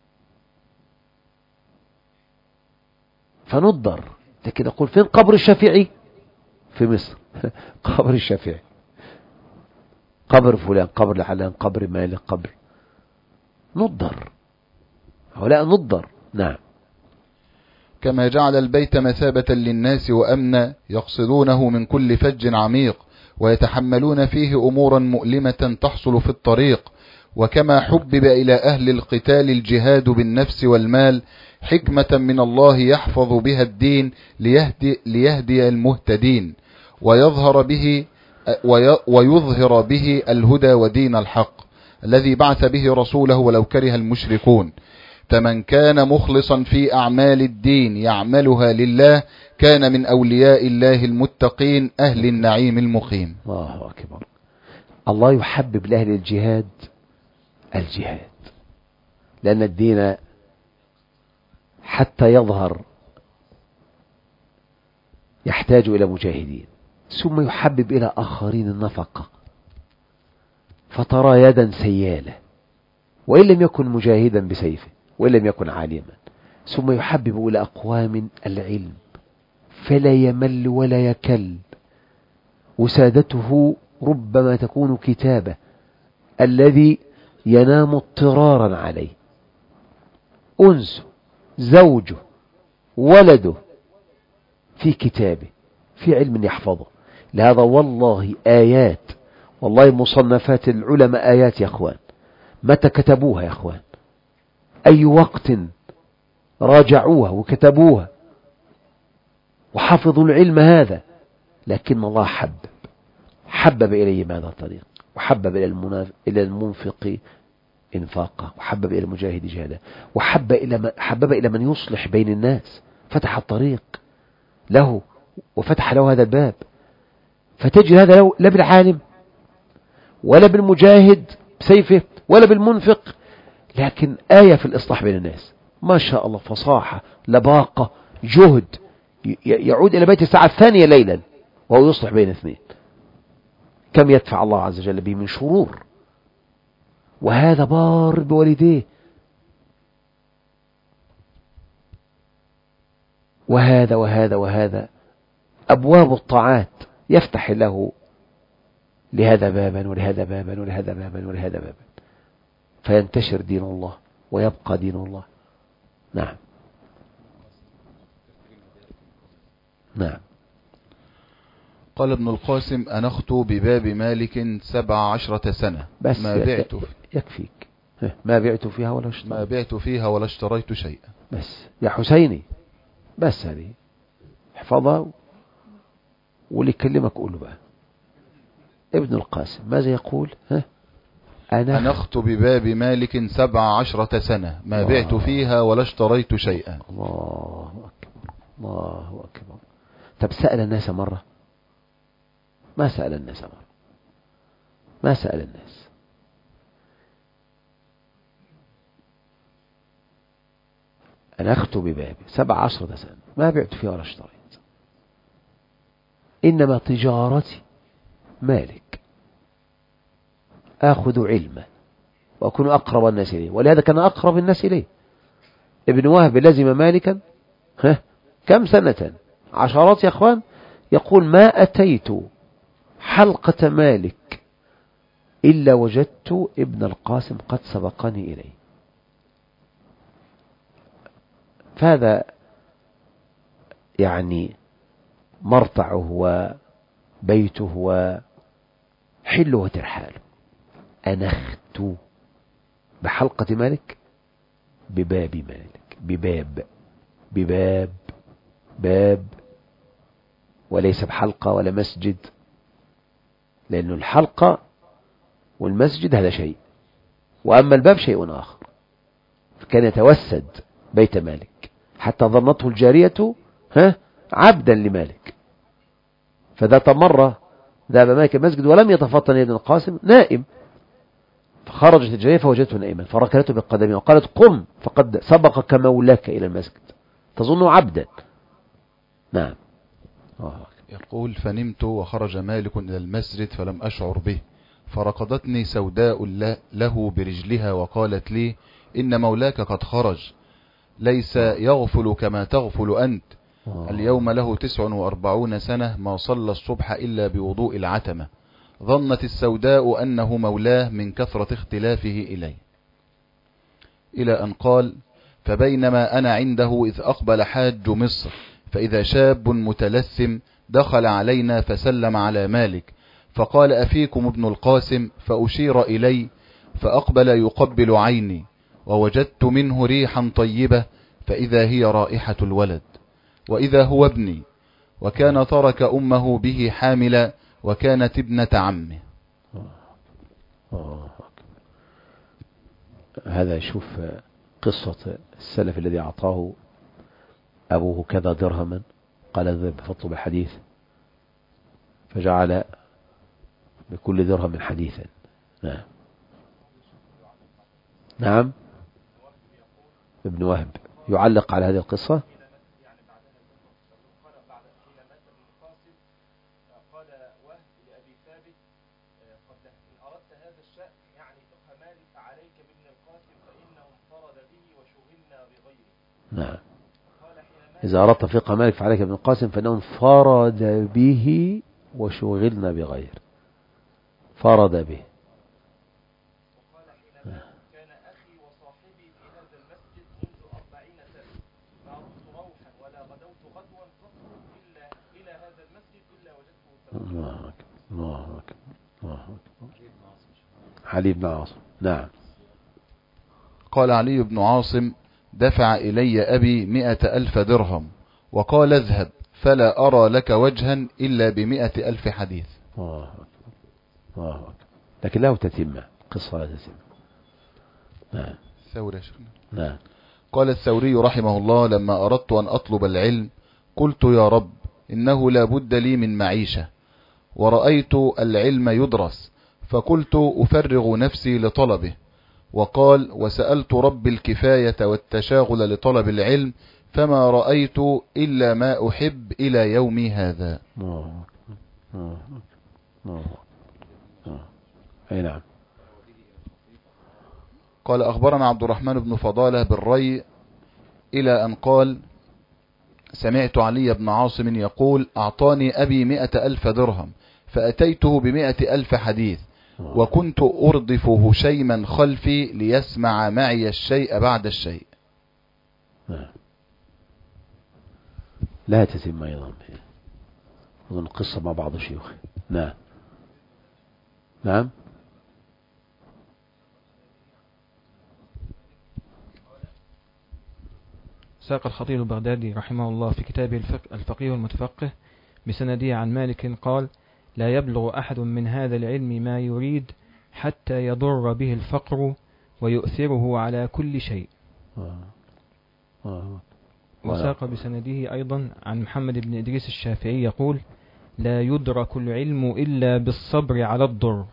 فنضر. لكن أقول فين قبر الشافعي؟ في مصر قبر الشافعي، قبر فلان، قبر العلان، قبر مالك، قبر. نضر، هؤلاء نضر. نعم. كما جعل البيت مثابة للناس وأمنا، يقصدونه من كل فج عميق، ويتحملون فيه أمورا مؤلمة تحصل في الطريق. وكما حبب إلى أهل القتال الجهاد بالنفس والمال، حكمة من الله يحفظ بها الدين ليهدي, ليهدي المهتدين، ويظهر به ويظهر به الهدى ودين الحق، الذي بعث به رسوله ولو كره المشركون. فمن كان مخلصا في أعمال الدين يعملها لله كان من أولياء الله المتقين أهل النعيم المقيم. الله أكبر. الله يحبب لأهل الجهاد الجهاد، لأن الدين حتى يظهر يحتاج إلى مجاهدين، ثم يحبب إلى آخرين النفقة، فترى يدا سيالة وإن لم يكن مجاهدا بسيفه وإن لم يكن عالما، ثم يحبب إلى أقوام العلم فلا يمل ولا يكل، وسادته ربما تكون كتابة الذي ينام اضطرارا عليه، أنسه زوجه ولده في كتابه في علم يحفظه. لهذا والله آيات، والله مصنفات العلماء آيات يا أخوان، متى كتبوها يا أخوان؟ أي وقت راجعوها وكتبوها وحفظوا العلم هذا؟ لكن الله حبب حبب إليهم هذا الطريق، وحبب إلى المنفق إنفاقه، وحبب إلى المجاهد جهاده، وحبب إلى من حبب إلى من يصلح بين الناس، فتح الطريق له وفتح له هذا الباب. فتجد هذا لا بالعالم ولا بالمجاهد بسيفه ولا بالمنفق، لكن آية في الإصلاح بين الناس، ما شاء الله، فصاحة، لباقة، جهد، يعود إلى بيت الساعة الثانية ليلا وهو يصلح بين اثنين. كم يدفع الله عز وجل به من شرور. وهذا بار بوالديه، وهذا وهذا وهذا أبواب الطاعات يفتح له لهذا بابا ولهذا بابا ولهذا بابا ولهذا بابا، فينتشر دين الله ويبقى دين الله. نعم نعم. قال ابن القاسم: أنخت بباب مالك سبع عشرة سنة بس ما بعت يكفيك، ما بعت فيها ولا اشتريت ما بعت فيها ولا اشتريت شيئا. بس يا حسيني، بس هذه احفظها، واللي يكلمك قول له بقى. ابن القاسم ماذا يقول؟ ها؟ أنا أنخت بباب مالك سبع عشرة سنة ما بعت فيها ولا اشتريت شيئا. الله أكبر الله أكبر. طب سأل الناس مرة؟ ما سأل الناس مرة، ما سأل الناس. أنخت ببابي سبع عشرة سنة ما بعت فيها ولا اشتريت، إنما تجارتي مالك، آخذ علمه وأكون أقرب الناس إليه، ولهذا كان أقرب الناس إليه. ابن وهب لزم مالكا ها كم سنة؟ عشرات يا أخوان. يقول: ما أتيت حلقة مالك إلا وجدت ابن القاسم قد سبقني إليه. فهذا يعني مرتعه وبيته وحله وترحاله. أنخت بحلقة مالك، بباب مالك، بباب بباب باب، وليس بحلقة ولا مسجد، لأن الحلقة والمسجد هذا شيء، وأما الباب شيء آخر. فكان يتوسد بيت مالك حتى ظنته الجارية ها عبدا لمالك. فذات مرة ذهب مالك المسجد ولم يتفطن ابن القاسم نائم، فخرجت الجارية فوجدته نائما، فركلته بالقدم وقالت: قم فقد سبقك مولاك إلى المسجد، تظنه عبدا. نعم. يقول: فنمت وخرج مالك إلى المسجد فلم أشعر به، فركضتني سوداء له برجلها وقالت لي: إن مولاك قد خرج، ليس يغفل كما تغفل أنت. اليوم له تسع وأربعون سنة ما صلى الصبح إلا بوضوء العتمة. ظنت السوداء أنه مولاه من كثرة اختلافه إليه. إلى أن قال: فبينما أنا عنده إذ أقبل حاج مصر، فإذا شاب متلثم دخل علينا فسلم على مالك، فقال: أفيكم ابن القاسم؟ فأشير إلي، فأقبل يقبل عيني، ووجدت منه ريحا طيبة، فإذا هي رائحة الولد، وإذا هو ابني، وكان ترك أمه به حاملة، وكانت ابنة عمه. هذا يشوف قصة السلف الذي أعطاه أبوه كذا درهما قال اذهب فاطلب الحديث فجعل بكل درهم حديثا. نعم نعم ابن وهب يعلق على هذه القصة. نعم إذا أردت فقه مالك فعليك ابن القاسم فإنه انفرد به وشغلنا بغير. فرد به. وقال حينما كان أخي وصاحبي في هذا المسجد منذ أربعين سنة ما رحت روحا ولا غدوت غدوا قط إلا إلى هذا المسجد إلا وجدته. الله أكبر الله أكبر الله أكبر. علي بن عاصم. نعم. قال علي بن عاصم دفع إلي أبي مئة ألف درهم وقال اذهب فلا أرى لك وجها إلا بمئة ألف حديث. الله أكبر الله أكبر. لكن له تتمة قصة لا تتمة. نعم. ثوري شيخنا. نعم. قال الثوري رحمه الله لما أردت أن أطلب العلم قلت يا رب إنه لا بد لي من معيشة ورأيت العلم يدرس فقلت أفرغ نفسي لطلبه. وقال وسألت رب الكفاية والتشاغل لطلب العلم فما رأيت إلا ما أحب إلى يومي هذا. الله الله الله. أي نعم. قال أخبرنا عبد الرحمن بن فضالة بالري إلى أن قال سمعت علي بن عاصم يقول أعطاني أبي مئة ألف درهم فأتيته بمئة ألف حديث وكنت أردف هشيما خلفي ليسمع معي الشيء بعد الشيء. لا تتم أيضا أظن قصة مع بعض الشيوخ. نعم نعم. ساق الخطيب البغدادي رحمه الله في كتابه الفقيه والمتفقه بسنده عن مالك قال لا يبلغ أحد من هذا العلم ما يريد حتى يضر به الفقر ويؤثره على كل شيء. وساق بسنده أيضا عن محمد بن إدريس الشافعي يقول لا يدرك العلم إلا بالصبر على الضر.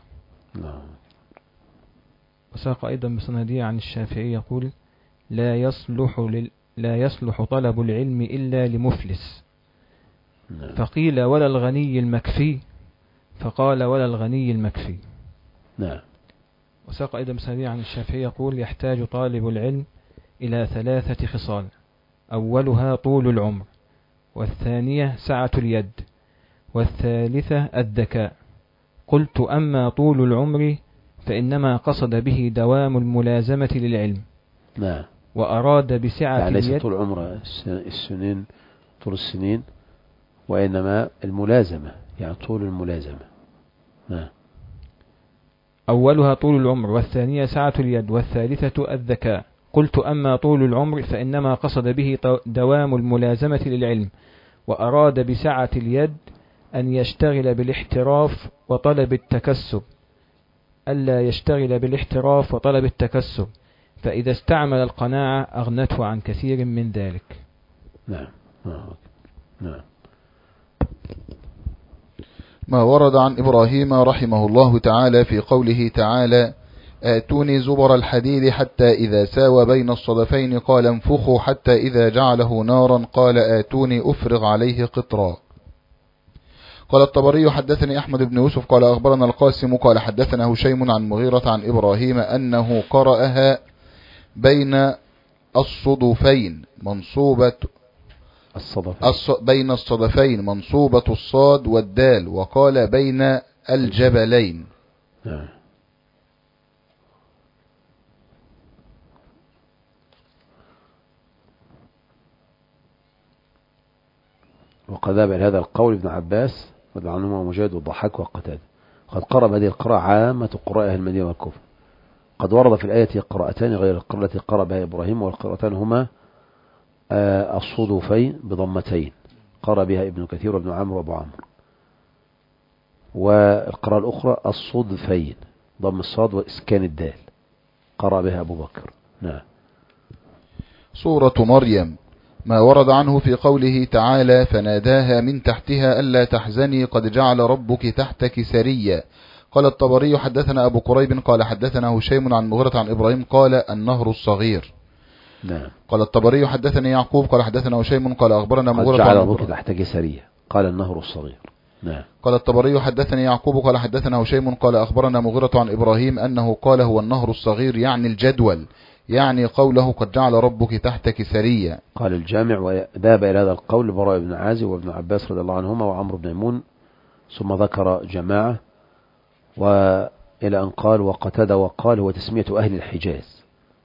وساق أيضا بسنده عن الشافعي يقول لا يصلح لل لا يصلح طلب العلم إلا لمفلس. فقيل ولا الغني المكفي فقال ولا الغني المكفي. نعم. وساق أيضا بسنده عن الشافعي يقول يحتاج طالب العلم إلى ثلاثة خصال أولها طول العمر والثانية سعة اليد والثالثة الذكاء. قلت أما طول العمر فإنما قصد به دوام الملازمة للعلم. نعم. وأراد بسعة يعني اليد ليس طول عمر السنين طول السنين وإنما الملازمة يعني طول الملازمة. نعم. أولها طول العمر والثانية سعة اليد والثالثة الذكاء. قلت أما طول العمر فإنما قصد به دوام الملازمة للعلم وأراد بسعة اليد أن يشتغل بالاحتراف وطلب التكسب ألا يشتغل بالاحتراف وطلب التكسب فإذا استعمل القناعة أغنته عن كثير من ذلك. نعم نعم. ما ورد عن إبراهيم رحمه الله تعالى في قوله تعالى آتوني زبر الحديد حتى إذا ساوى بين الصدفين قال انفخوا حتى إذا جعله نارا قال آتوني أفرغ عليه قطرا. قال الطبري حدثني أحمد بن يوسف قال أخبرنا القاسم قال حدثنا هشيم عن مغيرة عن إبراهيم أنه قرأها بين الصدفين منصوبة الصدفين بين الصدفين منصوبة الصاد والدال وقال بين الجبلين. نعم. وقد ذهب إلى هذا القول ابن عباس رضي الله عنهما ومجاهد والضحاك وقتادة. قد قرأ هذه القراءة عامة قراء أهل المدينة والكوفة. قد ورد في الآية قراءتان غير القراءة التي قرأ بها إبراهيم والقراءتان هما الصدفين بضمتين قرأ بها ابن كثير وابن عمرو وابو عمرو. والقراءة الأخرى الصدفين ضم الصاد وإسكان الدال. قرأ بها أبو بكر. نعم. سورة مريم، ما ورد عنه في قوله تعالى فناداها من تحتها ألا تحزني قد جعل ربك تحتك سريا. قال الطبري حدثنا أبو قريب قال حدثنا هشيم عن مغيرة عن إبراهيم قال النهر الصغير. نعم. قال الطبري حدثني يعقوب قال حدثنا هشيم قال أخبرنا قد مغيرة جعل عن ربك تحتك سريا قال النهر الصغير. نعم. قال الطبري حدثني يعقوب قال حدثنا هشيم قال أخبرنا مغيرة عن إبراهيم أنه قال هو النهر الصغير يعني الجدول، يعني قوله قد جعل ربك تحتك سريا. قال الجامع وذهب إلى هذا القول براء بن عازب وابن عباس رضي الله عنهما وعمرو بن عمون، ثم ذكر جماعة وإلى أن قال وقتادة وقال هو تسمية أهل الحجاز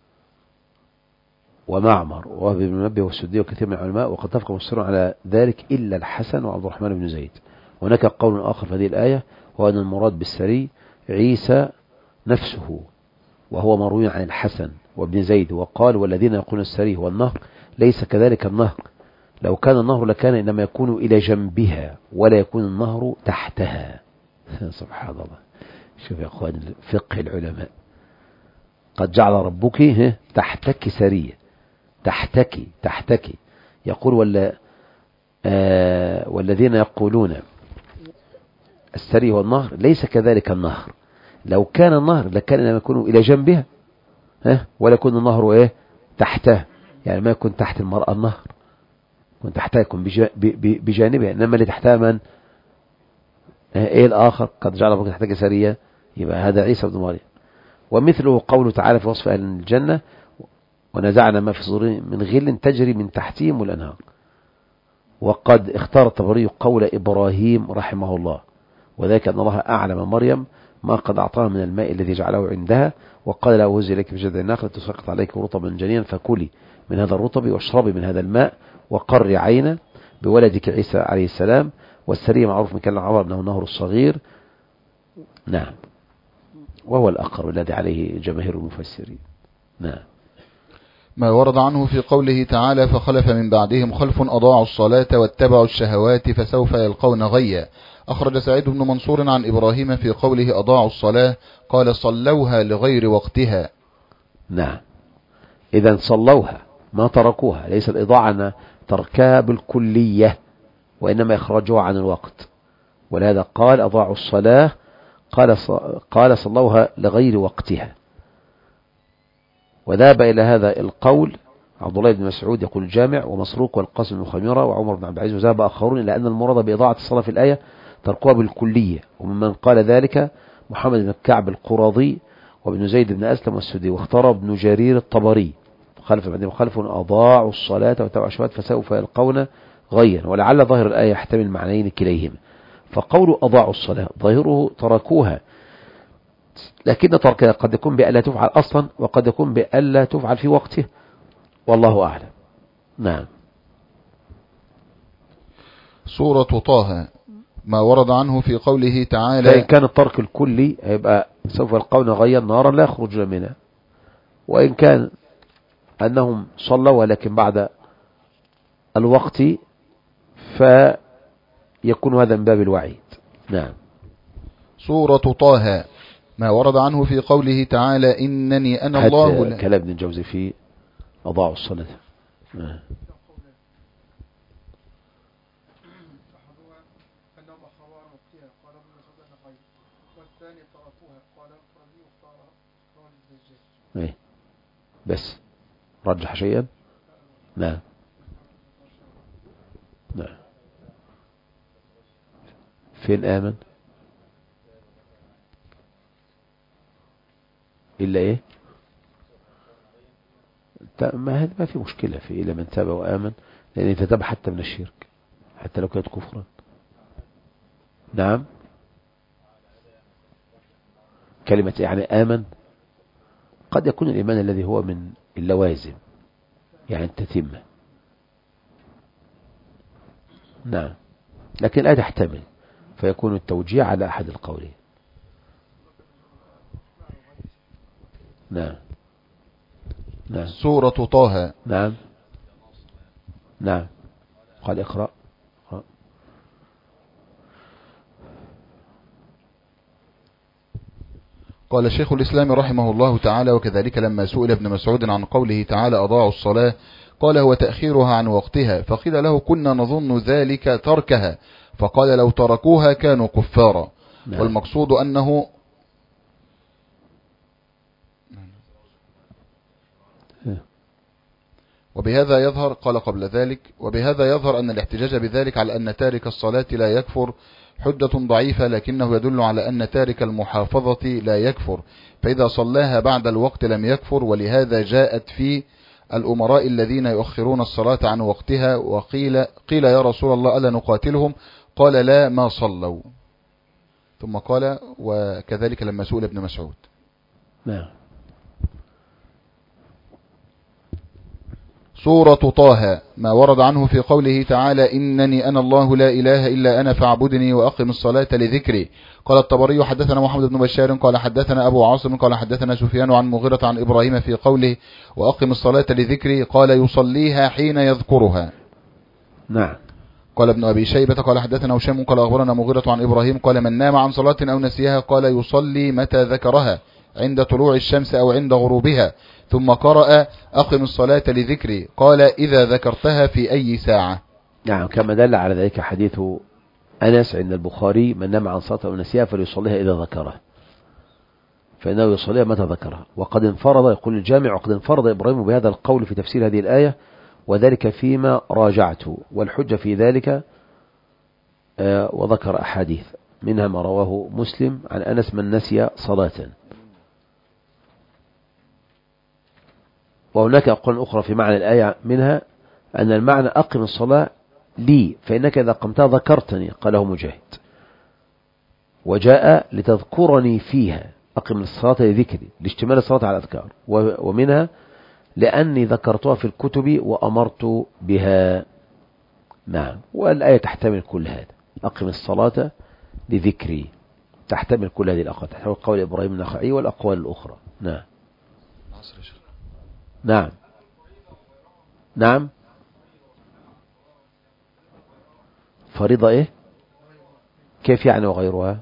ومعمر وابن المنبه والسدي وكثير من العلماء، وقد اتفق المفسرون على ذلك إلا الحسن وعبد الرحمن بن زيد. هناك قول آخر في هذه الآية هو أن المراد بالسري عيسى نفسه، وهو مروي عن الحسن وابن زيد، وقال والذين يقولون السري هو النهر ليس كذلك النهر، لو كان النهر لكان إنما يكون إلى جنبها ولا يكون النهر تحتها. سبحان الله. شوف يا أخوان فقه العلماء، قد جعل ربك تحتك سرية، تحتك تحتك يقول ولا آه والذين يقولون السري هو النهر ليس كذلك النهر، لو كان النهر لكان إنما يكون إلى جنبها ها ولا يكون النهر إيه تحته، يعني ما يكون تحت المرأة النهر، يكون تحتها يكون بجانبها، إنما اللي تحتها من إيه الآخر قد جعل ربك تحتك سرية، يبقى هذا عيسى بن مريم. ومثله قوله تعالى في وصف أهل الجنة ونزعنا ما في صدورهم من غل تجري من تحتهم الأنهار. وقد اختار الطبري قول إبراهيم رحمه الله، وذلك أن الله أعلم مريم ما قد أعطاها من الماء الذي جعله عندها، وقال لا وزي لك في جذع النخلة تسقط عليك رطبا جنيا فكلي من هذا الرطب واشربي من هذا الماء وقر عينا بولدك عيسى عليه السلام. والسري معروف من كلام عمر أنه النهر الصغير. نعم، وهو الأقرب الذي عليه جماهير المفسرين. نعم. ما ورد عنه في قوله تعالى فخلف من بعدهم خلف أضاعوا الصلاة واتبعوا الشهوات فسوف يلقون غيا. أخرج سعيد بن منصور عن إبراهيم في قوله أضاعوا الصلاة قال صلوها لغير وقتها. نعم، إذا صلوها ما تركوها، ليس الإضاعة تركها بالكلية وإنما إخراجها عن الوقت، ولهذا قال أضاعوا الصلاة قال قال صلوها لغير وقتها. وذهب إلى هذا القول عبد الله بن مسعود يقول الجامع ومسروق والقاسم بن خميرة وعمر بن عبد العزيز، وذهب آخرون إلى أن المراد بإضاعة الصلاة في الآية تركوها بالكلية، وممن قال ذلك محمد بن كعب القرظي وابن زيد بن أسلم والسدي، واختار ابن جرير الطبري خلف بعدهم خلف أضاعوا الصلاة وتبعوا الشهوات فسوف يلقون غيا. ولعل ظاهر الآية يحتمل معنيين كليهما، فقول أضاعوا الصلاة ظاهره تركوها، لكن تركها قد يكون بألا تفعل أصلا وقد يكون بألا تفعل في وقته، والله أعلم. نعم. سورة طه، ما ورد عنه في قوله تعالى فإن كان الترك الكلي هيبقى سوف يلقون غيا نارا لا يخرجون منها، وإن كان أنهم صلوا ولكن بعد الوقت فيكون هذا من باب الوعيد. نعم. سورة طه، ما ورد عنه في قوله تعالى إنني أنا الله لا. كلام ابن الجوزي في أضاعوا الصلاة. نعم. ايه بس رجح شيئا. نعم. نعم. فين آمن إلا إيه ما هذا ما في مشكلة في إلا من تاب وآمن، لأن يتتاب حتى من الشرك حتى لو كانت كفرا. نعم. كلمة يعني آمن قد يكون الإيمان الذي هو من اللوازم يعني التتمة. نعم، لكن الآية تحتمل فيكون التوجيه على أحد القولين. نعم. نعم. سورة طه. نعم. نعم. قال اقرأ. قال شيخ الإسلام رحمه الله تعالى: وكذلك لما سئل ابن مسعود عن قوله تعالى أضاعوا الصلاة قال هو تأخيرها عن وقتها، فقيل له كنا نظن ذلك تركها، فقال لو تركوها كانوا كفارا. نعم. والمقصود أنه وبهذا يظهر قال قبل ذلك وبهذا يظهر أن الاحتجاج بذلك على أن تارك الصلاة لا يكفر حجة ضعيفة، لكنه يدل على أن تارك المحافظة لا يكفر، فإذا صلاها بعد الوقت لم يكفر. ولهذا جاءت في الأمراء الذين يؤخرون الصلاة عن وقتها، وقيل قيل يا رسول الله ألا نقاتلهم؟ قال لا ما صلوا. ثم قال وكذلك لما سئل ابن مسعود. نعم. سورة طه ما ورد عنه في قوله تعالى إنني أنا الله لا إله إلا أنا فاعبدني وأقم الصلاة لذكري. قال الطبري حدثنا محمد بن بشار قال حدثنا أبو عاصم قال حدثنا سفيان عن مغيرة عن إبراهيم في قوله وأقم الصلاة لذكري قال يصليها حين يذكرها. نعم. قال ابن أبي شيبة قال حدثنا هشام قال أخبرنا مغيرة عن إبراهيم قال من نام عن صلاة أو نسيها قال يصلي متى ذكرها عند طلوع الشمس أو عند غروبها، ثم قرأ أقم الصلاة لذكري قال إذا ذكرتها في أي ساعة. نعم، كما دل على ذلك حديث أنس عند البخاري من نام عن صلاة أو نسيها فليصليها إذا ذكرها، فإنه يصليها متى ذكرها. وقد انفرد يقول الجامع وقد انفرد إبراهيم بهذا القول في تفسير هذه الآية، وذلك فيما راجعته، والحجة في ذلك آه وذكر أحاديث منها ما رواه مسلم عن أنس من نسي صلاة. وهناك أقوال أخرى في معنى الآية، منها أن المعنى أقم الصلاة لي فإنك إذا قمتها ذكرتني، قاله مجاهد. وجاء لتذكرني فيها أقم الصلاة لذكري لاشتمال الصلاة على الأذكار، ومنها لأني ذكرتها في الكتب وأمرت بها. نعم، والآية تحتمل كل هذا، أقم الصلاة لذكري تحتمل كل هذه الأقوال، تحتمل قول إبراهيم النخعي والأقوال الأخرى. نعم. نعم. نعم. فريضة إيه؟ كيف يعني وغيرها؟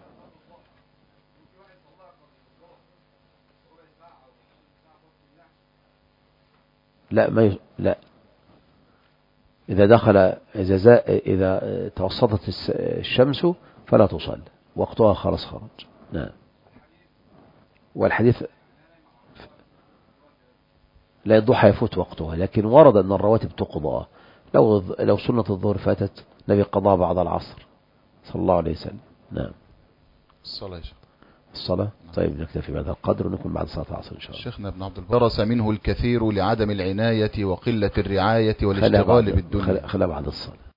لا ما ي... لا إذا دخل إذا زا... إذا توسطت الشمس فلا تصل، وقتها خلاص خرج. نعم. والحديث لا الضحى يفوت وقتها، لكن ورد أن الرواتب تقضى. لو لو سنة الظهر فاتت نبي قضاء بعد العصر صلى الله عليه وسلم. نعم. الصلاة الصلاة. طيب نكتفي بهذا القدر ونكمل بعد صلاة العصر إن شاء الله. شيخنا ابن عبد البر درس منه الكثير لعدم العناية وقلة الرعاية والاشتغال بالدنيا. خلا بعد الصلاة.